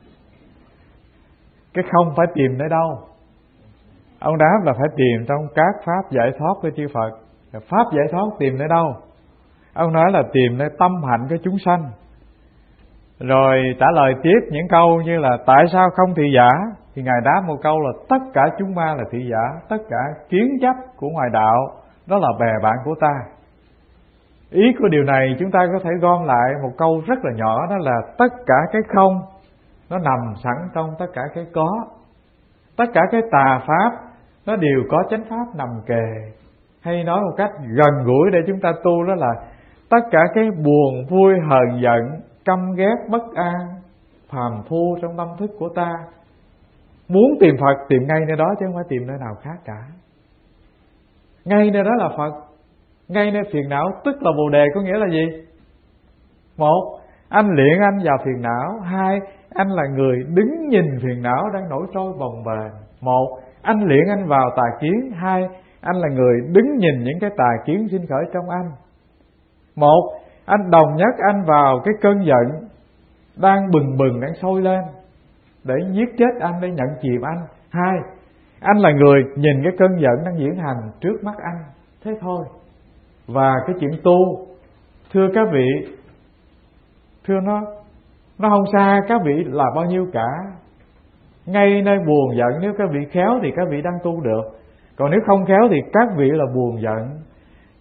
cái không phải tìm nơi đâu. Ông đáp là phải tìm trong các pháp giải thoát của chư Phật. Pháp giải thoát tìm nơi đâu? Ông nói là tìm nơi tâm hạnh của chúng sanh. Rồi trả lời tiếp những câu như là tại sao không thị giả? Thì Ngài đáp một câu là tất cả chúng ma là thị giả, tất cả kiến chấp của ngoài đạo đó là bè bạn của ta. Ý của điều này chúng ta có thể gom lại một câu rất là nhỏ, đó là tất cả cái không nó nằm sẵn trong tất cả cái có. Tất cả cái tà pháp nó đều có chánh pháp nằm kề. Hay nói một cách gần gũi để chúng ta tu, đó là tất cả cái buồn, vui, hờn giận, căm ghét, bất an, phàm phu trong tâm thức của ta, muốn tìm Phật tìm ngay nơi đó chứ không phải tìm nơi nào khác cả. Ngay nơi đó là Phật. Ngay nơi phiền não tức là Bồ Đề. Có nghĩa là gì? Một, anh luyện anh vào phiền não. Hai, anh là người đứng nhìn phiền não đang nổi trôi bồng bềnh. Một, anh luyện anh vào tà kiến. Hai, anh là người đứng nhìn những cái tà kiến sinh khởi trong anh. Một, anh đồng nhất anh vào cái cơn giận đang bừng bừng, đang sôi lên để giết chết anh, để nhận chìm anh. Hai, anh là người nhìn cái cơn giận đang diễn hành trước mắt anh. Thế thôi. Và cái chuyện tu, thưa các vị, thưa nó không xa các vị là bao nhiêu cả. Ngay nơi buồn giận, nếu các vị khéo thì các vị đang tu được. Còn nếu không khéo thì các vị là buồn giận.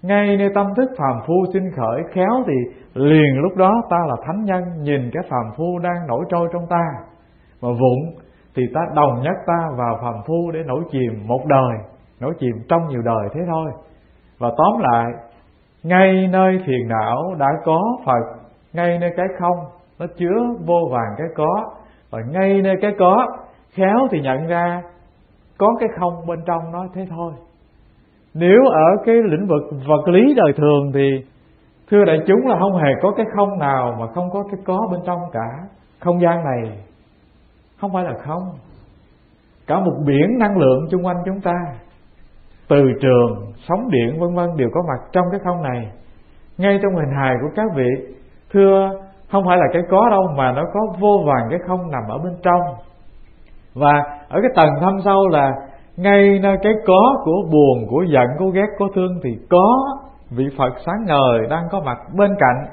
ngay nơi tâm thức phàm phu sinh khởi, khéo thì liền lúc đó ta là thánh nhân. Nhìn cái phàm phu đang nổi trôi trong ta, mà vụng thì ta đồng nhất ta vào phàm phu để nổi chìm một đời, nổi chìm trong nhiều đời thế thôi. Và tóm lại, ngay nơi phiền não đã có Phật, ngay nơi cái không nó chứa vô vàn cái có, và ngay nơi cái có khéo thì nhận ra có cái không bên trong nó thế thôi. Nếu ở cái lĩnh vực vật lý đời thường thì thưa đại chúng là không hề có cái không nào mà không có cái có bên trong cả. Không gian này không phải là không, cả một biển năng lượng chung quanh chúng ta, từ trường, sóng điện vân vân đều có mặt trong cái không này. Ngay trong hình hài của các vị, thưa không phải là cái có đâu, mà nó có vô vàn cái không nằm ở bên trong. Và ở cái tầng thâm sâu là ngay nơi cái có của buồn, của giận, của ghét, của thương thì có vị Phật sáng ngời đang có mặt bên cạnh.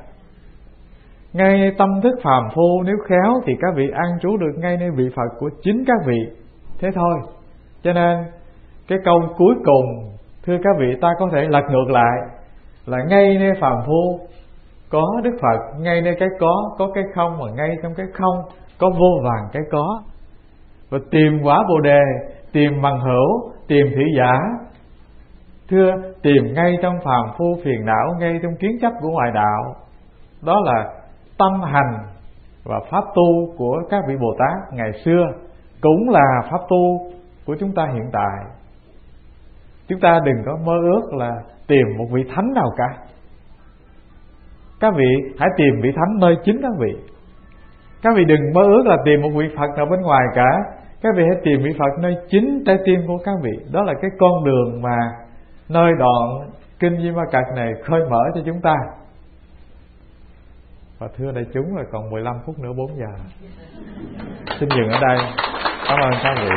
Ngay tâm thức phàm phu nếu khéo thì các vị an trú được ngay nơi vị Phật của chính các vị. Thế thôi. Cho nên cái câu cuối cùng, thưa các vị, ta có thể lật ngược lại là ngay nơi phàm phu có Đức Phật, ngay nơi cái có cái không, mà ngay trong cái không có vô vàn cái có. Và tìm quả Bồ Đề, tìm bằng hữu, tìm thủy giả, thưa tìm ngay trong phàm phu phiền não, ngay trong kiến chấp của ngoại đạo. Đó là tâm hành và pháp tu của các vị Bồ Tát ngày xưa, cũng là pháp tu của chúng ta hiện tại. Chúng ta đừng có mơ ước là tìm một vị thánh nào cả. Các vị hãy tìm vị thánh nơi chính các vị. Các vị đừng mơ ước là tìm một vị Phật nào bên ngoài cả. Các vị hãy tìm vị Phật nơi chính trái tim của các vị. Đó là cái con đường mà nơi đoạn Kinh Di Ma Cật này khơi mở cho chúng ta. Và thưa đại chúng là còn 15 phút nữa 4 giờ. Xin dừng ở đây. Cảm ơn các vị.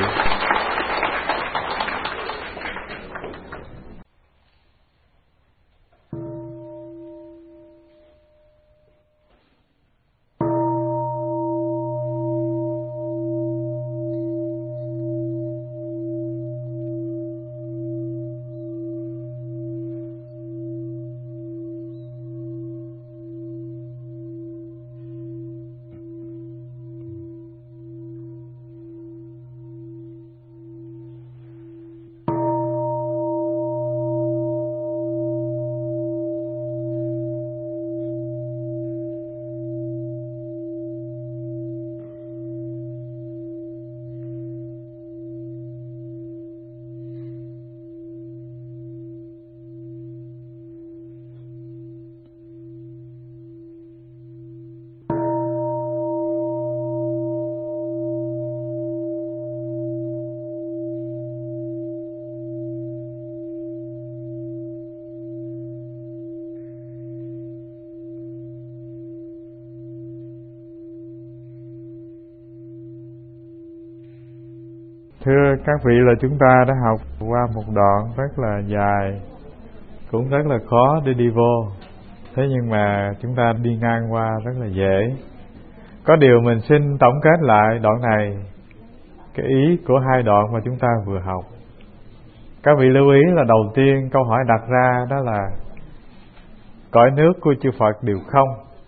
Thưa các vị, là chúng ta đã học qua một đoạn rất là dài, cũng rất là khó để đi vô. Thế nhưng mà chúng ta đi ngang qua rất là dễ. Có điều mình xin tổng kết lại đoạn này, cái ý của hai đoạn mà chúng ta vừa học. Các vị lưu ý là đầu tiên câu hỏi đặt ra đó là cõi nước của chư Phật đều không.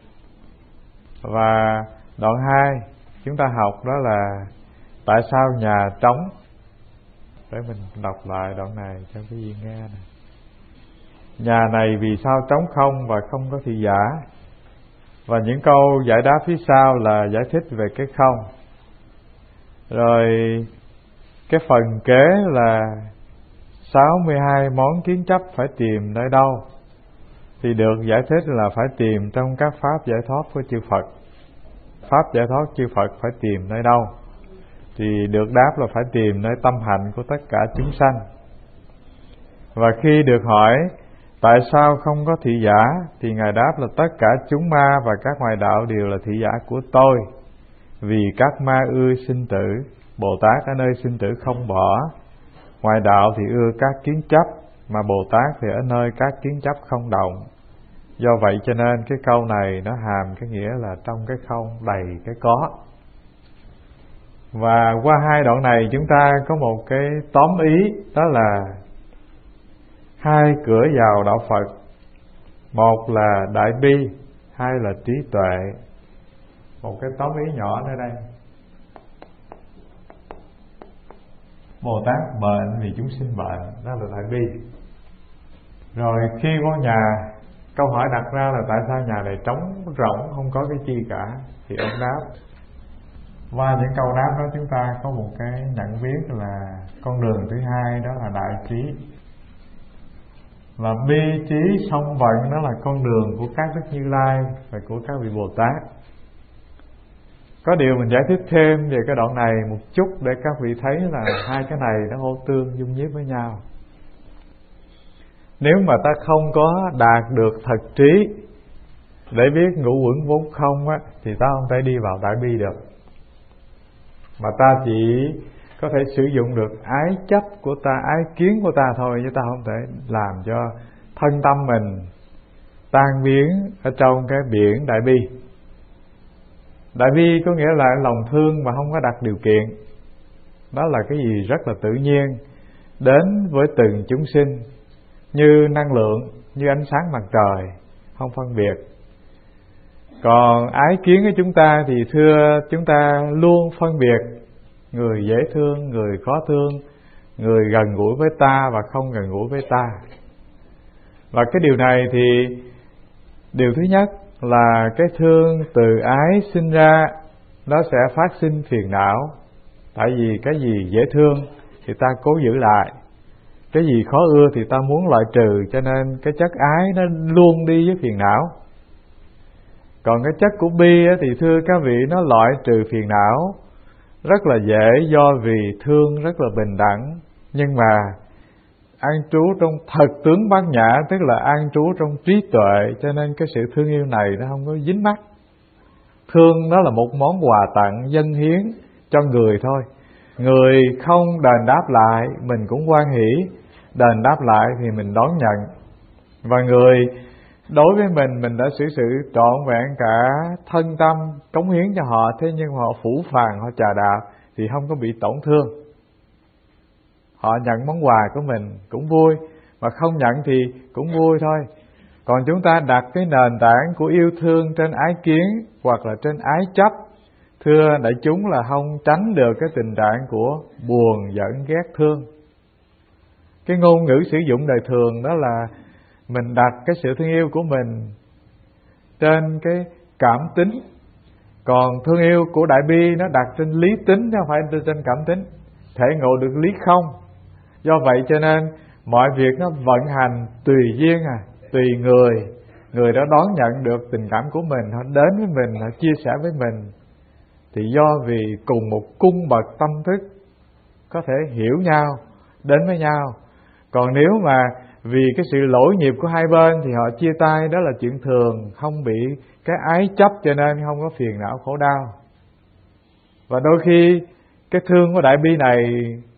Và đoạn 2 chúng ta học đó là tại sao nhà trống. Để mình đọc lại đoạn này cho quý vị nghe này. Nhà này vì sao trống không và không có thị giả. Và những câu giải đáp phía sau là giải thích về cái không. Rồi cái phần kế là 62 món kiến chấp phải tìm nơi đâu, thì được giải thích là phải tìm trong các pháp giải thoát của chư Phật. Pháp giải thoát chư Phật phải tìm nơi đâu, thì được đáp là phải tìm nơi tâm hạnh của tất cả chúng sanh. Và khi được hỏi tại sao không có thị giả, thì Ngài đáp là tất cả chúng ma và các ngoại đạo đều là thị giả của tôi. Vì các ma ưa sinh tử, Bồ Tát ở nơi sinh tử không bỏ. Ngoại đạo thì ưa các kiến chấp, mà Bồ Tát thì ở nơi các kiến chấp không động. Do vậy cho nên cái câu này nó hàm cái nghĩa là trong cái không đầy cái có. Và qua hai đoạn này chúng ta có một cái tóm ý, đó là hai cửa vào đạo Phật. Một là đại bi, hai là trí tuệ. Một cái tóm ý nhỏ nữa đây. Bồ Tát bệnh vì chúng sinh bệnh, đó là đại bi. Rồi khi vô nhà, câu hỏi đặt ra là tại sao nhà này trống rỗng, không có cái chi cả, thì ông đáp. Qua những câu đáp đó chúng ta có một cái nhận biết là con đường thứ hai, đó là đại trí. Và bi trí song vận, đó là con đường của các Đức Như Lai và của các vị Bồ Tát. Có điều mình giải thích thêm về cái đoạn này một chút để các vị thấy là hai cái này nó hô tương dung nhiếp với nhau. Nếu mà ta không có đạt được thật trí để biết ngũ uẩn vốn không á, thì ta không thể đi vào đại bi được. Mà ta chỉ có thể sử dụng được ái chấp của ta, ái kiến của ta thôi, chứ ta không thể làm cho thân tâm mình tan biến ở trong cái biển đại bi. Đại bi có nghĩa là lòng thương mà không có đặt điều kiện. Đó là cái gì rất là tự nhiên đến với từng chúng sinh, như năng lượng, như ánh sáng mặt trời, không phân biệt. Còn ái kiến của chúng ta thì thưa chúng ta luôn phân biệt người dễ thương, người khó thương, người gần gũi với ta và không gần gũi với ta. Và cái điều này thì điều thứ nhất là cái thương từ ái sinh ra nó sẽ phát sinh phiền não. Tại vì cái gì dễ thương thì ta cố giữ lại, cái gì khó ưa thì ta muốn loại trừ, cho nên cái chất ái nó luôn đi với phiền não. Còn cái chất của bi thì thưa các vị, nó loại trừ phiền não rất là dễ, do vì thương rất là bình đẳng. Nhưng mà an trú trong thật tướng bát nhã, tức là an trú trong trí tuệ, cho nên cái sự thương yêu này nó không có dính mắc. Thương đó là một món quà tặng dâng hiến cho người thôi. Người không đền đáp lại mình cũng hoan hỷ, đền đáp lại thì mình đón nhận. Và người đối với mình đã xử sự trọn vẹn cả thân tâm cống hiến cho họ, thế nhưng họ phũ phàng, họ chà đạp thì không có bị tổn thương. Họ nhận món quà của mình cũng vui, mà không nhận thì cũng vui thôi. Còn chúng ta đặt cái nền tảng của yêu thương trên ái kiến hoặc là trên ái chấp, thưa đại chúng, là không tránh được cái tình trạng của buồn, giận, ghét, thương. Cái ngôn ngữ sử dụng đời thường đó là mình đặt cái sự thương yêu của mình trên cái cảm tính. Còn thương yêu của đại bi nó đặt trên lý tính, chứ không phải trên cảm tính, thể ngộ được lý không. Do vậy cho nên mọi việc nó vận hành tùy duyên, tùy người. Người đó đón nhận được tình cảm của mình, họ đến với mình, họ chia sẻ với mình, thì do vì cùng một cung bậc tâm thức có thể hiểu nhau, đến với nhau. Còn nếu mà vì cái sự lỗi nhịp của hai bên thì họ chia tay, đó là chuyện thường, không bị cái ái chấp, cho nên không có phiền não khổ đau. Và đôi khi cái thương của đại bi này,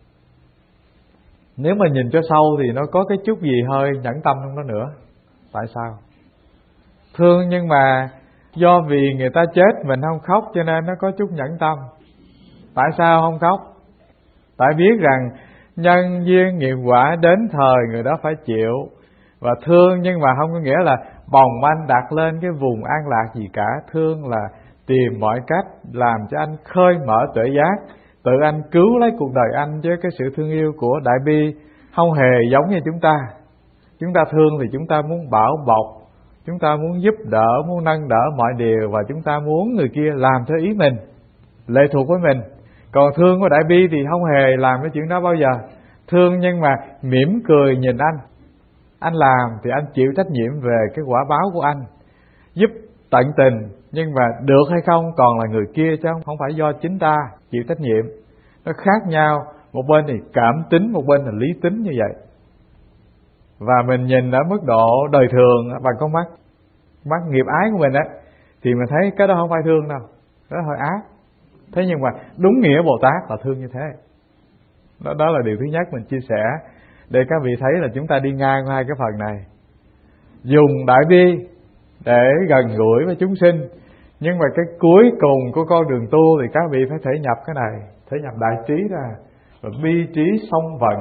nếu mà nhìn cho sâu thì nó có cái chút gì hơi nhẫn tâm trong đó nữa. Tại sao? Thương nhưng mà do vì người ta chết mình không khóc, cho nên nó có chút nhẫn tâm. Tại sao không khóc? Tại biết rằng nhân duyên nghiệp quả đến thời người đó phải chịu. Và thương nhưng mà không có nghĩa là bồng anh đặt lên cái vùng an lạc gì cả. Thương là tìm mọi cách làm cho anh khơi mở tuệ giác, tự anh cứu lấy cuộc đời anh. Chứ cái sự thương yêu của đại bi không hề giống như chúng ta. Chúng ta thương thì chúng ta muốn bảo bọc, chúng ta muốn giúp đỡ, muốn nâng đỡ mọi điều, và chúng ta muốn người kia làm theo ý mình, lệ thuộc với mình. Còn thương của đại bi thì không hề làm cái chuyện đó bao giờ. Thương nhưng mà mỉm cười nhìn anh làm thì anh chịu trách nhiệm về cái quả báo của anh, giúp tận tình, nhưng mà được hay không còn là người kia, chứ không phải do chính ta chịu trách nhiệm. Nó khác nhau, một bên thì cảm tính, một bên là lý tính như vậy. Và mình nhìn ở mức độ đời thường bằng con mắt nghiệp ái của mình á, thì mình thấy cái đó không phải thương đâu, đó là hơi ác. Thế nhưng mà đúng nghĩa Bồ Tát là thương như thế. Đó là điều thứ nhất mình chia sẻ để các vị thấy là chúng ta đi ngang hai cái phần này. Dùng đại bi để gần gũi với chúng sinh, nhưng mà cái cuối cùng của con đường tu thì các vị phải thể nhập cái này, thể nhập đại trí ra. Và bi trí song vận,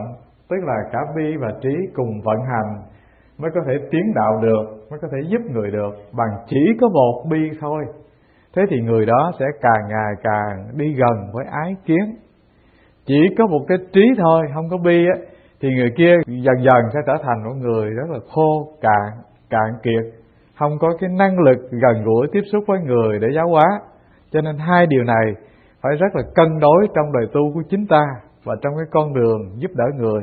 tức là cả bi và trí cùng vận hành mới có thể tiến đạo được, mới có thể giúp người được. Bằng chỉ có một bi thôi, thế thì người đó sẽ càng ngày càng đi gần với ái kiến. Chỉ có một cái trí thôi, không có bi á, thì người kia dần dần sẽ trở thành một người rất là khô cạn kiệt, không có cái năng lực gần gũi tiếp xúc với người để giáo hóa. Cho nên hai điều này phải rất là cân đối trong đời tu của chúng ta và trong cái con đường giúp đỡ người.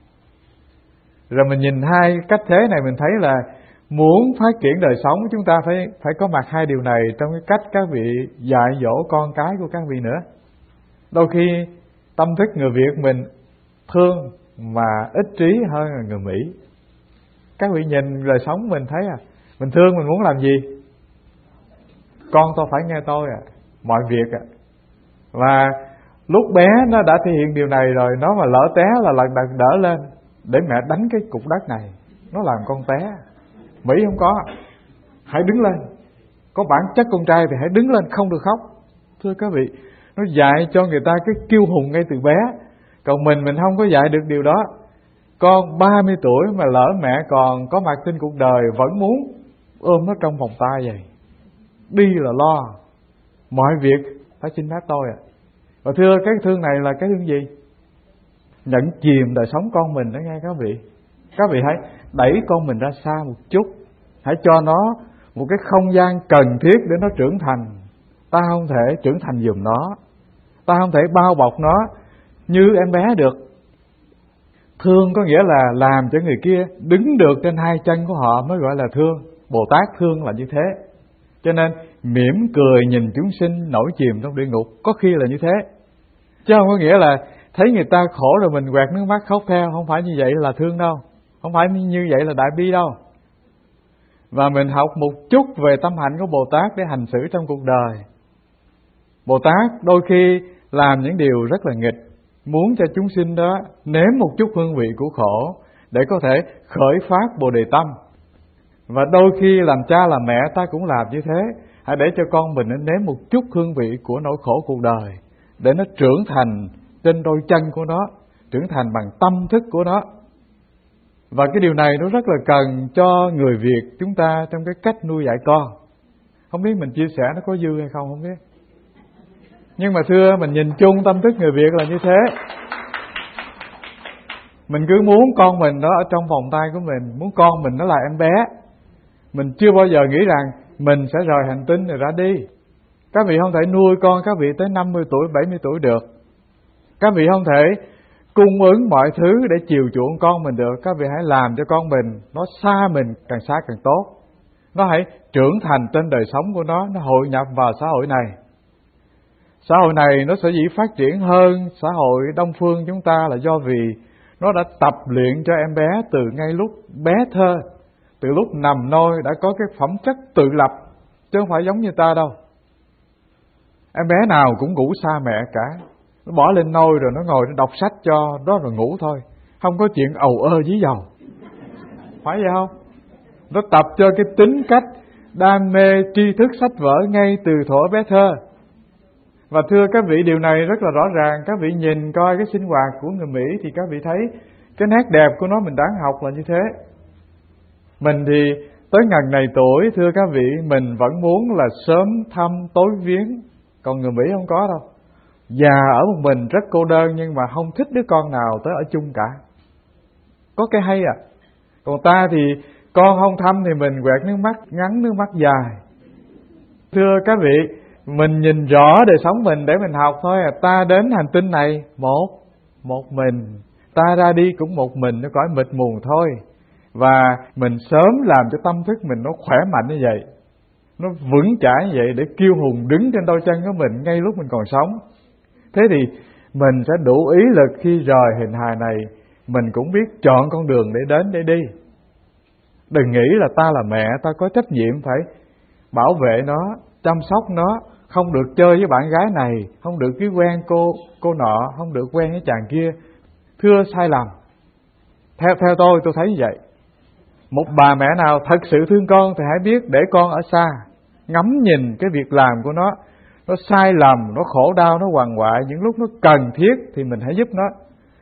Rồi mình nhìn hai cách thế này, mình thấy là muốn phát triển đời sống chúng ta phải có mặt hai điều này trong cái cách các vị dạy dỗ con cái của các vị nữa. Đôi khi tâm thức người Việt mình thương mà ít trí hơn là người Mỹ. Các vị nhìn đời sống mình thấy mình thương, mình muốn làm gì? Con tôi phải nghe tôi mọi việc Và lúc bé nó đã thể hiện điều này rồi, nó mà lỡ té là lần đợt đỡ lên để mẹ đánh cái cục đất này, nó làm con té. Mỹ không có, hãy đứng lên, có bản chất con trai thì hãy đứng lên, không được khóc. Thưa các vị, nó dạy cho người ta cái kiêu hùng ngay từ bé. Còn mình không có dạy được điều đó. Con 30 tuổi mà lỡ mẹ còn có mặt trên cuộc đời vẫn muốn ôm nó trong vòng tay vậy. Đi là lo, mọi việc phải xin phép tôi Và thưa, cái thương này là cái thương gì? Nhận chìm đời sống con mình đó nghe các vị. Các vị hãy đẩy con mình ra xa một chút, hãy cho nó một cái không gian cần thiết để nó trưởng thành. Ta không thể trưởng thành giùm nó, ta không thể bao bọc nó như em bé được. Thương có nghĩa là làm cho người kia đứng được trên hai chân của họ mới gọi là thương. Bồ Tát thương là như thế. Cho nên mỉm cười nhìn chúng sinh nổi chìm trong địa ngục có khi là như thế, chứ không có nghĩa là thấy người ta khổ rồi mình quẹt nước mắt khóc theo. Không phải như vậy là thương đâu, không phải như vậy là đại bi đâu. Và mình học một chút về tâm hạnh của Bồ Tát để hành xử trong cuộc đời. Bồ Tát đôi khi làm những điều rất là nghịch, muốn cho chúng sinh đó nếm một chút hương vị của khổ để có thể khởi phát Bồ Đề tâm. Và đôi khi làm cha làm mẹ ta cũng làm như thế. Hãy để cho con mình nó nếm một chút hương vị của nỗi khổ cuộc đời để nó trưởng thành trên đôi chân của nó, trưởng thành bằng tâm thức của nó. Và cái điều này nó rất là cần cho người Việt chúng ta trong cái cách nuôi dạy con. Không biết mình chia sẻ nó có dư hay không, không biết. Nhưng mà thưa, mình nhìn chung tâm thức người Việt là như thế. Mình cứ muốn con mình nó ở trong vòng tay của mình, muốn con mình nó là em bé. Mình chưa bao giờ nghĩ rằng mình sẽ rời hành tinh rồi ra đi. Các vị không thể nuôi con các vị tới 50 tuổi, 70 tuổi được. Các vị không thể cung ứng mọi thứ để chiều chuộng con mình được. Các vị hãy làm cho con mình nó xa mình càng xa càng tốt. Nó hãy trưởng thành trên đời sống của nó hội nhập vào xã hội này. Xã hội này nó sẽ dĩ phát triển hơn xã hội Đông phương chúng ta là do vì nó đã tập luyện cho em bé từ ngay lúc bé thơ, từ lúc nằm nôi đã có cái phẩm chất tự lập, chứ không phải giống như ta đâu. Em bé nào cũng ngủ xa mẹ cả, nó bỏ lên nôi rồi nó ngồi nó đọc sách cho đó rồi ngủ thôi, không có chuyện ầu ơ dí dầu, phải vậy không? Nó tập cho cái tính cách đam mê tri thức sách vở ngay từ thuở bé thơ. Và thưa các vị, điều này rất là rõ ràng. Các vị nhìn coi cái sinh hoạt của người Mỹ thì các vị thấy cái nét đẹp của nó mình đáng học là như thế. Mình thì tới ngần này tuổi, thưa các vị, mình vẫn muốn là sớm thăm tối viếng. Còn người Mỹ không có đâu. Già ở một mình rất cô đơn nhưng mà không thích đứa con nào tới ở chung cả. Có cái hay Còn ta thì con không thăm thì mình quẹt nước mắt ngắn, nước mắt dài. Thưa các vị, mình nhìn rõ đời sống mình để mình học thôi. Ta đến hành tinh này một mình, ta ra đi cũng một mình, nó cõi mịt mù thôi. Và mình sớm làm cho tâm thức mình nó khỏe mạnh như vậy, nó vững chãi như vậy để kiêu hùng đứng trên đôi chân của mình ngay lúc mình còn sống. Thế thì mình sẽ đủ ý lực khi rời hình hài này, mình cũng biết chọn con đường để đến để đi. Đừng nghĩ là ta là mẹ, ta có trách nhiệm phải bảo vệ nó, chăm sóc nó, không được chơi với bạn gái này, không được cứ quen cô nọ, không được quen với chàng kia. Thưa, sai lầm. Theo tôi thấy như vậy. Một bà mẹ nào thật sự thương con thì hãy biết để con ở xa, ngắm nhìn cái việc làm của nó sai lầm, nó khổ đau, nó quằn quại, những lúc nó cần thiết thì mình hãy giúp nó.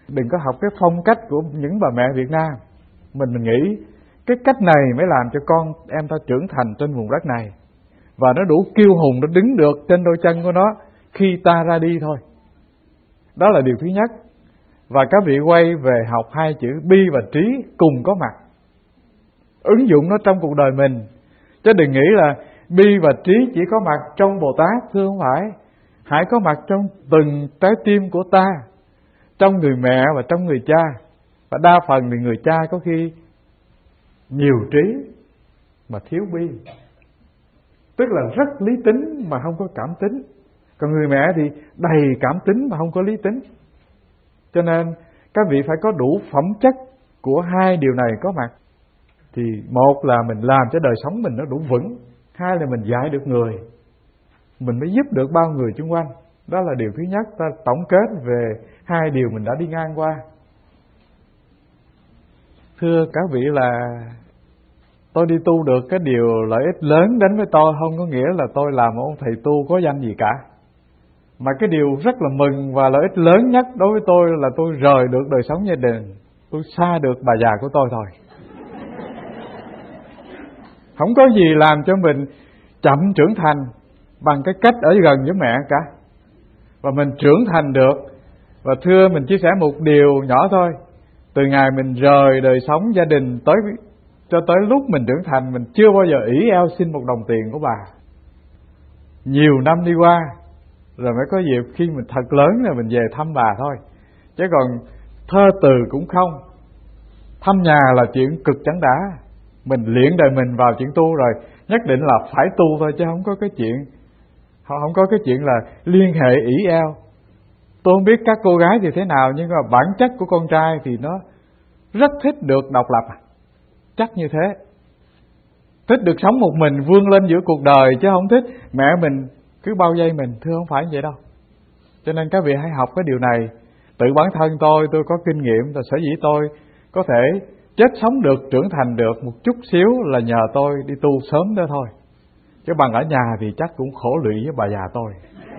Đừng có học cái phong cách của những bà mẹ Việt Nam. Mình nghĩ cái cách này mới làm cho con em ta trưởng thành trên vùng đất này, và nó đủ kiêu hùng, nó đứng được trên đôi chân của nó khi ta ra đi thôi. Đó là điều thứ nhất. Và các vị quay về học hai chữ bi và trí cùng có mặt, ứng dụng nó trong cuộc đời mình. Chứ đừng nghĩ là bi và trí chỉ có mặt trong Bồ Tát, thưa không phải. Hãy có mặt trong từng trái tim của ta, trong người mẹ và trong người cha. Và đa phần thì người cha có khi nhiều trí mà thiếu bi, tức là rất lý tính mà không có cảm tính. Còn người mẹ thì đầy cảm tính mà không có lý tính. Cho nên các vị phải có đủ phẩm chất của hai điều này có mặt. Thì một là mình làm cho đời sống mình nó đủ vững, hai là mình dạy được người, mình mới giúp được bao người xung quanh. Đó là điều thứ nhất. Ta tổng kết về hai điều mình đã đi ngang qua. Thưa các vị, là tôi đi tu được cái điều lợi ích lớn đến với tôi không có nghĩa là tôi làm một ông thầy tu có danh gì cả. Mà cái điều rất là mừng và lợi ích lớn nhất đối với tôi là tôi rời được đời sống gia đình, tôi xa được bà già của tôi thôi. Không có gì làm cho mình chậm trưởng thành bằng cái cách ở gần với mẹ cả. Và mình trưởng thành được. Và thưa, mình chia sẻ một điều nhỏ thôi. Từ ngày mình rời đời sống gia đình cho tới lúc mình trưởng thành, mình chưa bao giờ ỷ eo xin một đồng tiền của bà. Nhiều năm đi qua rồi mới có dịp khi mình thật lớn rồi mình về thăm bà thôi. Chứ còn thơ từ cũng không. Thăm nhà là chuyện cực chẳng đã. Mình luyện đời mình vào chuyện tu rồi, nhất định là phải tu thôi, chứ không có cái chuyện là liên hệ ỷ eo. Tôi không biết các cô gái thì thế nào, nhưng mà bản chất của con trai thì nó rất thích được độc lập, chắc như thế. Thích được sống một mình, vươn lên giữa cuộc đời, chứ không thích mẹ mình cứ bao vây mình. Thưa, không phải vậy đâu. Cho nên các vị hãy học cái điều này. Tự bản thân tôi có kinh nghiệm, và sở dĩ tôi có thể chết sống được, trưởng thành được một chút xíu là nhờ tôi đi tu sớm đó thôi. Chứ bằng ở nhà thì chắc cũng khổ lụy với bà già tôi.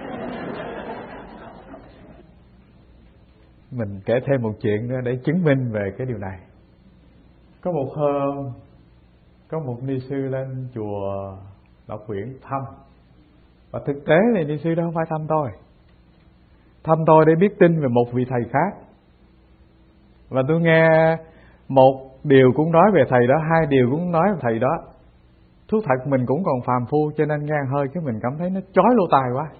Mình kể thêm một chuyện nữa để chứng minh về cái điều này. Có một hôm, có một ni sư lên chùa Lộc Huyện thăm. Và thực tế thì ni sư đó không phải thăm tôi. Thăm tôi để biết tin về một vị thầy khác. Và tôi nghe một điều cũng nói về thầy đó, hai điều cũng nói về thầy đó. Thú thật mình cũng còn phàm phu, cho nên nghe hơi cái mình cảm thấy nó chói lỗ tai quá.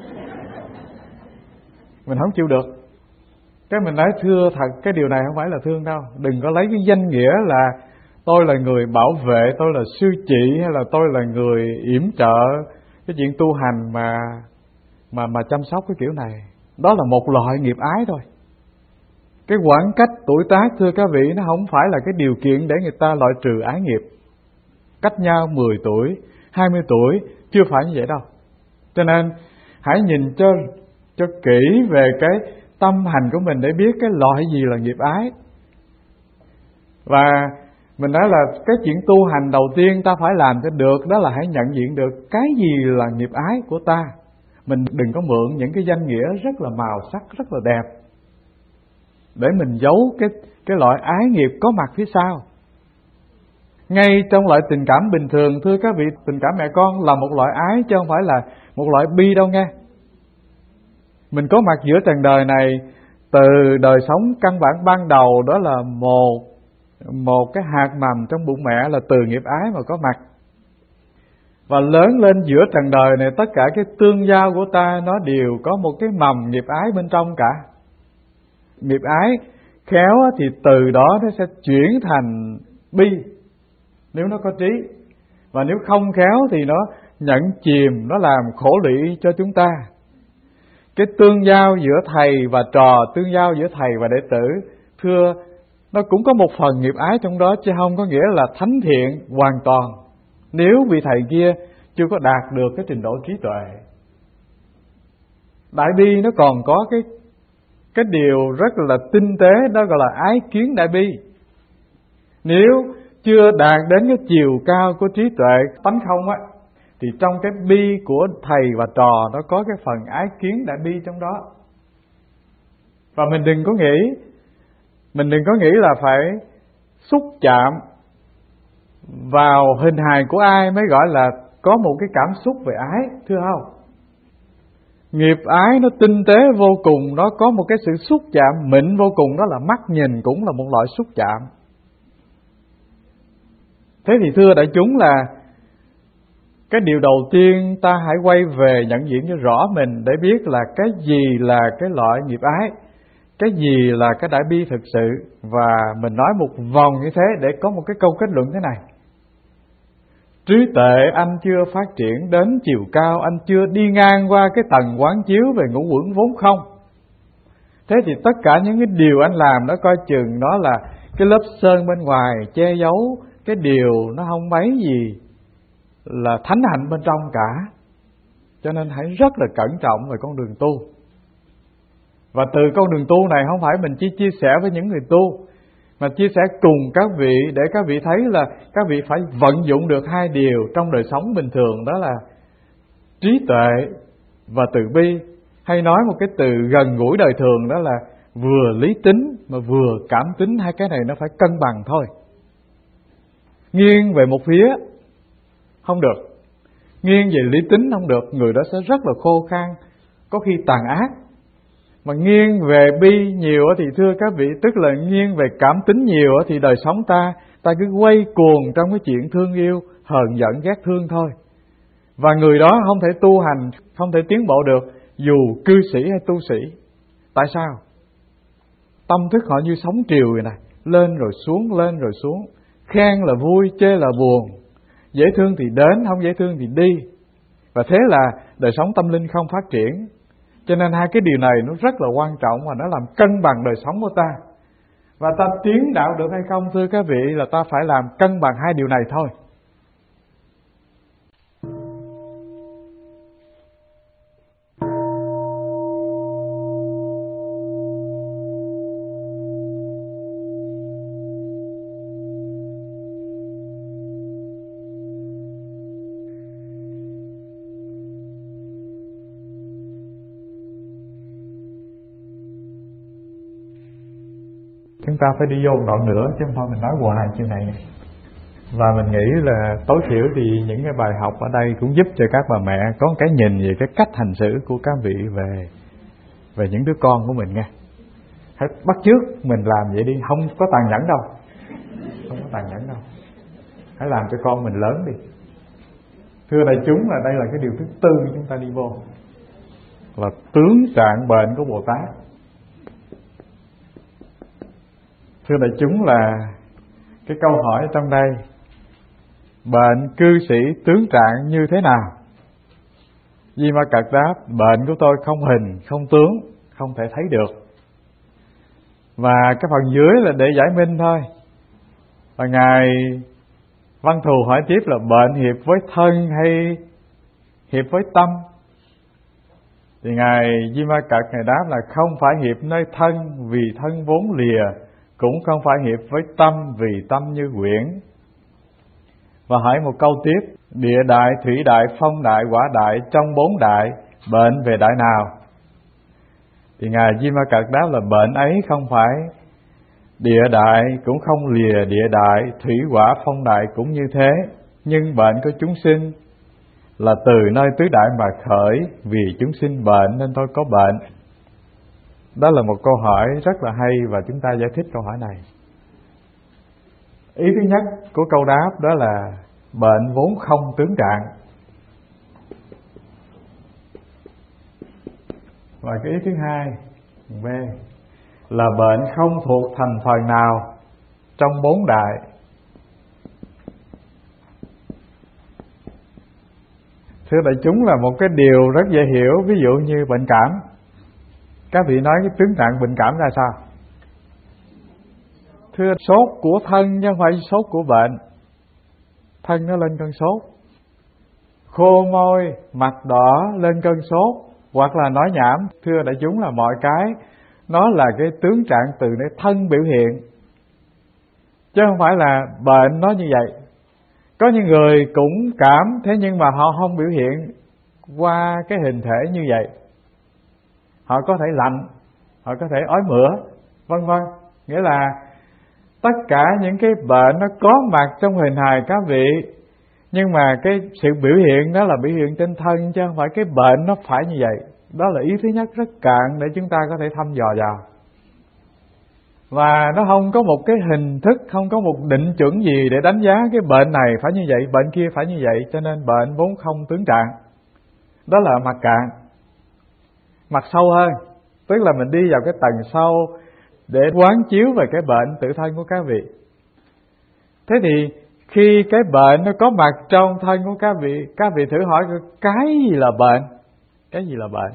Mình không chịu được. Cái mình nói thưa thật, cái điều này không phải là thương đâu. Đừng có lấy cái danh nghĩa là tôi là người bảo vệ, tôi là sư trị, hay là tôi là người yểm trợ cái chuyện tu hành mà chăm sóc cái kiểu này. Đó là một loại nghiệp ái thôi. Cái khoảng cách tuổi tác, thưa các vị, nó không phải là cái điều kiện để người ta loại trừ ái nghiệp. Cách nhau 10 tuổi, 20 tuổi chưa phải như vậy đâu. Cho nên hãy nhìn cho kỹ về cái tâm hành của mình để biết cái loại gì là nghiệp ái. Và mình nói là cái chuyện tu hành đầu tiên ta phải làm cho được, đó là hãy nhận diện được cái gì là nghiệp ái của ta. Mình đừng có mượn những cái danh nghĩa rất là màu sắc, rất là đẹp để mình giấu cái loại ái nghiệp có mặt phía sau. Ngay trong loại tình cảm bình thường, thưa các vị, tình cảm mẹ con là một loại ái chứ không phải là một loại bi đâu nghe. Mình có mặt giữa trần đời này, từ đời sống căn bản ban đầu, đó là một cái hạt mầm trong bụng mẹ là từ nghiệp ái mà có mặt. Và lớn lên giữa trần đời này, tất cả cái tương giao của ta nó đều có một cái mầm nghiệp ái bên trong cả. Nghiệp ái khéo thì từ đó nó sẽ chuyển thành bi nếu nó có trí. Và nếu không khéo thì nó nhận chìm, nó làm khổ lụy cho chúng ta. Cái tương giao giữa thầy và trò, tương giao giữa thầy và đệ tử, thưa, nó cũng có một phần nghiệp ái trong đó, chứ không có nghĩa là thánh thiện hoàn toàn nếu vị thầy kia chưa có đạt được cái trình độ trí tuệ. Đại bi nó còn có cái điều rất là tinh tế, đó gọi là ái kiến đại bi. Nếu chưa đạt đến cái chiều cao của trí tuệ tánh không á, thì trong cái bi của thầy và trò nó có cái phần ái kiến đại bi trong đó. Và mình đừng có nghĩ Mình đừng có nghĩ là phải xúc chạm vào hình hài của ai mới gọi là có một cái cảm xúc về ái, thưa không? Nghiệp ái nó tinh tế vô cùng, nó có một cái sự xúc chạm mịn vô cùng, đó là mắt nhìn cũng là một loại xúc chạm. Thế thì thưa đại chúng là cái điều đầu tiên ta hãy quay về nhận diện cho rõ mình để biết là cái gì là cái loại nghiệp ái, cái gì là cái đại bi thực sự. Và mình nói một vòng như thế để có một cái câu kết luận thế này: trí tuệ anh chưa phát triển đến chiều cao, anh chưa đi ngang qua cái tầng quán chiếu về ngũ uẩn vốn không. Thế thì tất cả những cái điều anh làm đó coi chừng đó là cái lớp sơn bên ngoài che giấu cái điều nó không mấy gì là thánh hạnh bên trong cả. Cho nên hãy rất là cẩn trọng về con đường tu. Và từ con đường tu này không phải mình chỉ chia sẻ với những người tu, mà chia sẻ cùng các vị để các vị thấy là các vị phải vận dụng được hai điều trong đời sống bình thường, đó là trí tuệ và từ bi. Hay nói một cái từ gần gũi đời thường, đó là vừa lý tính mà vừa cảm tính. Hai cái này nó phải cân bằng thôi. Nghiêng về một phía không được, nghiêng về lý tính không được, người đó sẽ rất là khô khan, có khi tàn ác. Mà nghiêng về bi nhiều thì thưa các vị, tức là nghiêng về cảm tính nhiều thì đời sống ta cứ quay cuồng trong cái chuyện thương yêu, hờn giận, ghét thương thôi. Và người đó không thể tu hành, không thể tiến bộ được dù cư sĩ hay tu sĩ. Tại sao? Tâm thức họ như sóng triều vậy này, lên rồi xuống, lên rồi xuống. Khen là vui, chê là buồn, dễ thương thì đến, không dễ thương thì đi. Và thế là đời sống tâm linh không phát triển. Cho nên hai cái điều này nó rất là quan trọng và nó làm cân bằng đời sống của ta. Và ta tiến đạo được hay không thưa các vị là ta phải làm cân bằng hai điều này thôi. Chúng ta phải đi vô một đoạn nữa chứ không thôi mình nói hoài chuyện này. Và mình nghĩ là tối thiểu thì những cái bài học ở đây cũng giúp cho các bà mẹ có một cái nhìn về cái cách hành xử của các vị về những đứa con của mình nha. Hãy bắt chước mình làm vậy đi, không có tàn nhẫn đâu. Không có tàn nhẫn đâu. Hãy làm cho con mình lớn đi. Thưa đại chúng là đây là cái điều thứ tư chúng ta đi vô, là tướng trạng bệnh của Bồ Tát. Thưa đại chúng là cái câu hỏi trong đây, bệnh cư sĩ tướng trạng như thế nào? Di Ma Cật đáp, bệnh của tôi không hình, không tướng, không thể thấy được. Và cái phần dưới là để giải minh thôi. Và Ngài Văn Thù hỏi tiếp là bệnh hiệp với thân hay hiệp với tâm? Thì Ngài Di Ma Cật Ngài đáp là không phải hiệp nơi thân vì thân vốn lìa, cũng không phải hiệp với tâm vì tâm như quyển. Và hỏi một câu tiếp, địa đại, thủy đại, phong đại, hỏa đại, trong bốn đại, bệnh về đại nào? Thì Ngài Di Ma Cật đáp là bệnh ấy không phải địa đại, cũng không lìa địa đại, thủy hỏa phong đại cũng như thế. Nhưng bệnh của chúng sinh là từ nơi tứ đại mà khởi, vì chúng sinh bệnh nên tôi có bệnh. Đó là một câu hỏi rất là hay và chúng ta giải thích câu hỏi này. Ý thứ nhất của câu đáp đó là bệnh vốn không tướng trạng. Và cái ý thứ hai, B, là bệnh không thuộc thành phần nào trong bốn đại. Thưa đại chúng là một cái điều rất dễ hiểu. Ví dụ như bệnh cảm, các vị nói cái tướng trạng bệnh cảm ra sao? Thưa, sốt của thân chứ không phải sốt của bệnh. Thân nó lên cơn sốt, khô môi, mặt đỏ lên cơn sốt, hoặc là nói nhảm. Thưa đại chúng là mọi cái nó là cái tướng trạng từ nơi thân biểu hiện, chứ không phải là bệnh nó như vậy. Có những người cũng cảm, thế nhưng mà họ không biểu hiện qua cái hình thể như vậy. Họ có thể lạnh, họ có thể ói mửa, vân vân. Nghĩa là tất cả những cái bệnh nó có mặt trong hình hài các vị, nhưng mà cái sự biểu hiện đó là biểu hiện trên thân, chứ không phải cái bệnh nó phải như vậy. Đó là ý thứ nhất rất cạn để chúng ta có thể thăm dò vào. Và nó không có một cái hình thức, không có một định chuẩn gì để đánh giá cái bệnh này phải như vậy, bệnh kia phải như vậy. Cho nên bệnh vốn không tướng trạng. Đó là mặt cạn. Mặt sâu hơn, tức là mình đi vào cái tầng sâu để quán chiếu về cái bệnh tự thân của các vị. Thế thì khi cái bệnh nó có mặt trong thân của các vị thử hỏi cái gì là bệnh? Cái gì là bệnh?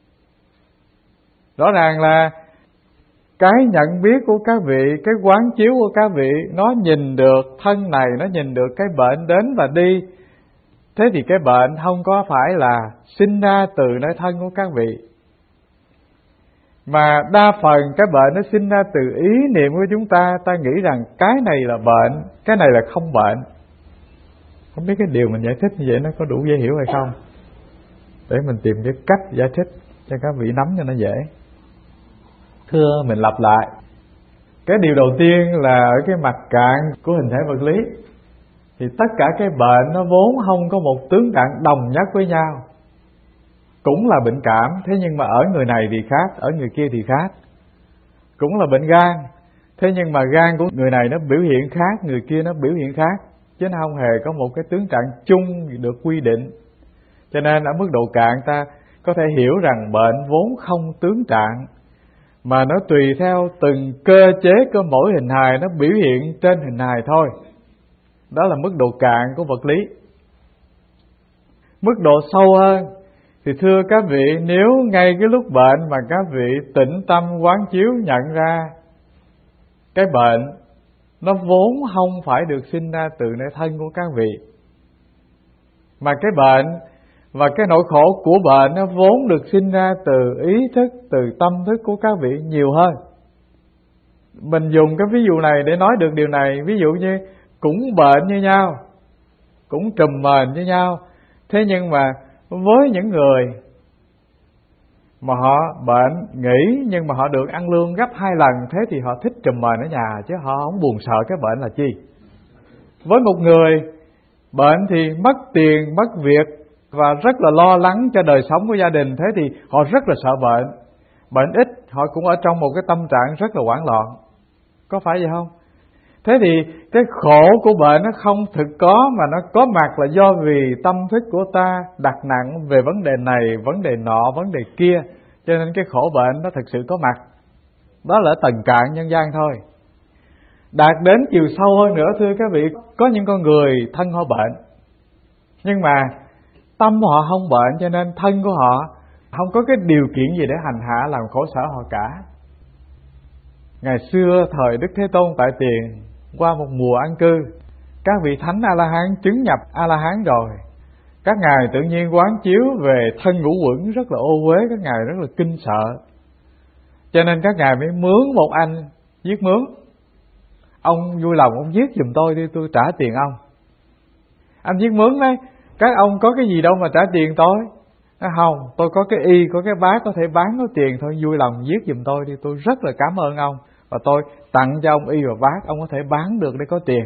Rõ ràng là cái nhận biết của các vị, cái quán chiếu của các vị, nó nhìn được thân này, nó nhìn được cái bệnh đến và đi. Thế thì cái bệnh không có phải là sinh ra từ nơi thân của các vị, mà đa phần cái bệnh nó sinh ra từ ý niệm của chúng ta. Ta nghĩ rằng cái này là bệnh, cái này là không bệnh. Không biết cái điều mình giải thích như vậy nó có đủ dễ hiểu hay không, để mình tìm cái cách giải thích cho các vị nắm cho nó dễ. Thưa mình lặp lại, cái điều đầu tiên là ở cái mặt cạn của hình thể vật lý, thì tất cả cái bệnh nó vốn không có một tướng trạng đồng nhất với nhau. Cũng là bệnh cảm, thế nhưng mà ở người này thì khác, ở người kia thì khác. Cũng là bệnh gan, thế nhưng mà gan của người này nó biểu hiện khác, người kia nó biểu hiện khác, chứ nó không hề có một cái tướng trạng chung được quy định. Cho nên ở mức độ cạn ta có thể hiểu rằng bệnh vốn không tướng trạng, mà nó tùy theo từng cơ chế của mỗi hình hài nó biểu hiện trên hình hài thôi. Đó là mức độ cạn của vật lý. Mức độ sâu hơn thì thưa các vị, nếu ngay cái lúc bệnh mà các vị tĩnh tâm quán chiếu nhận ra cái bệnh nó vốn không phải được sinh ra từ nơi thân của các vị, mà cái bệnh và cái nỗi khổ của bệnh nó vốn được sinh ra từ ý thức, từ tâm thức của các vị nhiều hơn. Mình dùng cái ví dụ này để nói được điều này. Ví dụ như cũng bệnh như nhau, cũng trùm mền như nhau, thế nhưng mà với những người mà họ bệnh nghỉ nhưng mà họ được ăn lương gấp 2 lần, thế thì họ thích trùm mền ở nhà, chứ họ không buồn sợ cái bệnh là chi. Với một người bệnh thì mất tiền, mất việc và rất là lo lắng cho đời sống của gia đình, thế thì họ rất là sợ bệnh. Bệnh ít, họ cũng ở trong một cái tâm trạng rất là hoảng loạn. Có phải vậy không? Thế thì cái khổ của bệnh nó không thực có, mà nó có mặt là do vì tâm thức của ta đặt nặng về vấn đề này, vấn đề nọ, vấn đề kia, cho nên cái khổ bệnh nó thực sự có mặt. Đó là tầng cạn nhân gian thôi. Đạt đến chiều sâu hơn nữa thưa các vị, có những con người thân họ bệnh, nhưng mà tâm họ không bệnh, cho nên thân của họ không có cái điều kiện gì để hành hạ làm khổ sở họ cả. Ngày xưa thời Đức Thế Tôn tại Tiền, qua một mùa an cư, các vị thánh A-la-hán chứng nhập A-la-hán rồi, các ngài tự nhiên quán chiếu về thân ngũ uẩn rất là ô uế, các ngài rất là kinh sợ, cho nên các ngài mới mướn một anh giết mướn. Ông vui lòng ông giết giùm tôi đi, tôi trả tiền ông. Anh giết mướn đấy, các ông có cái gì đâu mà trả tiền tôi. Không, tôi có cái y, có cái bát có thể bán có tiền thôi, vui lòng giết giùm tôi đi, tôi rất là cảm ơn ông, và tôi tặng cho ông y và bát, ông có thể bán được để có tiền.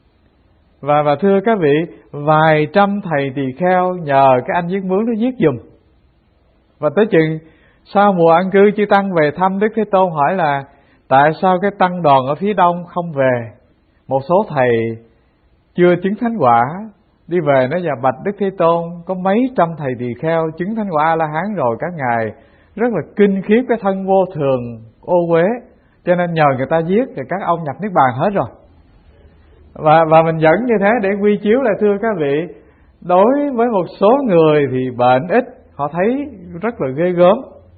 Và thưa các vị, vài trăm thầy tỳ kheo nhờ cái anh giết mướn nó giết giùm. Và tới chừng sau mùa an cư, chư tăng về thăm Đức Thế Tôn hỏi là tại sao cái tăng đoàn ở phía đông không về. Một số thầy chưa chứng thánh quả đi về nói và bạch Đức Thế Tôn, có mấy trăm thầy tỳ kheo chứng thánh quả A-la-hán rồi, các ngài rất là kinh khiếp cái thân vô thường ô uế, cho nên nhờ người ta giết thì các ông nhập niết bàn hết rồi. Và mình dẫn như thế để quy chiếu là thưa các vị, đối với một số người thì bệnh ít, họ thấy rất là ghê gớm.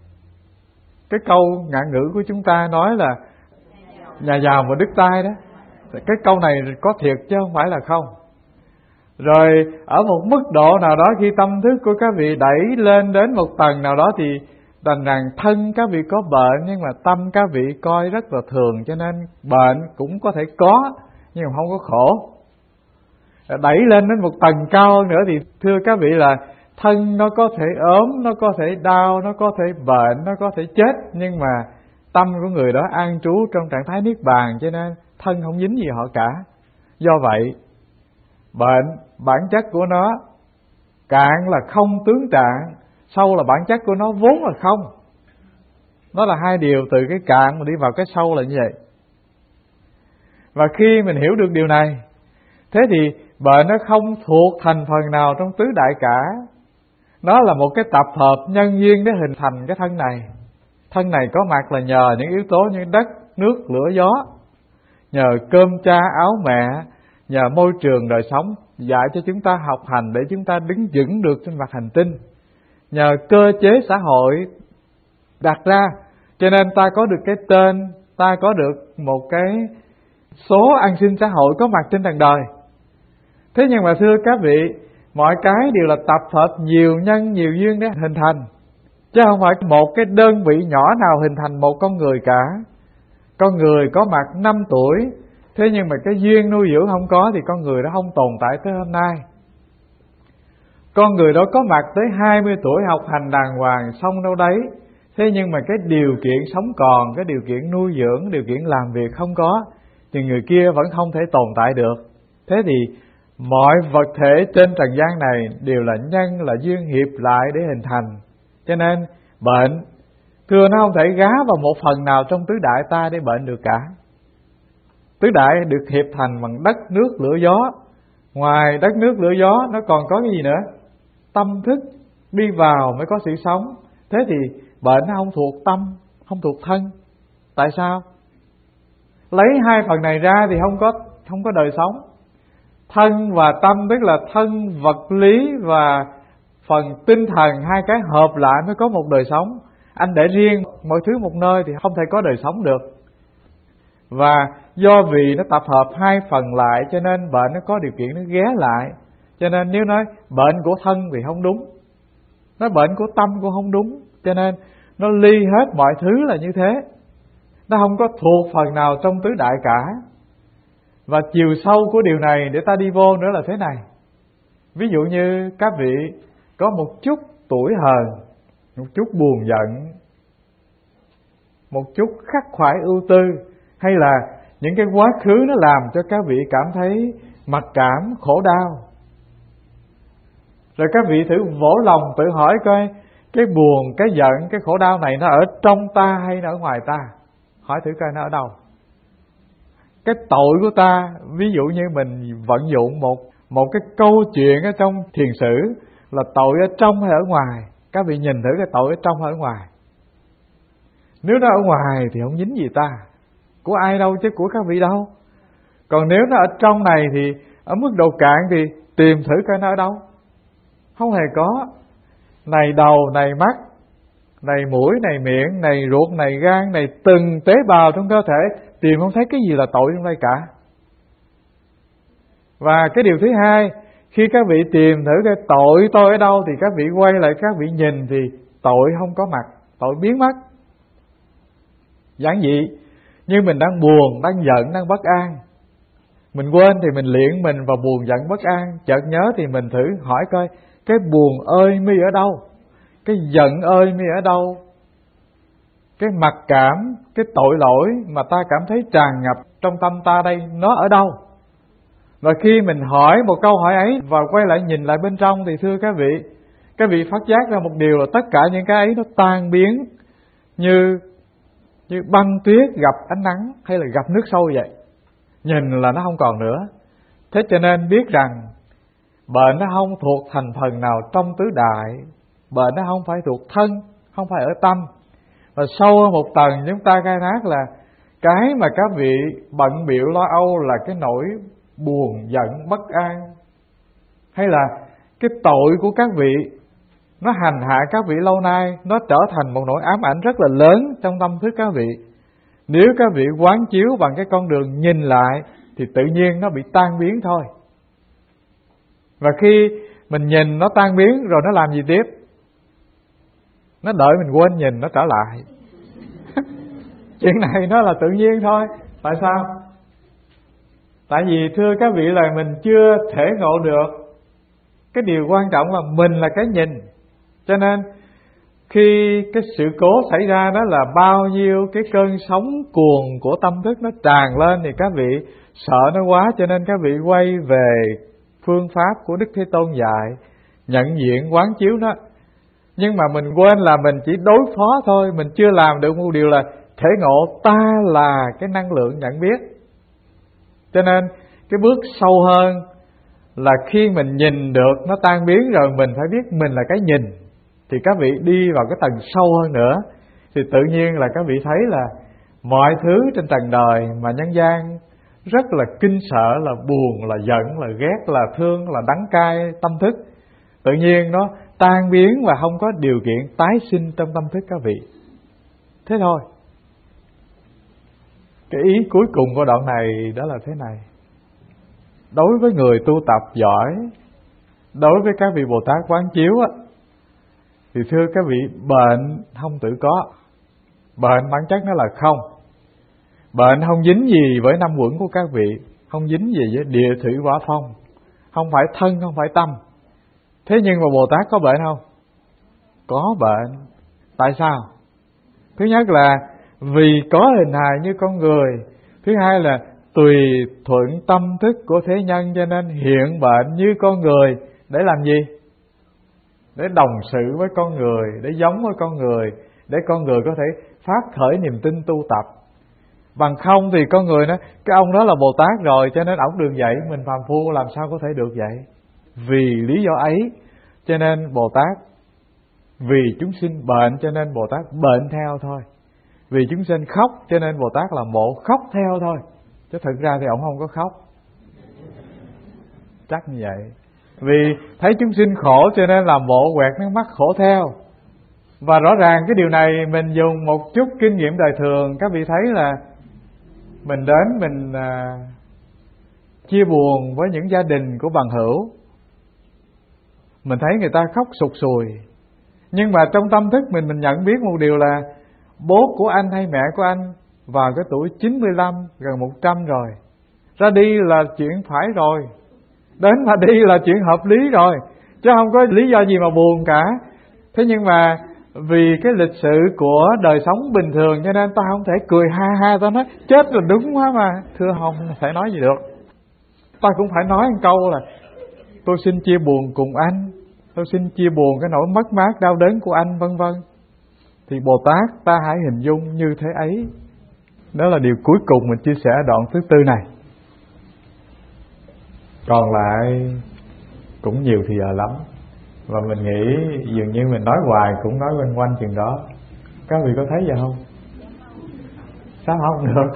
Cái câu ngạn ngữ của chúng ta nói là nhà giàu mà đứt tay đó, cái câu này có thiệt chứ không phải là không. Rồi ở một mức độ nào đó, khi tâm thức của các vị đẩy lên đến một tầng nào đó thì đành rằng thân các vị có bệnh, nhưng mà tâm các vị coi rất là thường, cho nên bệnh cũng có thể có nhưng mà không có khổ. Đẩy lên đến một tầng cao hơn nữa thì thưa các vị là thân nó có thể ốm, nó có thể đau, nó có thể bệnh, nó có thể chết, nhưng mà tâm của người đó an trú trong trạng thái niết bàn, cho nên thân không dính gì họ cả. Do vậy bệnh bản chất của nó, cạn là không tướng trạng, sâu là bản chất của nó vốn là không. Nó là hai điều, từ cái cạn mà đi vào cái sâu là như vậy. Và khi mình hiểu được điều này, thế thì bệnh nó không thuộc thành phần nào trong tứ đại cả. Nó là một cái tập hợp nhân duyên để hình thành cái thân này. Thân này có mặt là nhờ những yếu tố như đất, nước, lửa, gió, nhờ cơm cha áo mẹ, nhờ môi trường đời sống dạy cho chúng ta học hành để chúng ta đứng vững được trên mặt hành tinh, nhờ cơ chế xã hội đặt ra, cho nên ta có được cái tên, ta có được một cái số an sinh xã hội có mặt trên trần đời. Thế nhưng mà thưa các vị, mọi cái đều là tập hợp nhiều nhân nhiều duyên để hình thành, chứ không phải một cái đơn vị nhỏ nào hình thành một con người cả. Con người có mặt 5 tuổi, thế nhưng mà cái duyên nuôi dưỡng không có thì con người đó không tồn tại tới hôm nay. Con người đó có mặt tới 20 tuổi học hành đàng hoàng xong đâu đấy, thế nhưng mà cái điều kiện sống còn, cái điều kiện nuôi dưỡng, điều kiện làm việc không có, thì người kia vẫn không thể tồn tại được. Thế thì mọi vật thể trên trần gian này đều là nhân, là duyên hiệp lại để hình thành. Cho nên bệnh, thưa, nó không thể gá vào một phần nào trong tứ đại ta để bệnh được cả. Tứ đại được hiệp thành bằng đất, nước, lửa, gió. Ngoài đất, nước, lửa, gió nó còn có cái gì nữa? Tâm thức đi vào mới có sự sống. Thế thì bệnh nó không thuộc tâm, không thuộc thân. Tại sao? Lấy hai phần này ra thì không có đời sống. Thân và tâm tức là thân vật lý và phần tinh thần, hai cái hợp lại mới có một đời sống. Anh để riêng mọi thứ một nơi thì không thể có đời sống được. Và do vì nó tập hợp hai phần lại cho nên bệnh nó có điều kiện nó ghé lại. Cho nên nếu nói bệnh của thân thì không đúng, nói bệnh của tâm cũng không đúng. Cho nên nó ly hết mọi thứ là như thế. Nó không có thuộc phần nào trong tứ đại cả. Và chiều sâu của điều này để ta đi vô nữa là thế này. Ví dụ như các vị có một chút tủi hờn, một chút buồn giận, một chút khắc khoải ưu tư, hay là những cái quá khứ nó làm cho các vị cảm thấy mặc cảm, khổ đau. Rồi các vị thử vỗ lòng tự hỏi coi, cái buồn, cái giận, cái khổ đau này nó ở trong ta hay nó ở ngoài ta? Hỏi thử coi nó ở đâu. Cái tội của ta, ví dụ như mình vận dụng một cái câu chuyện ở trong thiền sử là tội ở trong hay ở ngoài. Các vị nhìn thử cái tội ở trong hay ở ngoài. Nếu nó ở ngoài thì không dính gì ta, của ai đâu chứ của các vị đâu. Còn nếu nó ở trong này thì ở mức độ cạn thì tìm thử coi nó ở đâu. Không hề có. Này đầu, này mắt, này mũi, này miệng, này ruột, này gan, này từng tế bào trong cơ thể, tìm không thấy cái gì là tội trong đây cả. Và cái điều thứ hai, khi các vị tìm thử cái tội tôi ở đâu thì các vị quay lại các vị nhìn thì tội không có mặt, tội biến mất. Giản dị, như mình đang buồn, đang giận, đang bất an, mình quên thì mình luyện mình vào buồn giận bất an. Chợt nhớ thì mình thử hỏi coi, cái buồn ơi mi ở đâu, cái giận ơi mi ở đâu, cái mặc cảm, cái tội lỗi mà ta cảm thấy tràn ngập trong tâm ta đây, nó ở đâu? Và khi mình hỏi một câu hỏi ấy và quay lại nhìn lại bên trong thì thưa các vị phát giác ra một điều là tất cả những cái ấy nó tan biến như băng tuyết gặp ánh nắng hay là gặp nước sâu vậy. Nhìn là nó không còn nữa. Thế cho nên biết rằng bệnh nó không thuộc thành phần nào trong tứ đại. Bệnh nó không phải thuộc thân, không phải ở tâm. Và sâu hơn một tầng chúng ta khai thác là cái mà các vị bận bịu lo âu là cái nỗi buồn, giận, bất an, hay là cái tội của các vị nó hành hạ các vị lâu nay, nó trở thành một nỗi ám ảnh rất là lớn trong tâm thức các vị. Nếu các vị quán chiếu bằng cái con đường nhìn lại thì tự nhiên nó bị tan biến thôi. Và khi mình nhìn nó tan biến rồi nó làm gì tiếp? Nó đợi mình quên nhìn nó trở lại. Chuyện này nó là tự nhiên thôi. Tại sao? Tại vì thưa các vị là mình chưa thể ngộ được cái điều quan trọng là mình là cái nhìn. Cho nên khi cái sự cố xảy ra đó là bao nhiêu cái cơn sóng cuồn của tâm thức nó tràn lên, thì các vị sợ nó quá, cho nên các vị quay về phương pháp của Đức Thế Tôn dạy, nhận diện quán chiếu nó. Nhưng mà mình quên là mình chỉ đối phó thôi, mình chưa làm được một điều là thể ngộ ta là cái năng lượng nhận biết. Cho nên cái bước sâu hơn là khi mình nhìn được nó tan biến rồi, mình phải biết mình là cái nhìn. Thì các vị đi vào cái tầng sâu hơn nữa, thì tự nhiên là các vị thấy là mọi thứ trên trần đời mà nhân gian rất là kinh sợ, là buồn, là giận, là ghét, là thương, là đắng cay tâm thức, tự nhiên nó tan biến và không có điều kiện tái sinh trong tâm thức các vị. Thế thôi. Cái ý cuối cùng của đoạn này đó là thế này: đối với người tu tập giỏi, đối với các vị Bồ Tát quán chiếu á, thì thưa các vị, bệnh không tự có. Bệnh bản chất nó là không. Bệnh không dính gì với năm uẩn của các vị, không dính gì với địa thủy hỏa phong, không phải thân, không phải tâm. Thế nhưng mà Bồ Tát có bệnh không? Có bệnh. Tại sao? Thứ nhất là vì có hình hài như con người. Thứ hai là tùy thuận tâm thức của thế nhân, cho nên hiện bệnh như con người. Để làm gì? Để đồng sự với con người, để giống với con người, để con người có thể phát khởi niềm tin tu tập. Bằng không thì con người nói cái ông đó là Bồ Tát rồi, cho nên ổng được vậy, mình phàm phu làm sao có thể được vậy. Vì lý do ấy cho nên Bồ Tát, vì chúng sinh bệnh cho nên Bồ Tát bệnh theo thôi. Vì chúng sinh khóc cho nên Bồ Tát là mộ khóc theo thôi. Chứ thực ra thì ổng không có khóc. Chắc như vậy. Vì thấy chúng sinh khổ cho nên làm bộ quẹt nước mắt khổ theo. Và rõ ràng cái điều này mình dùng một chút kinh nghiệm đời thường, các vị thấy là mình đến mình chia buồn với những gia đình của bằng hữu, mình thấy người ta khóc sụt sùi, nhưng mà trong tâm thức mình nhận biết một điều là bố của anh hay mẹ của anh vào cái tuổi 95, gần 100 rồi, ra đi là chuyện phải rồi, đến mà đi là chuyện hợp lý rồi, chứ không có lý do gì mà buồn cả. Thế nhưng mà vì cái lịch sự của đời sống bình thường cho nên ta không thể cười ha ha, ta nói chết là đúng quá mà. Thưa không thể nói gì được. Ta cũng phải nói một câu là tôi xin chia buồn cùng anh, tôi xin chia buồn cái nỗi mất mát đau đớn của anh, vân vân. Thì Bồ Tát ta hãy hình dung như thế ấy. Đó là điều cuối cùng mình chia sẻ ở đoạn thứ tư này. Còn lại cũng nhiều thì giờ lắm, và mình nghĩ dường như mình nói hoài cũng nói quanh quanh chừng đó. Các vị có thấy vậy không? Sao không được?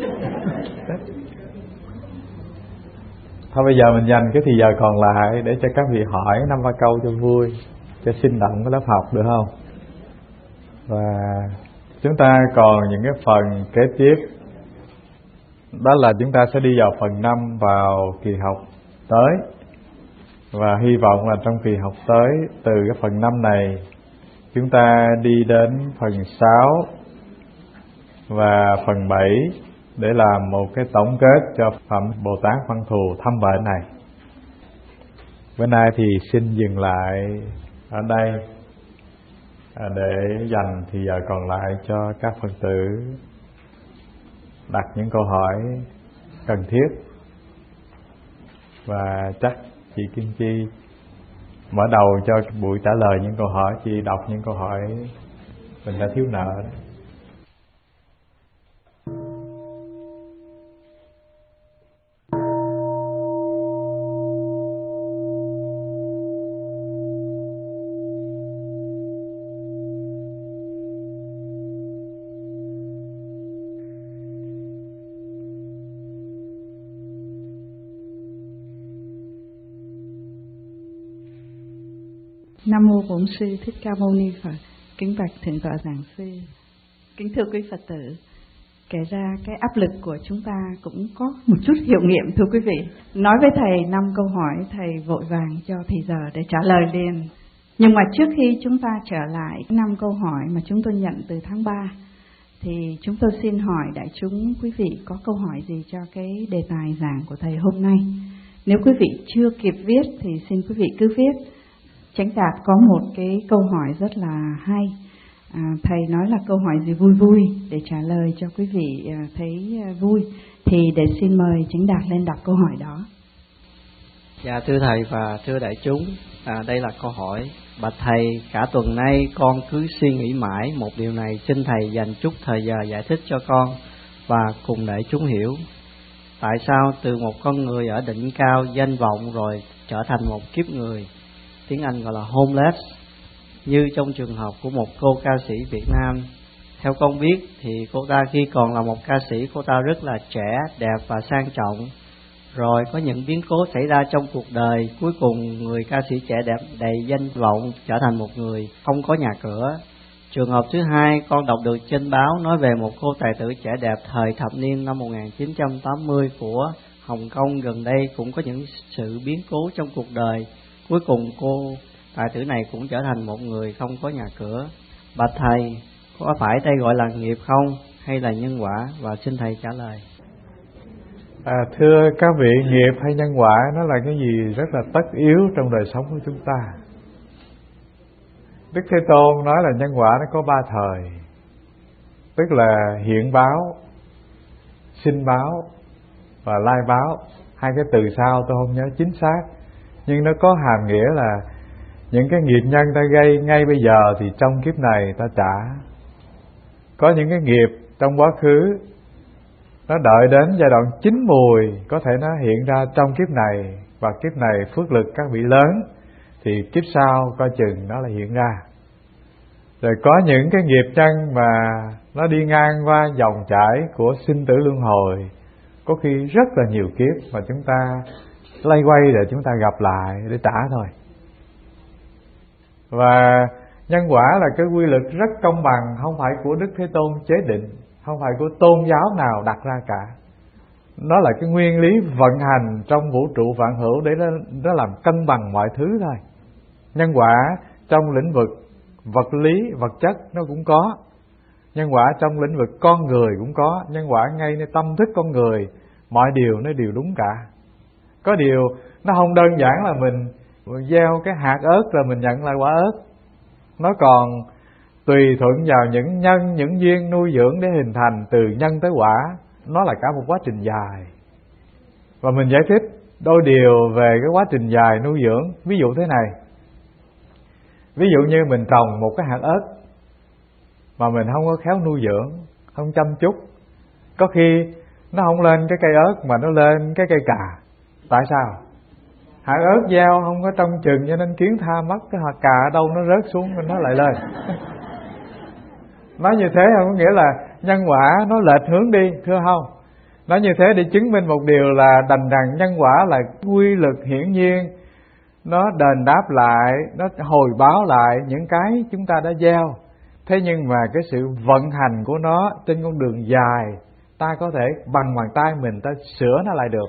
Thôi bây giờ mình dành cái thì giờ còn lại để cho các vị hỏi 5-3 câu cho vui, cho sinh động cái lớp học, được không? Và chúng ta còn những cái phần kế tiếp, đó là chúng ta sẽ đi vào phần 5 vào kỳ học tới. Và hy vọng là trong kỳ học tới, từ cái phần 5 này chúng ta đi đến phần 6 và phần 7 để làm một cái tổng kết cho phẩm Bồ Tát Văn Thù thăm bệnh này. Bữa nay thì xin dừng lại ở đây để dành thì giờ còn lại cho các Phật tử đặt những câu hỏi cần thiết. Và chắc chị Kim Chi mở đầu cho buổi trả lời những câu hỏi, chị đọc những câu hỏi mình đã thiếu nợ đó. Nam mô Bổn Sư Thích Ca Mâu Ni Phật. Kính bạch thượng tọa giảng sư. Kính thưa quý Phật tử, kể ra cái áp lực của chúng ta cũng có một chút hiệu nghiệm, thưa quý vị. Nói với thầy 5 câu hỏi, thầy vội vàng cho thì giờ để trả lời liền. Nhưng mà trước khi chúng ta trở lại 5 câu hỏi mà chúng tôi nhận từ tháng 3, thì chúng tôi xin hỏi đại chúng quý vị có câu hỏi gì cho cái đề tài giảng của thầy hôm nay. Nếu quý vị chưa kịp viết thì xin quý vị cứ viết. Chánh Đạt có một cái câu hỏi rất là hay. Thầy nói là câu hỏi gì vui vui để trả lời cho quý vị thấy vui. Thì để xin mời Chánh Đạt lên đọc câu hỏi đó. Dạ thưa thầy và thưa đại chúng, đây là câu hỏi. Bạch thầy, cả tuần nay con cứ suy nghĩ mãi một điều này, xin thầy dành chút thời giờ giải thích cho con và cùng đại chúng hiểu. Tại sao từ một con người ở đỉnh cao danh vọng rồi trở thành một kiếp người, tiếng Anh gọi là homeless, như trong trường hợp của một cô ca sĩ Việt Nam. Theo con biết thì cô ta khi còn là một ca sĩ, cô ta rất là trẻ, đẹp và sang trọng. Rồi có những biến cố xảy ra trong cuộc đời, cuối cùng người ca sĩ trẻ đẹp đầy danh vọng trở thành một người không có nhà cửa. Trường hợp thứ hai, con đọc được trên báo nói về một cô tài tử trẻ đẹp thời thập niên năm 1980 của Hồng Kông gần đây, cũng có những sự biến cố trong cuộc đời. Cuối cùng cô tài tử này cũng trở thành một người không có nhà cửa. Bạch thầy, có phải đây gọi là nghiệp không hay là nhân quả? Và xin thầy trả lời. Thưa các vị, nghiệp hay nhân quả nó là cái gì rất là tất yếu trong đời sống của chúng ta. Đức Thế Tôn nói là nhân quả nó có 3 thời, tức là hiện báo, sinh báo và lai báo. Hai cái từ sau tôi không nhớ chính xác, nhưng nó có hàm nghĩa là những cái nghiệp nhân ta gây ngay bây giờ thì trong kiếp này ta trả. Có những cái nghiệp trong quá khứ nó đợi đến giai đoạn chín mùi, có thể nó hiện ra trong kiếp này, và kiếp này phước lực các vị lớn thì kiếp sau coi chừng nó là hiện ra. Rồi có những cái nghiệp nhân mà nó đi ngang qua dòng chảy của sinh tử luân hồi, có khi rất là nhiều kiếp mà chúng ta lay quay để chúng ta gặp lại để trả thôi. Và nhân quả là cái quy luật rất công bằng, không phải của Đức Thế Tôn chế định, không phải của tôn giáo nào đặt ra cả. Nó là cái nguyên lý vận hành trong vũ trụ vạn hữu để nó làm cân bằng mọi thứ thôi. Nhân quả trong lĩnh vực vật lý, vật chất nó cũng có. Nhân quả trong lĩnh vực con người cũng có. Nhân quả ngayในtâm thức con người, mọi điều nó đều đúng cả. Có điều nó không đơn giản là mình gieo cái hạt ớt rồi mình nhận lại quả ớt. Nó còn tùy thuận vào những nhân, những duyên nuôi dưỡng để hình thành từ nhân tới quả. Nó là cả một quá trình dài. Và mình giải thích đôi điều về cái quá trình dài nuôi dưỡng. Ví dụ thế này, ví dụ như mình trồng một cái hạt ớt mà mình không có khéo nuôi dưỡng, không chăm chút, có khi nó không lên cái cây ớt mà nó lên cái cây cà. Tại sao? Hạt ớt gieo không có trông chừng cho nên kiến tha mất, cái hạt cà ở đâu nó rớt xuống nó lại lên. Nói như thế không có nghĩa là nhân quả nó lệch hướng đi, thưa không? Nói như thế để chứng minh một điều là đành rằng nhân quả là quy luật hiển nhiên, nó đền đáp lại, nó hồi báo lại những cái chúng ta đã gieo. Thế nhưng mà cái sự vận hành của nó trên con đường dài, ta có thể bằng bàn tay mình ta sửa nó lại được.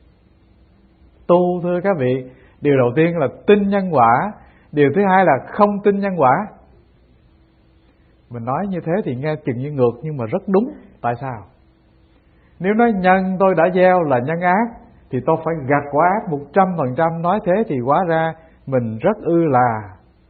Tu thưa các vị, điều đầu tiên là tin nhân quả, điều thứ hai là không tin nhân quả. Mình nói như thế thì nghe chừng như ngược nhưng mà rất đúng. Tại sao? Nếu nói nhân tôi đã gieo là nhân ác thì tôi phải gặt quả ác 100%. Nói thế thì hóa ra mình rất ư là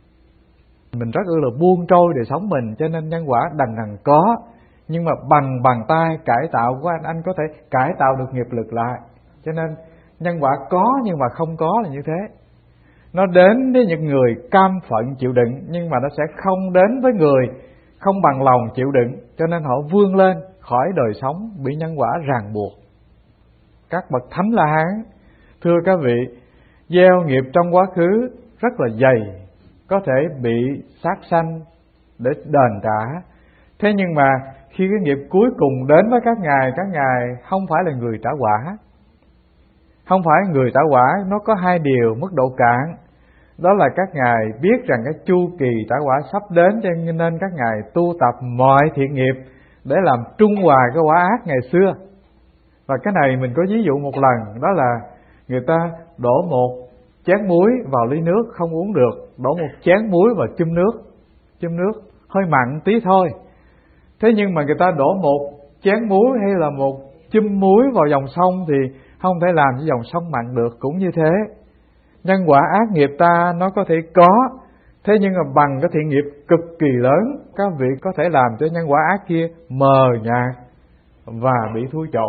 buông trôi đời sống mình. Cho nên nhân quả đành rằng có, nhưng mà bằng bàn tay cải tạo của anh có thể cải tạo được nghiệp lực lại. Cho nên nhân quả có nhưng mà không có là như thế. Nó đến với những người cam phận chịu đựng, nhưng mà nó sẽ không đến với người không bằng lòng chịu đựng. Cho nên họ vươn lên khỏi đời sống bị nhân quả ràng buộc. Các bậc thánh La Hán, thưa các vị, gieo nghiệp trong quá khứ rất là dày, có thể bị sát sanh để đền trả. Thế nhưng mà khi cái nghiệp cuối cùng đến với các ngài không phải là người trả quả. Không phải người trả quả, nó có hai điều mức độ cạn. Đó là các ngài biết rằng cái chu kỳ trả quả sắp đến, cho nên các ngài tu tập mọi thiện nghiệp để làm trung hòa cái quả ác ngày xưa. Và cái này mình có ví dụ một lần, đó là người ta đổ một chén muối vào ly nước không uống được, đổ một chén muối vào chum nước hơi mặn tí thôi. Thế nhưng mà người ta đổ một chén muối hay là một chum muối vào dòng sông thì không thể làm cho dòng sông mặn được, cũng như thế. Nhân quả ác nghiệp ta nó có thể có, thế nhưng mà bằng cái thiện nghiệp cực kỳ lớn, các vị có thể làm cho nhân quả ác kia mờ nhạt và bị thui chột.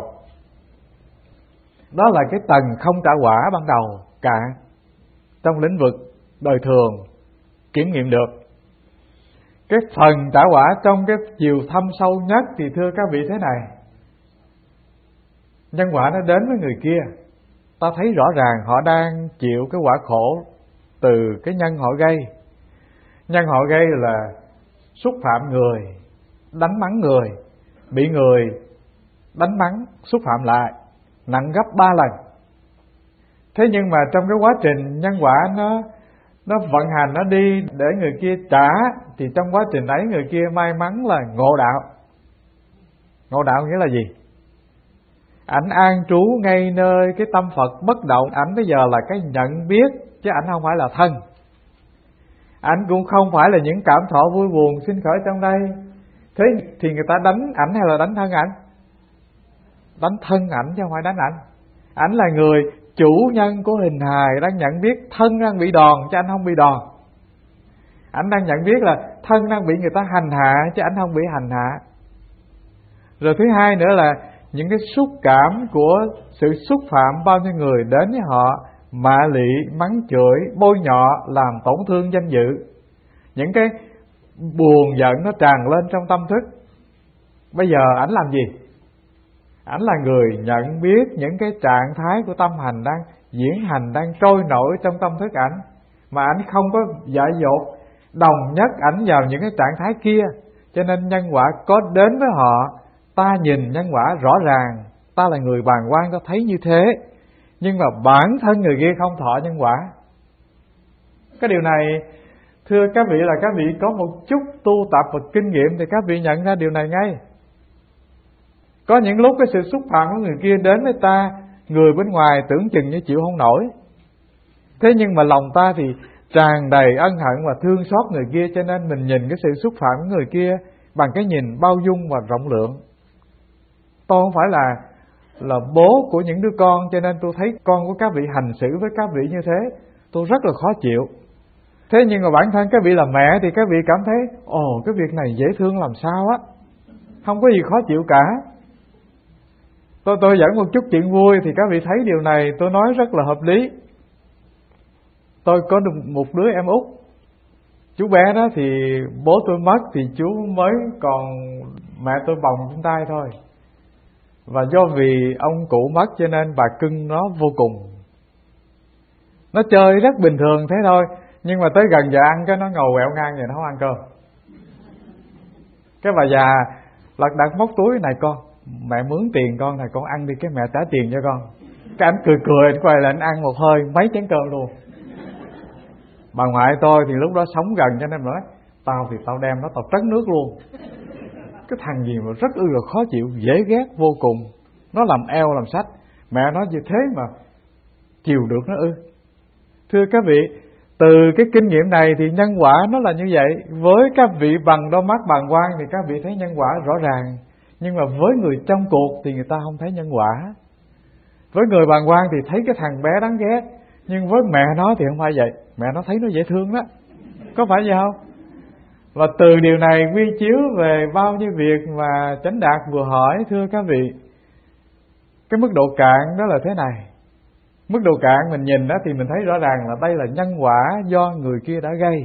Đó là cái tầng không trả quả ban đầu cả trong lĩnh vực đời thường kiểm nghiệm được. Cái phần trả quả trong cái chiều thâm sâu nhất thì thưa các vị thế này: nhân quả nó đến với người kia, ta thấy rõ ràng họ đang chịu cái quả khổ từ cái nhân họ gây. Nhân họ gây là xúc phạm người, đánh mắng người, bị người đánh mắng xúc phạm lại, nặng gấp 3 lần. Thế nhưng mà trong cái quá trình nhân quả nó vận hành, nó đi để người kia trả, thì trong quá trình ấy người kia may mắn là ngộ đạo. Ngộ đạo nghĩa là gì? Ảnh an trú ngay nơi cái tâm Phật bất động. Ảnh bây giờ là cái nhận biết, chứ ảnh không phải là thân. Ảnh cũng không phải là những cảm thọ vui buồn sinh khởi trong đây. Thế thì người ta đánh ảnh hay là đánh thân ảnh? Đánh thân ảnh chứ không phải đánh ảnh. Ảnh là người chủ nhân của hình hài, đang nhận biết thân đang bị đòn chứ ảnh không bị đòn. Ảnh đang nhận biết là thân đang bị người ta hành hạ chứ ảnh không bị hành hạ. Rồi thứ hai nữa là những cái xúc cảm của sự xúc phạm bao nhiêu người đến với họ, mạ lị, mắng chửi, bôi nhọ, làm tổn thương danh dự. Những cái buồn giận nó tràn lên trong tâm thức. Bây giờ ảnh làm gì? Ảnh là người nhận biết những cái trạng thái của tâm hành đang diễn hành, đang trôi nổi trong tâm thức ảnh, mà ảnh không có dại dột đồng nhất ảnh vào những cái trạng thái kia. Cho nên nhân quả có đến với họ, ta nhìn nhân quả rõ ràng, ta là người bàng quan, ta thấy như thế, nhưng mà bản thân người kia không thọ nhân quả. Cái điều này thưa các vị là các vị có một chút tu tập và kinh nghiệm thì các vị nhận ra điều này ngay. Có những lúc cái sự xúc phạm của người kia đến với ta, người bên ngoài tưởng chừng như chịu không nổi, thế nhưng mà lòng ta thì tràn đầy ân hận và thương xót người kia, cho nên mình nhìn cái sự xúc phạm của người kia bằng cái nhìn bao dung và rộng lượng. Tôi không phải là bố của những đứa con, cho nên tôi thấy con của các vị hành xử với các vị như thế, tôi rất là khó chịu. Thế nhưng mà bản thân các vị là mẹ thì các vị cảm thấy cái việc này dễ thương làm sao á, không có gì khó chịu cả. Tôi dẫn một chút chuyện vui thì các vị thấy điều này tôi nói rất là hợp lý. Tôi có được một đứa em út. Chú bé đó thì bố tôi mất thì chú mới còn mẹ tôi bồng trên tay thôi. Và do vì ông cụ mất cho nên bà cưng nó vô cùng. Nó chơi rất bình thường thế thôi, nhưng mà tới gần giờ ăn cái nó ngồi quẹo ngang vậy, nó không ăn cơm. Cái bà già lật đật móc túi: này con, mẹ mướn tiền con này, con ăn đi, cái mẹ trả tiền cho con. Cái anh cười anh quay lại anh ăn một hơi mấy chén cơm luôn. Bà ngoại tôi thì lúc đó sống gần cho nên nói: tao thì tao đem nó tao trấn nước luôn. Cái thằng gì mà rất là khó chịu, dễ ghét vô cùng. Nó làm eo làm sách. Mẹ nó như thế mà chịu được nó ư? Thưa các vị, từ cái kinh nghiệm này thì nhân quả nó là như vậy. Với các vị bằng đôi mắt bàng quan thì các vị thấy nhân quả rõ ràng, nhưng mà với người trong cuộc thì người ta không thấy nhân quả. Với người bàng quan thì thấy cái thằng bé đáng ghét, nhưng với mẹ nó thì không phải vậy. Mẹ nó thấy nó dễ thương đó, có phải vậy không? Và từ điều này quy chiếu về bao nhiêu việc mà Chánh Đạt vừa hỏi. Thưa các vị, cái mức độ cạn đó là thế này. Mức độ cạn mình nhìn đó thì mình thấy rõ ràng là đây là nhân quả do người kia đã gây.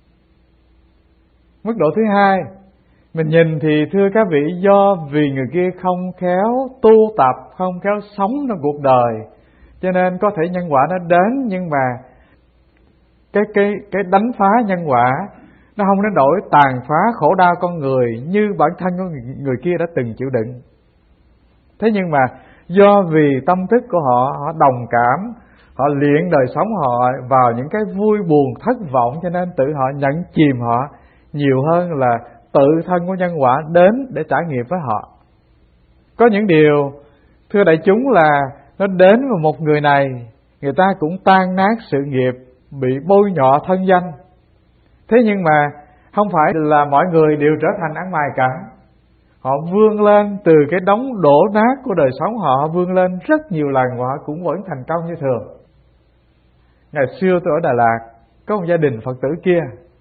Mức độ thứ hai, mình nhìn thì thưa các vị, do vì người kia không khéo tu tập, không khéo sống trong cuộc đời, cho nên có thể nhân quả nó đến, nhưng mà cái đánh phá nhân quả nó không đến đổi tàn phá khổ đau con người như bản thân của người kia đã từng chịu đựng. Thế nhưng mà do vì tâm thức của họ đồng cảm, họ luyện đời sống họ vào những cái vui buồn thất vọng, cho nên tự họ nhận chìm họ nhiều hơn là tự thân của nhân quả đến để trải nghiệm với họ. Có những điều thưa đại chúng là nó đến vào một người này, người ta cũng tan nát sự nghiệp, bị bôi nhọ thân danh. Thế nhưng mà không phải là mọi người đều trở thành ăn mày cả. Họ vươn lên từ cái đống đổ nát của đời sống, họ vươn lên rất nhiều lần và họ cũng vẫn thành công như thường. Ngày xưa tôi ở Đà Lạt, có một gia đình Phật tử kia,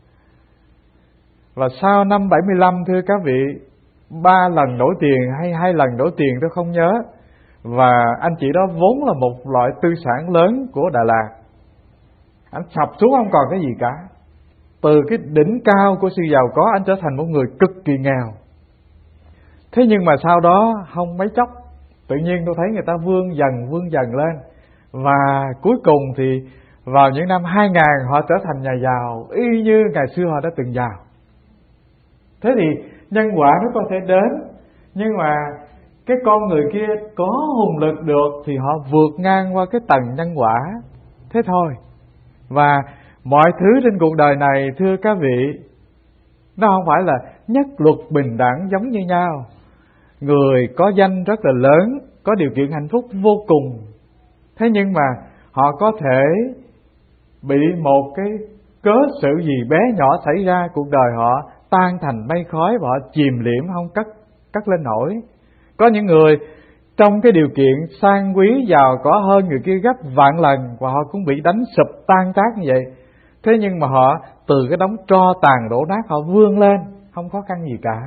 và sau năm 75 thưa các vị, 3 lần đổi tiền hay 2 lần đổi tiền tôi không nhớ, và anh chị đó vốn là một loại tư sản lớn của Đà Lạt. Anh sập xuống không còn cái gì cả. Từ cái đỉnh cao của sự giàu có, anh trở thành một người cực kỳ nghèo. Thế nhưng mà sau đó không mấy chốc, tự nhiên tôi thấy người ta vươn dần lên. Và cuối cùng thì vào những năm 2000 họ trở thành nhà giàu y như ngày xưa họ đã từng giàu. Thế thì nhân quả nó có thể đến, nhưng mà cái con người kia có hùng lực được thì họ vượt ngang qua cái tầng nhân quả. Thế thôi. Và mọi thứ trên cuộc đời này thưa các vị, nó không phải là nhất luật bình đẳng giống như nhau. Người có danh rất là lớn, có điều kiện hạnh phúc vô cùng, thế nhưng mà họ có thể bị một cái cớ sự gì bé nhỏ xảy ra, cuộc đời họ tan thành mây khói và họ chìm liễm không cất lên nổi. Có những người trong cái điều kiện sang quý giàu có hơn người kia gấp vạn lần và họ cũng bị đánh sụp tan tác như vậy. Thế nhưng mà họ từ cái đống tro tàn đổ nát họ vươn lên, không khó khăn gì cả.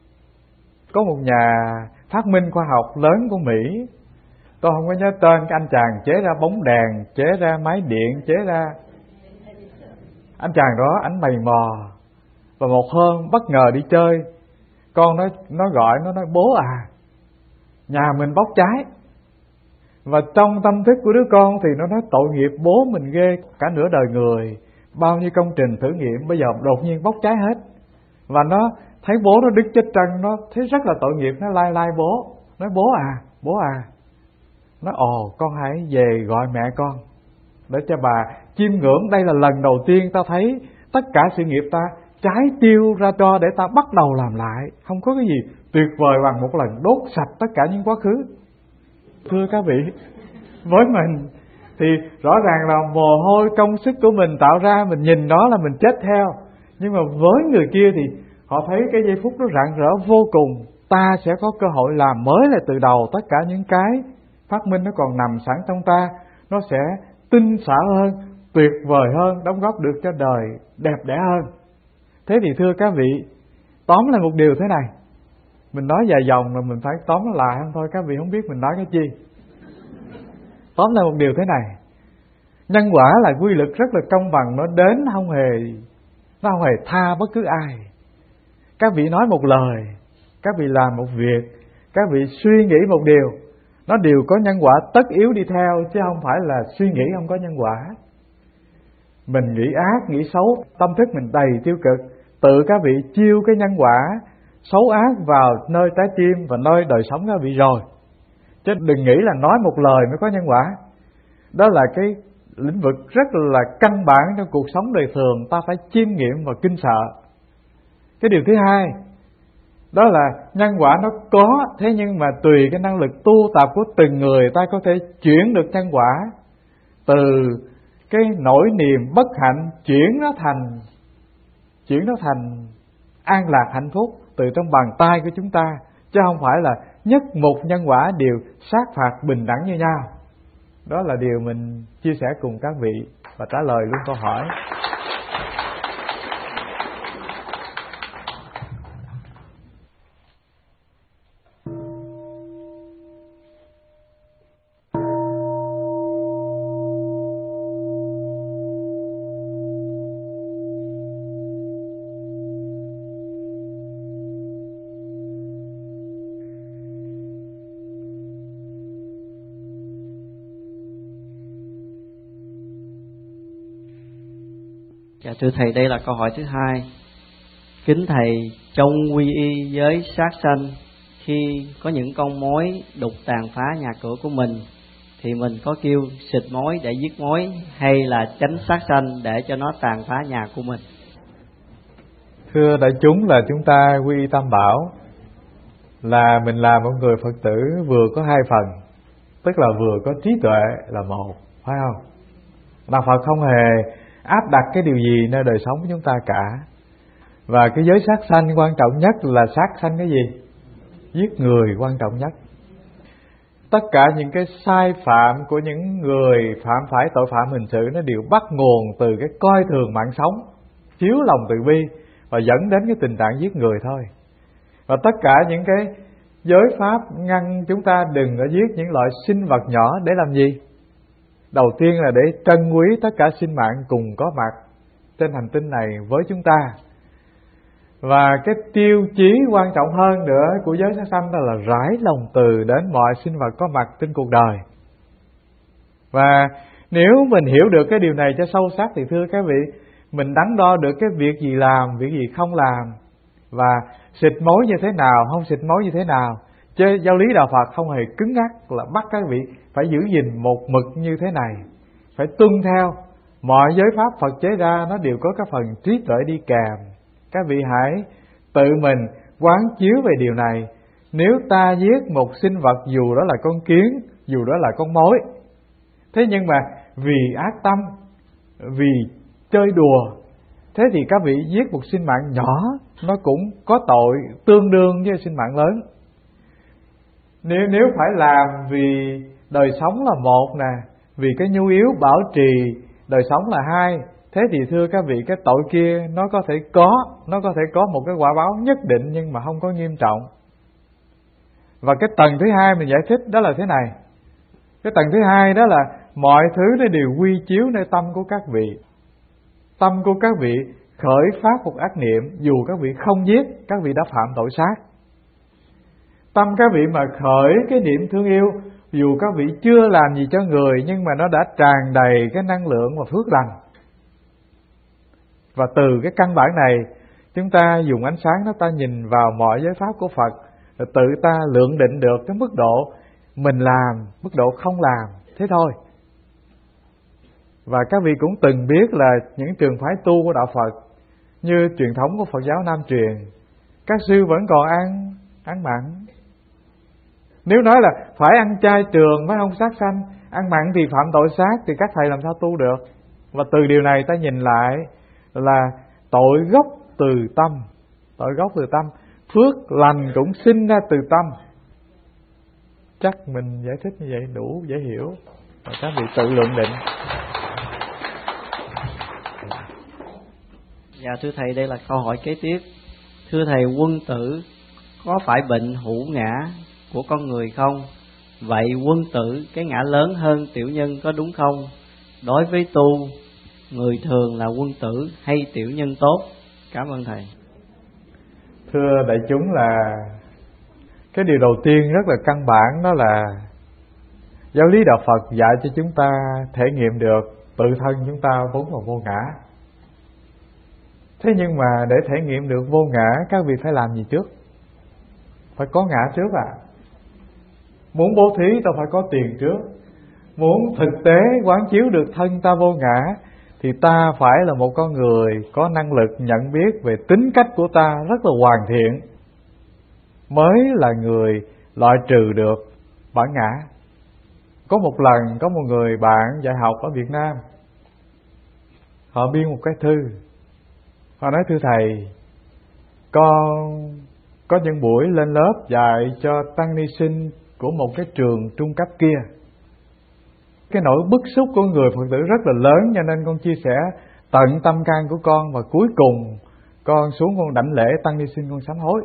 Có một nhà phát minh khoa học lớn của Mỹ, tôi không có nhớ tên, cái anh chàng chế ra bóng đèn, chế ra máy điện, chế ra... Anh chàng đó, anh mày mò, và một hôm bất ngờ đi chơi, con nó gọi, nó nói bố à, nhà mình bốc cháy. Và trong tâm thức của đứa con thì nó nói tội nghiệp bố mình ghê, cả nửa đời người, bao nhiêu công trình thử nghiệm bây giờ đột nhiên bốc cháy hết. Và nó thấy bố nó đứng chết chân, nó thấy rất là tội nghiệp, nó lai bố, nói bố à. Nói ồ, con hãy về gọi mẹ con để cho bà chiêm ngưỡng, đây là lần đầu tiên ta thấy tất cả sự nghiệp ta trái tiêu ra cho để ta bắt đầu làm lại. Không có cái gì tuyệt vời bằng một lần đốt sạch tất cả những quá khứ. Thưa các vị, với mình thì rõ ràng là mồ hôi công sức của mình tạo ra, mình nhìn đó là mình chết theo. Nhưng mà với người kia thì họ thấy cái giây phút nó rạng rỡ vô cùng. Ta sẽ có cơ hội làm mới lại từ đầu, tất cả những cái phát minh nó còn nằm sẵn trong ta, nó sẽ tinh xảo hơn, tuyệt vời hơn, đóng góp được cho đời đẹp đẽ hơn. Thế thì thưa các vị, tóm lại một điều thế này, mình nói dài dòng rồi mình phải tóm lại không thôi, các vị không biết mình nói cái chi. Tóm lại một điều thế này, nhân quả là quy luật rất là công bằng, nó đến không hề tha bất cứ ai. Các vị nói một lời, các vị làm một việc, các vị suy nghĩ một điều, nó đều có nhân quả tất yếu đi theo, chứ không phải là suy nghĩ không có nhân quả. Mình nghĩ ác, nghĩ xấu, tâm thức mình đầy tiêu cực, tự các vị chiêu cái nhân quả xấu ác vào nơi trái tim và nơi đời sống các vị rồi. Chứ đừng nghĩ là nói một lời mới có nhân quả. Đó là cái lĩnh vực rất là căn bản trong cuộc sống đời thường, ta phải chiêm nghiệm và kinh sợ. Cái điều thứ hai, đó là nhân quả nó có, thế nhưng mà tùy cái năng lực tu tập của từng người, ta có thể chuyển được nhân quả từ cái nỗi niềm bất hạnh, chuyển nó thành an lạc hạnh phúc từ trong bàn tay của chúng ta, chứ không phải là nhất một nhân quả đều sát phạt bình đẳng như nhau. Đó là điều mình chia sẻ cùng các vị và trả lời luôn câu hỏi. Dạ thưa thầy, đây là câu hỏi thứ hai. Kính thầy, trong quy y với sát sanh, khi có những con mối đục tàn phá nhà cửa của mình thì mình có kêu xịt mối để giết mối, hay là tránh sát sanh để cho nó tàn phá nhà của mình? Thưa đại chúng, là chúng ta quy y Tam Bảo là mình là một người Phật tử vừa có hai phần, tức là vừa có trí tuệ là một, phải không? Đạo Phật không hề áp đặt cái điều gì nơi đời sống của chúng ta cả. Và cái giới sát sanh quan trọng nhất là sát sanh cái gì? Giết người quan trọng nhất. tất cả những cái sai phạm của những người phạm phải tội phạm hình sự nó đều bắt nguồn từ cái coi thường mạng sống, thiếu lòng từ bi và dẫn đến cái tình trạng giết người thôi. Và tất cả những cái giới pháp ngăn chúng ta đừng có giết những loại sinh vật nhỏ để làm gì? Đầu tiên là để trân quý tất cả sinh mạng cùng có mặt trên hành tinh này với chúng ta. Và cái tiêu chí quan trọng hơn nữa của giới sát sanh đó là rải lòng từ đến mọi sinh vật có mặt trên cuộc đời. Và nếu mình hiểu được cái điều này cho sâu sắc thì thưa các vị, mình đắn đo được cái việc gì làm, việc gì không làm, và xịt mối như thế nào, không xịt mối như thế nào. Chứ giáo lý đạo Phật không hề cứng nhắc là bắt các vị phải giữ gìn một mực như thế này, phải tuân theo. Mọi giới pháp Phật chế ra nó đều có cái phần trí tuệ đi kèm. Các vị hãy tự mình quán chiếu về điều này. Nếu ta giết một sinh vật, dù đó là con kiến, dù đó là con mối, thế nhưng mà vì ác tâm, vì chơi đùa, thế thì các vị giết một sinh mạng nhỏ, nó cũng có tội tương đương với sinh mạng lớn. Nếu phải làm vì đời sống là một nè, vì cái nhu yếu bảo trì đời sống là hai, thế thì thưa các vị, cái tội kia nó có thể có một cái quả báo nhất định nhưng mà không có nghiêm trọng. Và cái tầng thứ hai mình giải thích đó là thế này. Cái tầng thứ hai đó là mọi thứ nó đều quy chiếu nơi tâm của các vị. Tâm của các vị khởi phát một ác niệm, dù các vị không giết, các vị đã phạm tội sát. Tâm các vị mà khởi cái niệm thương yêu, dù các vị chưa làm gì cho người, nhưng mà nó đã tràn đầy cái năng lượng và phước lành. Và từ cái căn bản này, chúng ta dùng ánh sáng đó ta nhìn vào mọi giới pháp của Phật, rồi tự ta lượng định được cái mức độ mình làm, mức độ không làm, thế thôi. Và các vị cũng từng biết là những trường phái tu của đạo Phật, như truyền thống của Phật giáo Nam truyền, các sư vẫn còn ăn mặn. Nếu nói là phải ăn chay trường mới không sát sanh, ăn mặn thì phạm tội sát, thì các thầy làm sao tu được? Và từ điều này ta nhìn lại là tội gốc từ tâm. Tội gốc từ tâm, phước lành cũng sinh ra từ tâm. Chắc mình giải thích như vậy đủ dễ hiểu, và các vị tự lượng định. Dạ thưa thầy, đây là câu hỏi kế tiếp. Thưa thầy, quân tử có phải bệnh hữu ngã của con người không? Vậy quân tử, cái ngã lớn hơn tiểu nhân có đúng không? Đối với tu, người thường là quân tử hay tiểu nhân tốt? Cảm ơn thầy. Thưa đại chúng, là cái điều đầu tiên rất là căn bản, đó là giáo lý đạo Phật dạy cho chúng ta thể nghiệm được tự thân chúng ta vốn là vô ngã. Thế nhưng mà để thể nghiệm được vô ngã, các vị phải làm gì trước? Phải có ngã trước ạ. Muốn bố thí ta phải có tiền trước. Muốn thực tế quán chiếu được thân ta vô ngã, thì ta phải là một con người có năng lực nhận biết về tính cách của ta rất là hoàn thiện, mới là người loại trừ được bản ngã. Có một lần có một người bạn dạy học ở Việt Nam, họ biên một cái thư. Họ nói: thưa thầy, con có những buổi lên lớp dạy cho tăng ni sinh của một cái trường trung cấp kia. Cái nỗi bức xúc của người Phật tử rất là lớn, cho nên con chia sẻ tận tâm can của con, và cuối cùng con xuống con đảnh lễ tăng ni sinh, con sám hối.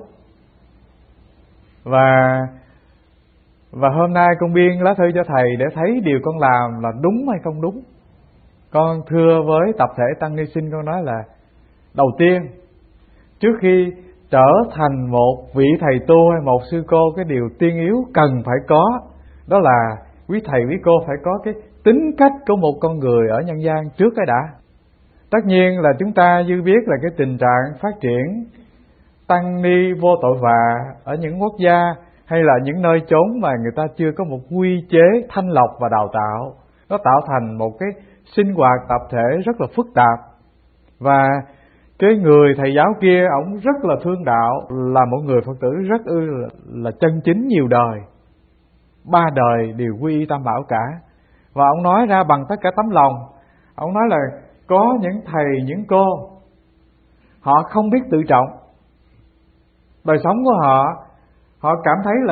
Và hôm nay con biên lá thư cho thầy để thấy điều con làm là đúng hay không đúng. Con thưa với tập thể tăng ni sinh, con nói là đầu tiên, trước khi trở thành một vị thầy tu hay một sư cô, cái điều tiên yếu cần phải có, đó là quý thầy quý cô phải có cái tính cách của một con người ở nhân gian trước cái đã. Tất nhiên là chúng ta dư biết là cái tình trạng phát triển tăng ni vô tội vạ ở những quốc gia hay là những nơi chốn mà người ta chưa có một quy chế thanh lọc và đào tạo, nó tạo thành một cái sinh hoạt tập thể rất là phức tạp. Và cái người thầy giáo kia, ổng rất là thương đạo, là một người Phật tử rất là chân chính nhiều đời, 3 đời đều quy y Tam Bảo cả. Và ông nói ra bằng tất cả tấm lòng. Ông nói là có những thầy, những cô, họ không biết tự trọng. Đời sống của họ cảm thấy là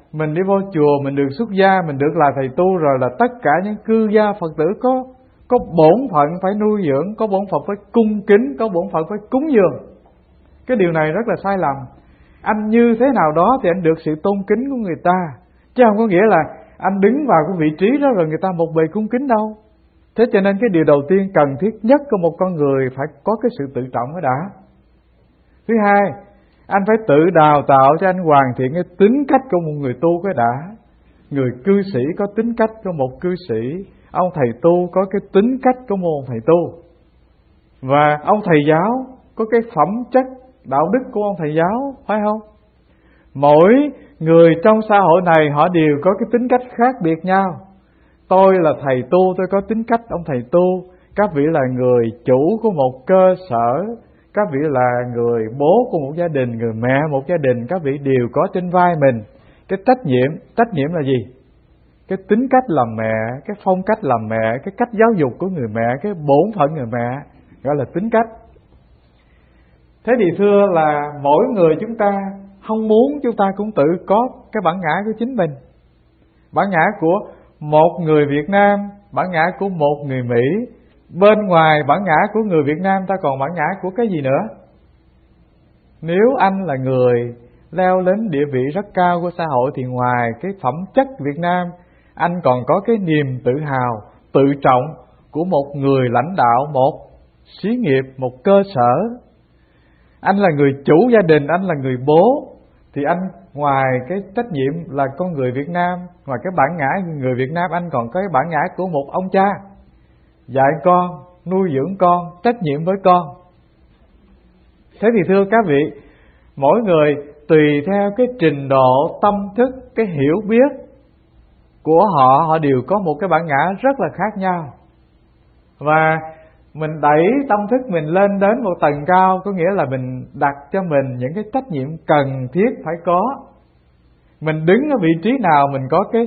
mình đi vô chùa, mình được xuất gia, mình được là thầy tu rồi là tất cả những cư gia Phật tử có bổn phận phải nuôi dưỡng, có bổn phận phải cung kính, có bổn phận phải cúng dường. Cái điều này rất là sai lầm. Anh như thế nào đó thì anh được sự tôn kính của người ta, chứ không có nghĩa là anh đứng vào cái vị trí đó rồi người ta một bề cung kính đâu. Thế cho nên cái điều đầu tiên cần thiết nhất của một con người phải có cái sự tự trọng mới đã. Thứ hai, anh phải tự đào tạo cho anh hoàn thiện cái tính cách của một người tu cái đã. Người cư sĩ có tính cách của một cư sĩ, ông thầy tu có cái tính cách của một thầy tu, và ông thầy giáo có cái phẩm chất đạo đức của ông thầy giáo, phải không? Mỗi người trong xã hội này họ đều có cái tính cách khác biệt nhau. Tôi là thầy tu, tôi có tính cách ông thầy tu. Các vị là người chủ của một cơ sở, các vị là người bố của một gia đình, người mẹ một gia đình. Các vị đều có trên vai mình cái trách nhiệm. Trách nhiệm là gì? Cái tính cách làm mẹ, cái phong cách làm mẹ, cái cách giáo dục của người mẹ, cái bổn phận người mẹ, gọi là tính cách. Thế thì thưa là mỗi người chúng ta không muốn chúng ta cũng tự có cái bản ngã của chính mình. Bản ngã của một người Việt Nam, bản ngã của một người Mỹ. Bên ngoài bản ngã của người Việt Nam ta còn bản ngã của cái gì nữa? Nếu anh là người leo lên địa vị rất cao của xã hội thì ngoài cái phẩm chất Việt Nam, anh còn có cái niềm tự hào, tự trọng của một người lãnh đạo, một xí nghiệp, một cơ sở. Anh là người chủ gia đình, anh là người bố, thì anh ngoài cái trách nhiệm là con người Việt Nam, ngoài cái bản ngã người Việt Nam, anh còn có cái bản ngã của một ông cha, dạy con, nuôi dưỡng con, trách nhiệm với con. Thế thì thưa các vị, mỗi người tùy theo cái trình độ tâm thức, cái hiểu biết của họ, họ đều có một cái bản ngã rất là khác nhau. Và mình đẩy tâm thức mình lên đến một tầng cao, có nghĩa là mình đặt cho mình những cái trách nhiệm cần thiết phải có. Mình đứng ở vị trí nào mình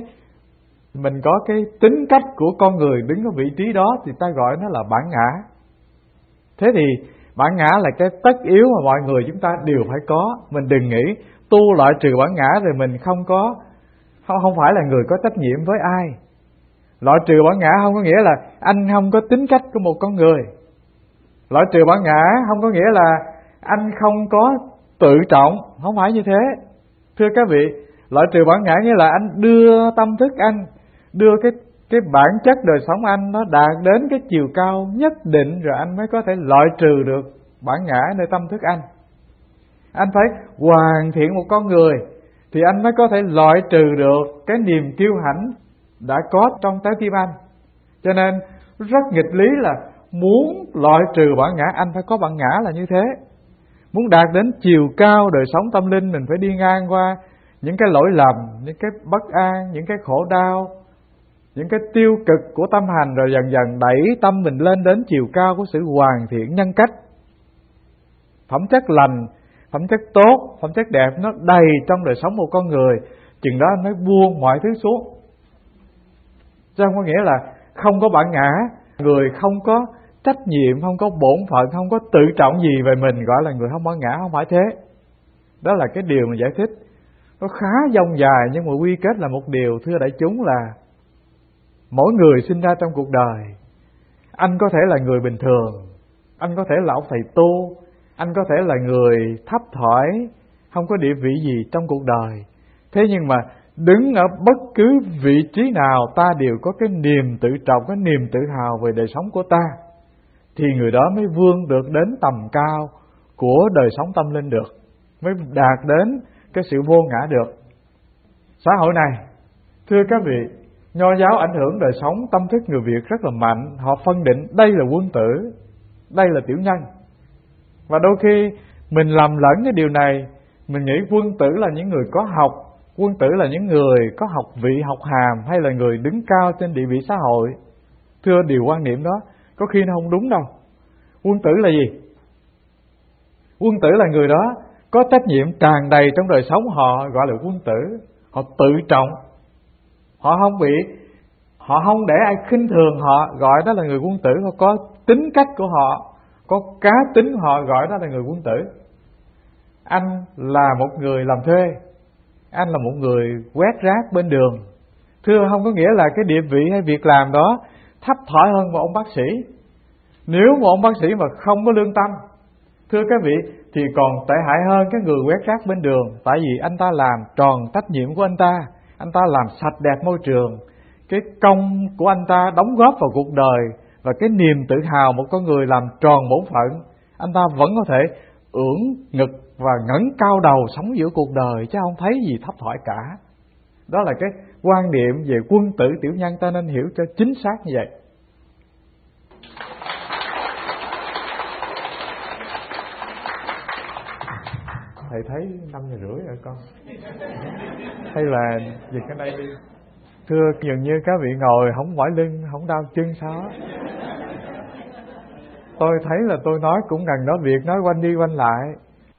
có cái tính cách của con người đứng ở vị trí đó thì ta gọi nó là bản ngã. Thế thì bản ngã là cái tất yếu mà mọi người chúng ta đều phải có. Mình đừng nghĩ tu loại trừ bản ngã rồi mình không phải là người có trách nhiệm với ai. Loại trừ bản ngã không có nghĩa là anh không có tính cách của một con người. Loại trừ bản ngã không có nghĩa là anh không có tự trọng, không phải như thế. Thưa các vị, loại trừ bản ngã nghĩa là anh đưa tâm thức anh, đưa cái bản chất đời sống anh nó đạt đến cái chiều cao nhất định rồi anh mới có thể loại trừ được bản ngã nơi tâm thức anh. Anh phải hoàn thiện một con người thì anh mới có thể loại trừ được cái niềm kiêu hãnh đã có trong trái tim anh. Cho nên rất nghịch lý là muốn loại trừ bản ngã anh phải có bản ngã là như thế. Muốn đạt đến chiều cao đời sống tâm linh mình phải đi ngang qua những cái lỗi lầm, những cái bất an, những cái khổ đau, những cái tiêu cực của tâm hành, rồi dần dần đẩy tâm mình lên đến chiều cao của sự hoàn thiện nhân cách. Phẩm chất lành, phẩm chất tốt, phẩm chất đẹp nó đầy trong đời sống một con người, chừng đó anh mới buông mọi thứ xuống. Chứ không có nghĩa là không có bản ngã, người không có trách nhiệm, không có bổn phận, không có tự trọng gì về mình gọi là người không bản ngã, không phải thế. Đó là cái điều mà giải thích nó khá dông dài, nhưng mà quy kết là một điều thưa đại chúng là mỗi người sinh ra trong cuộc đời, anh có thể là người bình thường, anh có thể là ông thầy tu, anh có thể là người thấp thỏi, không có địa vị gì trong cuộc đời. Thế nhưng mà đứng ở bất cứ vị trí nào ta đều có cái niềm tự trọng, cái niềm tự hào về đời sống của ta, thì người đó mới vươn được đến tầm cao của đời sống tâm linh được, mới đạt đến cái sự vô ngã được. Xã hội này, thưa các vị, Nho giáo ảnh hưởng đời sống tâm thức người Việt rất là mạnh. Họ phân định đây là quân tử, đây là tiểu nhân. Và đôi khi mình lầm lẫn cái điều này. Mình nghĩ quân tử là những người có học, quân tử là những người có học vị, học hàm, hay là người đứng cao trên địa vị xã hội. Thưa, điều quan niệm đó có khi nó không đúng đâu. Quân tử là gì? Quân tử là người đó có trách nhiệm tràn đầy trong đời sống, họ gọi là quân tử. Họ tự trọng, họ không để ai khinh thường họ, gọi đó là người quân tử. Họ có tính cách của họ, có cá tính của họ, gọi đó là người quân tử. Anh là một người làm thuê, anh là một người quét rác bên đường. Thưa, không có nghĩa là cái địa vị hay việc làm đó thấp thỏi hơn một ông bác sĩ. Nếu một ông bác sĩ mà không có lương tâm, thưa các vị, thì còn tệ hại hơn cái người quét rác bên đường. Tại vì anh ta làm tròn trách nhiệm của anh ta làm sạch đẹp môi trường. Cái công của anh ta đóng góp vào cuộc đời và cái niềm tự hào một con người làm tròn bổn phận, anh ta vẫn có thể ưỡn ngực và ngẩng cao đầu sống giữa cuộc đời, chứ không thấy gì thấp thỏi cả. Đó là cái quan niệm về quân tử tiểu nhân, ta nên hiểu cho chính xác như vậy. Thầy thấy 5:30 rồi con, hay là dịch cái đây đi. Thưa, dường như các vị ngồi không mỏi lưng, không đau chân sao á. Tôi thấy là tôi nói cũng gần đó việc, nói quanh đi quanh lại.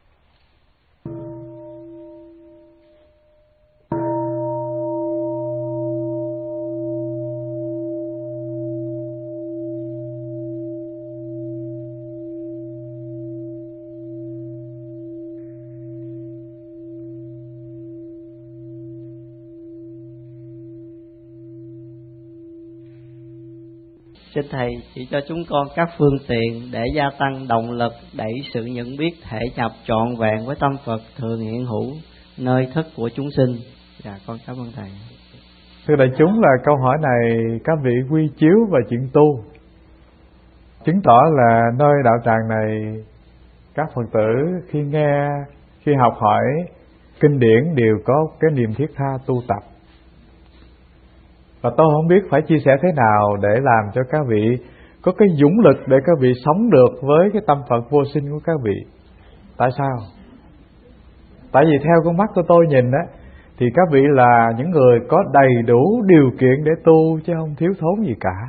Xin Thầy chỉ cho chúng con các phương tiện để gia tăng động lực đẩy sự nhận biết thể nhập trọn vẹn với tâm Phật thường hiện hữu nơi thức của chúng sinh. Dạ, con cảm ơn Thầy. Thưa đại chúng, là câu hỏi này các vị quy chiếu vào chuyện tu, chứng tỏ là nơi đạo tràng này các Phật tử khi nghe, khi học hỏi kinh điển đều có cái niềm thiết tha tu tập. Và tôi không biết phải chia sẻ thế nào để làm cho các vị có cái dũng lực để các vị sống được với cái tâm Phật vô sinh của các vị. Tại sao? Tại vì theo con mắt của tôi nhìn á, thì các vị là những người có đầy đủ điều kiện để tu, chứ không thiếu thốn gì cả.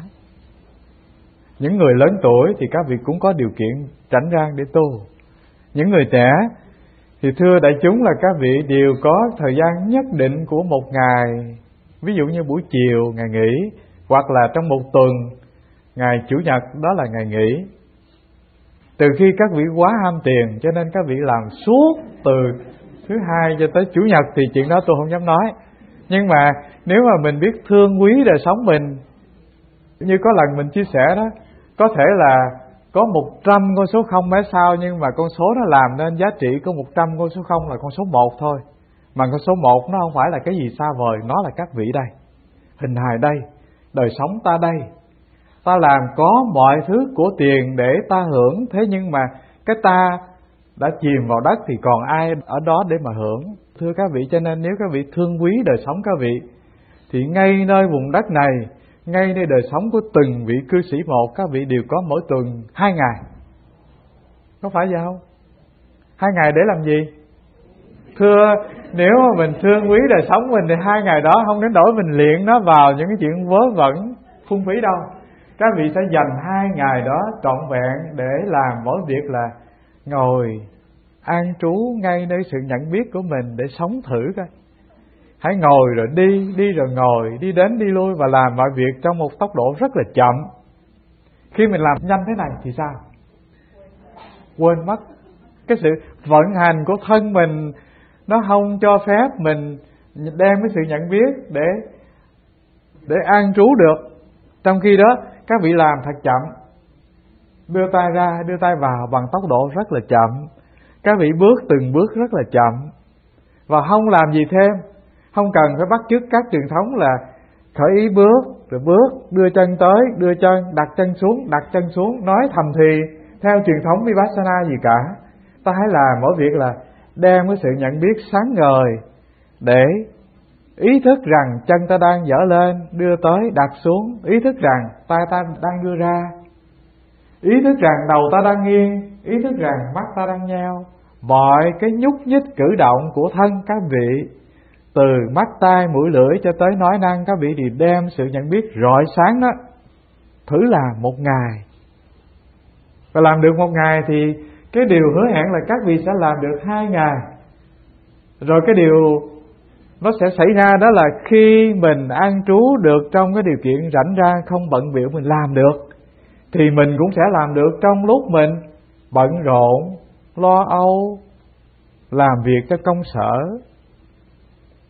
Những người lớn tuổi thì các vị cũng có điều kiện rảnh rang để tu. Những người trẻ thì thưa đại chúng là các vị đều có thời gian nhất định của một ngày. Ví dụ như buổi chiều ngày nghỉ, hoặc là trong một tuần ngày Chủ nhật đó là ngày nghỉ. Từ khi các vị quá ham tiền cho nên các vị làm suốt từ thứ Hai cho tới Chủ nhật thì chuyện đó tôi không dám nói. Nhưng mà nếu mà mình biết thương quý đời sống mình, như có lần mình chia sẻ đó, có thể là có 100 con số 0 mấy sao, nhưng mà con số nó làm nên giá trị của 100 con số 0 là con số 1 thôi. Mà con số 1 nó không phải là cái gì xa vời, nó là các vị đây, hình hài đây, đời sống ta đây. Ta làm có mọi thứ của tiền để ta hưởng, thế nhưng mà cái ta đã chìm vào đất thì còn ai ở đó để mà hưởng. Thưa các vị, cho nên nếu các vị thương quý đời sống các vị, thì ngay nơi vùng đất này, ngay nơi đời sống của từng vị cư sĩ một, các vị đều có mỗi tuần 2 ngày. Có phải vậy không? 2 ngày để làm gì? Thưa, nếu mà mình thương quý đời sống mình thì 2 ngày đó không đến nỗi mình luyện nó vào những cái chuyện vớ vẩn phung phí đâu. Các vị sẽ dành 2 ngày đó trọn vẹn để làm mỗi việc là ngồi an trú ngay nơi sự nhận biết của mình để sống thử coi. Hãy ngồi rồi đi rồi ngồi, đi đến đi lui và làm mọi việc trong một tốc độ rất là chậm. Khi mình làm nhanh thế này thì sao? Quên mất cái sự vận hành của thân mình, nó không cho phép mình đem cái sự nhận biết để an trú được. Trong khi đó các vị làm thật chậm, đưa tay ra đưa tay vào bằng tốc độ rất là chậm. Các vị bước từng bước rất là chậm, và không làm gì thêm. Không cần phải bắt chước các truyền thống là khởi ý bước, rồi bước, đưa chân tới, đưa chân, đặt chân xuống, nói thầm thì theo truyền thống Vipassana gì cả. Ta hãy làm mỗi việc là đem cái sự nhận biết sáng ngời, để ý thức rằng chân ta đang dở lên, đưa tới, đặt xuống. Ý thức rằng tay ta đang đưa ra. Ý thức rằng đầu ta đang nghiêng. Ý thức rằng mắt ta đang nheo. Mọi cái nhúc nhích cử động của thân các vị, từ mắt tai mũi lưỡi cho tới nói năng, các vị thì đem sự nhận biết rọi sáng đó. Thử làm 1 ngày. Và làm được 1 ngày thì cái điều hứa hẹn là các vị sẽ làm được 2 ngày. Rồi cái điều nó sẽ xảy ra đó là khi mình an trú được trong cái điều kiện rảnh rang, không bận bịu, mình làm được, thì mình cũng sẽ làm được trong lúc mình bận rộn, lo âu, làm việc cho công sở.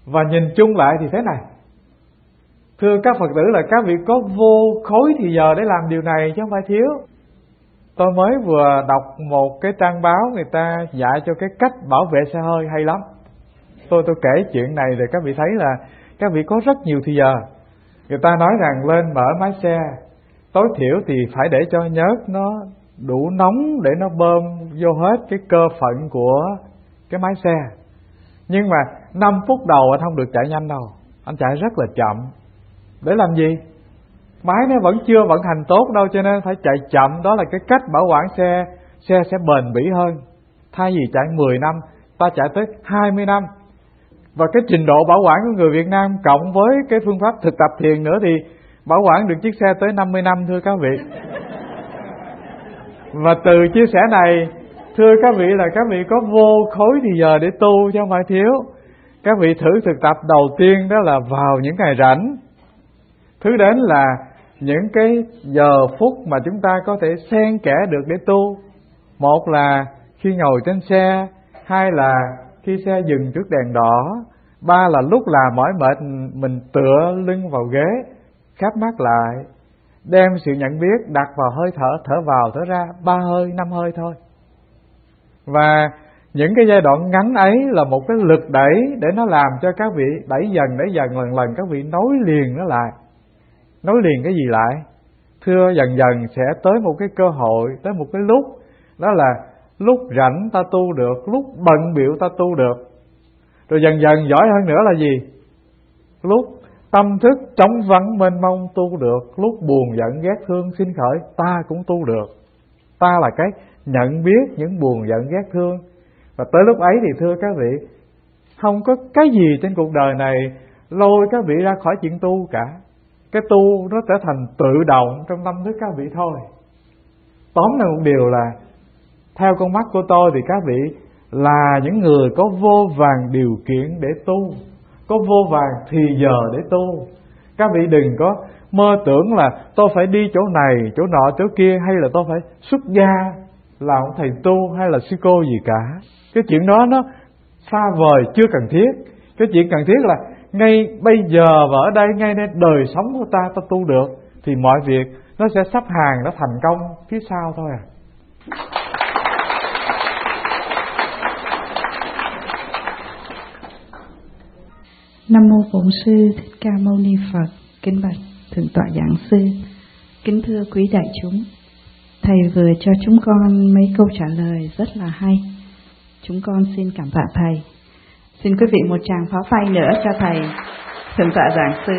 Và nhìn chung lại thì thế này, thưa các Phật tử, là các vị có vô khối thì giờ để làm điều này chứ không phải thiếu. Tôi mới vừa đọc một cái trang báo người ta dạy cho cái cách bảo vệ xe hơi hay lắm. Tôi kể chuyện này để các vị thấy là các vị có rất nhiều thì giờ. Người ta nói rằng lên mở máy xe, tối thiểu thì phải để cho nhớt nó đủ nóng để nó bơm vô hết cái cơ phận của cái máy xe. Nhưng mà 5 phút đầu anh không được chạy nhanh đâu, anh chạy rất là chậm. Để làm gì? Máy nó vẫn chưa vận hành tốt đâu, cho nên phải chạy chậm. Đó là cái cách bảo quản xe. Xe sẽ bền bỉ hơn. Thay vì chạy 10 năm, ta chạy tới 20 năm. Và cái trình độ bảo quản của người Việt Nam cộng với cái phương pháp thực tập thiền nữa thì bảo quản được chiếc xe tới 50 năm, thưa các vị. Và từ chia sẻ này, thưa các vị, là các vị có vô khối thì giờ để tu chứ không phải thiếu. Các vị thử thực tập đầu tiên đó là vào những ngày rảnh. Thứ đến là những cái giờ phút mà chúng ta có thể xen kẽ được để tu. Một là khi ngồi trên xe, hai là khi xe dừng trước đèn đỏ, ba là lúc làm mỏi mệt mình tựa lưng vào ghế, khép mắt lại, đem sự nhận biết đặt vào hơi thở, thở vào thở ra 3 hơi 5 hơi thôi. Và những cái giai đoạn ngắn ấy là một cái lực đẩy để nó làm cho các vị đẩy dần lần các vị nối liền nó lại. Nối liền cái gì lại? Thưa, dần dần sẽ tới một cái cơ hội, tới một cái lúc, đó là lúc rảnh ta tu được, lúc bận bịu ta tu được. Rồi dần dần giỏi hơn nữa là gì? Lúc tâm thức trống vắng mênh mông tu được, lúc buồn giận ghét thương sinh khởi ta cũng tu được. Ta là cái nhận biết những buồn giận ghét thương. Và tới lúc ấy thì thưa các vị, không có cái gì trên cuộc đời này lôi các vị ra khỏi chuyện tu cả. Cái tu nó trở thành tự động trong tâm thức các vị thôi. Tóm lại một điều là, theo con mắt của tôi thì các vị là những người có vô vàn điều kiện để tu, có vô vàn thì giờ để tu. Các vị đừng có mơ tưởng là tôi phải đi chỗ này, chỗ nọ, chỗ kia, hay là tôi phải xuất gia làm một thầy tu hay là sư cô gì cả. Cái chuyện đó nó xa vời, chưa cần thiết. Cái chuyện cần thiết là ngay bây giờ và ở đây, ngayในđời sống của ta tu được, thì mọi việc nó sẽ sắp hàng, nó thành công phía sau thôi à. Nam mô Bổn Sư Thích Ca Mâu Ni Phật. Kính bạch Thượng tọa giảng sư. Kính thưa quý đại chúng, thầy vừa cho chúng con mấy câu trả lời rất là hay. Chúng con xin cảm tạ thầy. Xin quý vị một tràng pháo phay nữa cho thầy Thượng tọa giảng sư.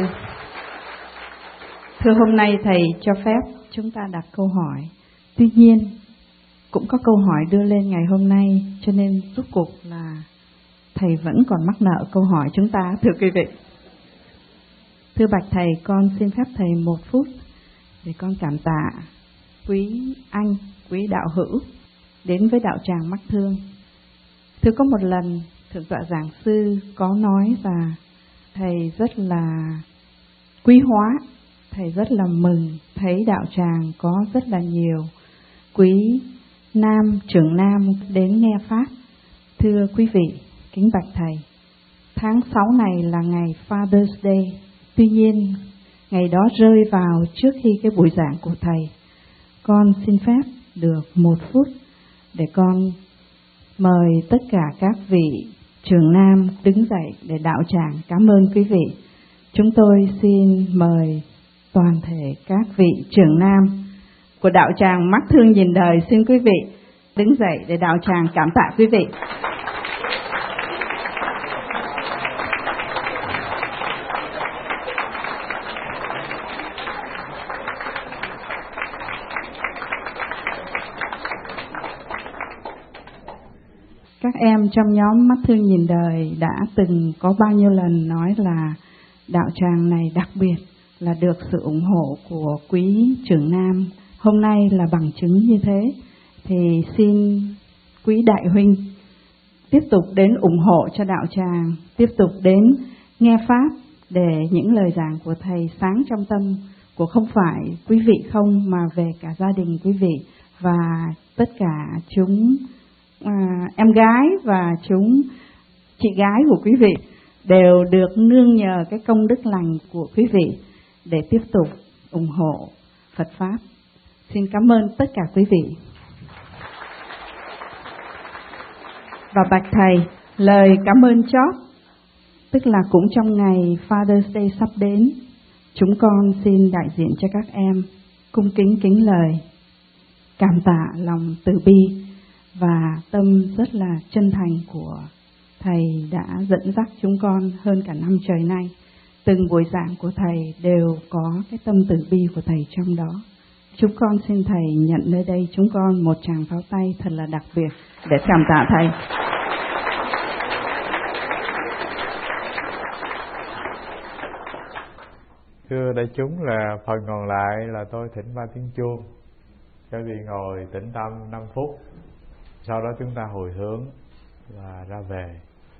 Thưa, hôm nay thầy cho phép chúng ta đặt câu hỏi. Tuy nhiên cũng có câu hỏi đưa lên ngày hôm nay, cho nên rốt cuộc là thầy vẫn còn mắc nợ câu hỏi chúng ta, thưa quý vị. Thưa bạch thầy, con xin phép thầy 1 phút để con cảm tạ quý anh, quý đạo hữu đến với đạo tràng Mắc Thương. Thưa, có một lần Thượng tọa giảng sư có nói và thầy rất là quý hóa, thầy rất là mừng thấy đạo tràng có rất là nhiều quý nam, trưởng nam đến nghe pháp. Thưa quý vị, kính bạch thầy, tháng 6 này là ngày Father's Day. Tuy nhiên, ngày đó rơi vào trước khi cái buổi giảng của thầy. Con xin phép được 1 phút để con mời tất cả các vị trưởng nam đứng dậy để đạo tràng cảm ơn quý vị. Chúng tôi xin mời toàn thể các vị trưởng nam của đạo tràng Mắc Thương Nhìn Đời, xin quý vị đứng dậy để đạo tràng cảm tạ quý vị. Các em trong nhóm Mắt Thương Nhìn Đời đã từng có bao nhiêu lần nói là đạo tràng này đặc biệt là được sự ủng hộ của quý trưởng nam. Hôm nay là bằng chứng như thế, thì xin quý đại huynh tiếp tục đến ủng hộ cho đạo tràng, tiếp tục đến nghe pháp để những lời giảng của thầy sáng trong tâm của không phải quý vị không, mà về cả gia đình quý vị và tất cả chúng em gái và chúng chị gái của quý vị. đều được nương nhờ cái công đức lành của quý vị để tiếp tục ủng hộ Phật Pháp. Xin cảm ơn tất cả quý vị. Và bạch Thầy, lời cảm ơn chót, tức là cũng trong ngày Father's Day sắp đến, chúng con xin đại diện cho các em cung kính kính lời cảm tạ lòng từ bi và tâm rất là chân thành của Thầy đã dẫn dắt chúng con hơn cả năm trời nay. Từng buổi giảng của Thầy đều có cái tâm từ bi của Thầy trong đó. Chúng con xin Thầy nhận nơi đây chúng con một tràng pháo tay thật là đặc biệt để cảm tạ Thầy. Thưa đại chúng, là phần còn lại là tôi thỉnh ba tiếng chuông, cho vị ngồi tĩnh tâm 5 phút, sau đó chúng ta hồi hướng và ra về.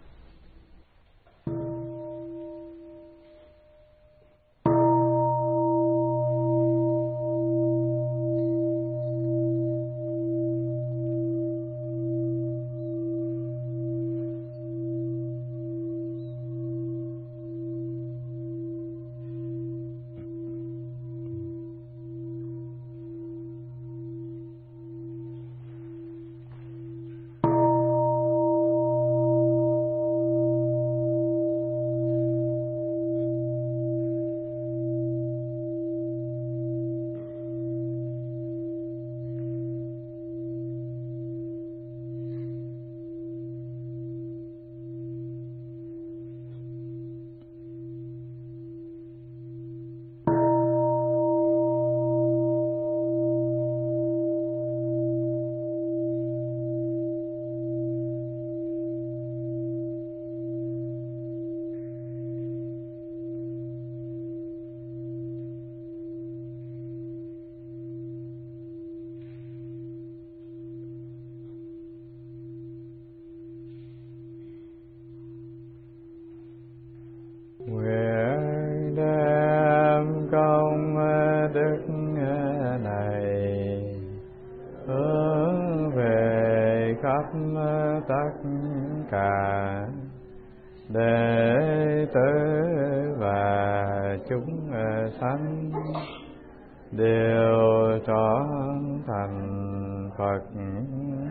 Nguyện đem công đức này hướng về khắp tất cả đệ tử và chúng sanh đều trở thành Phật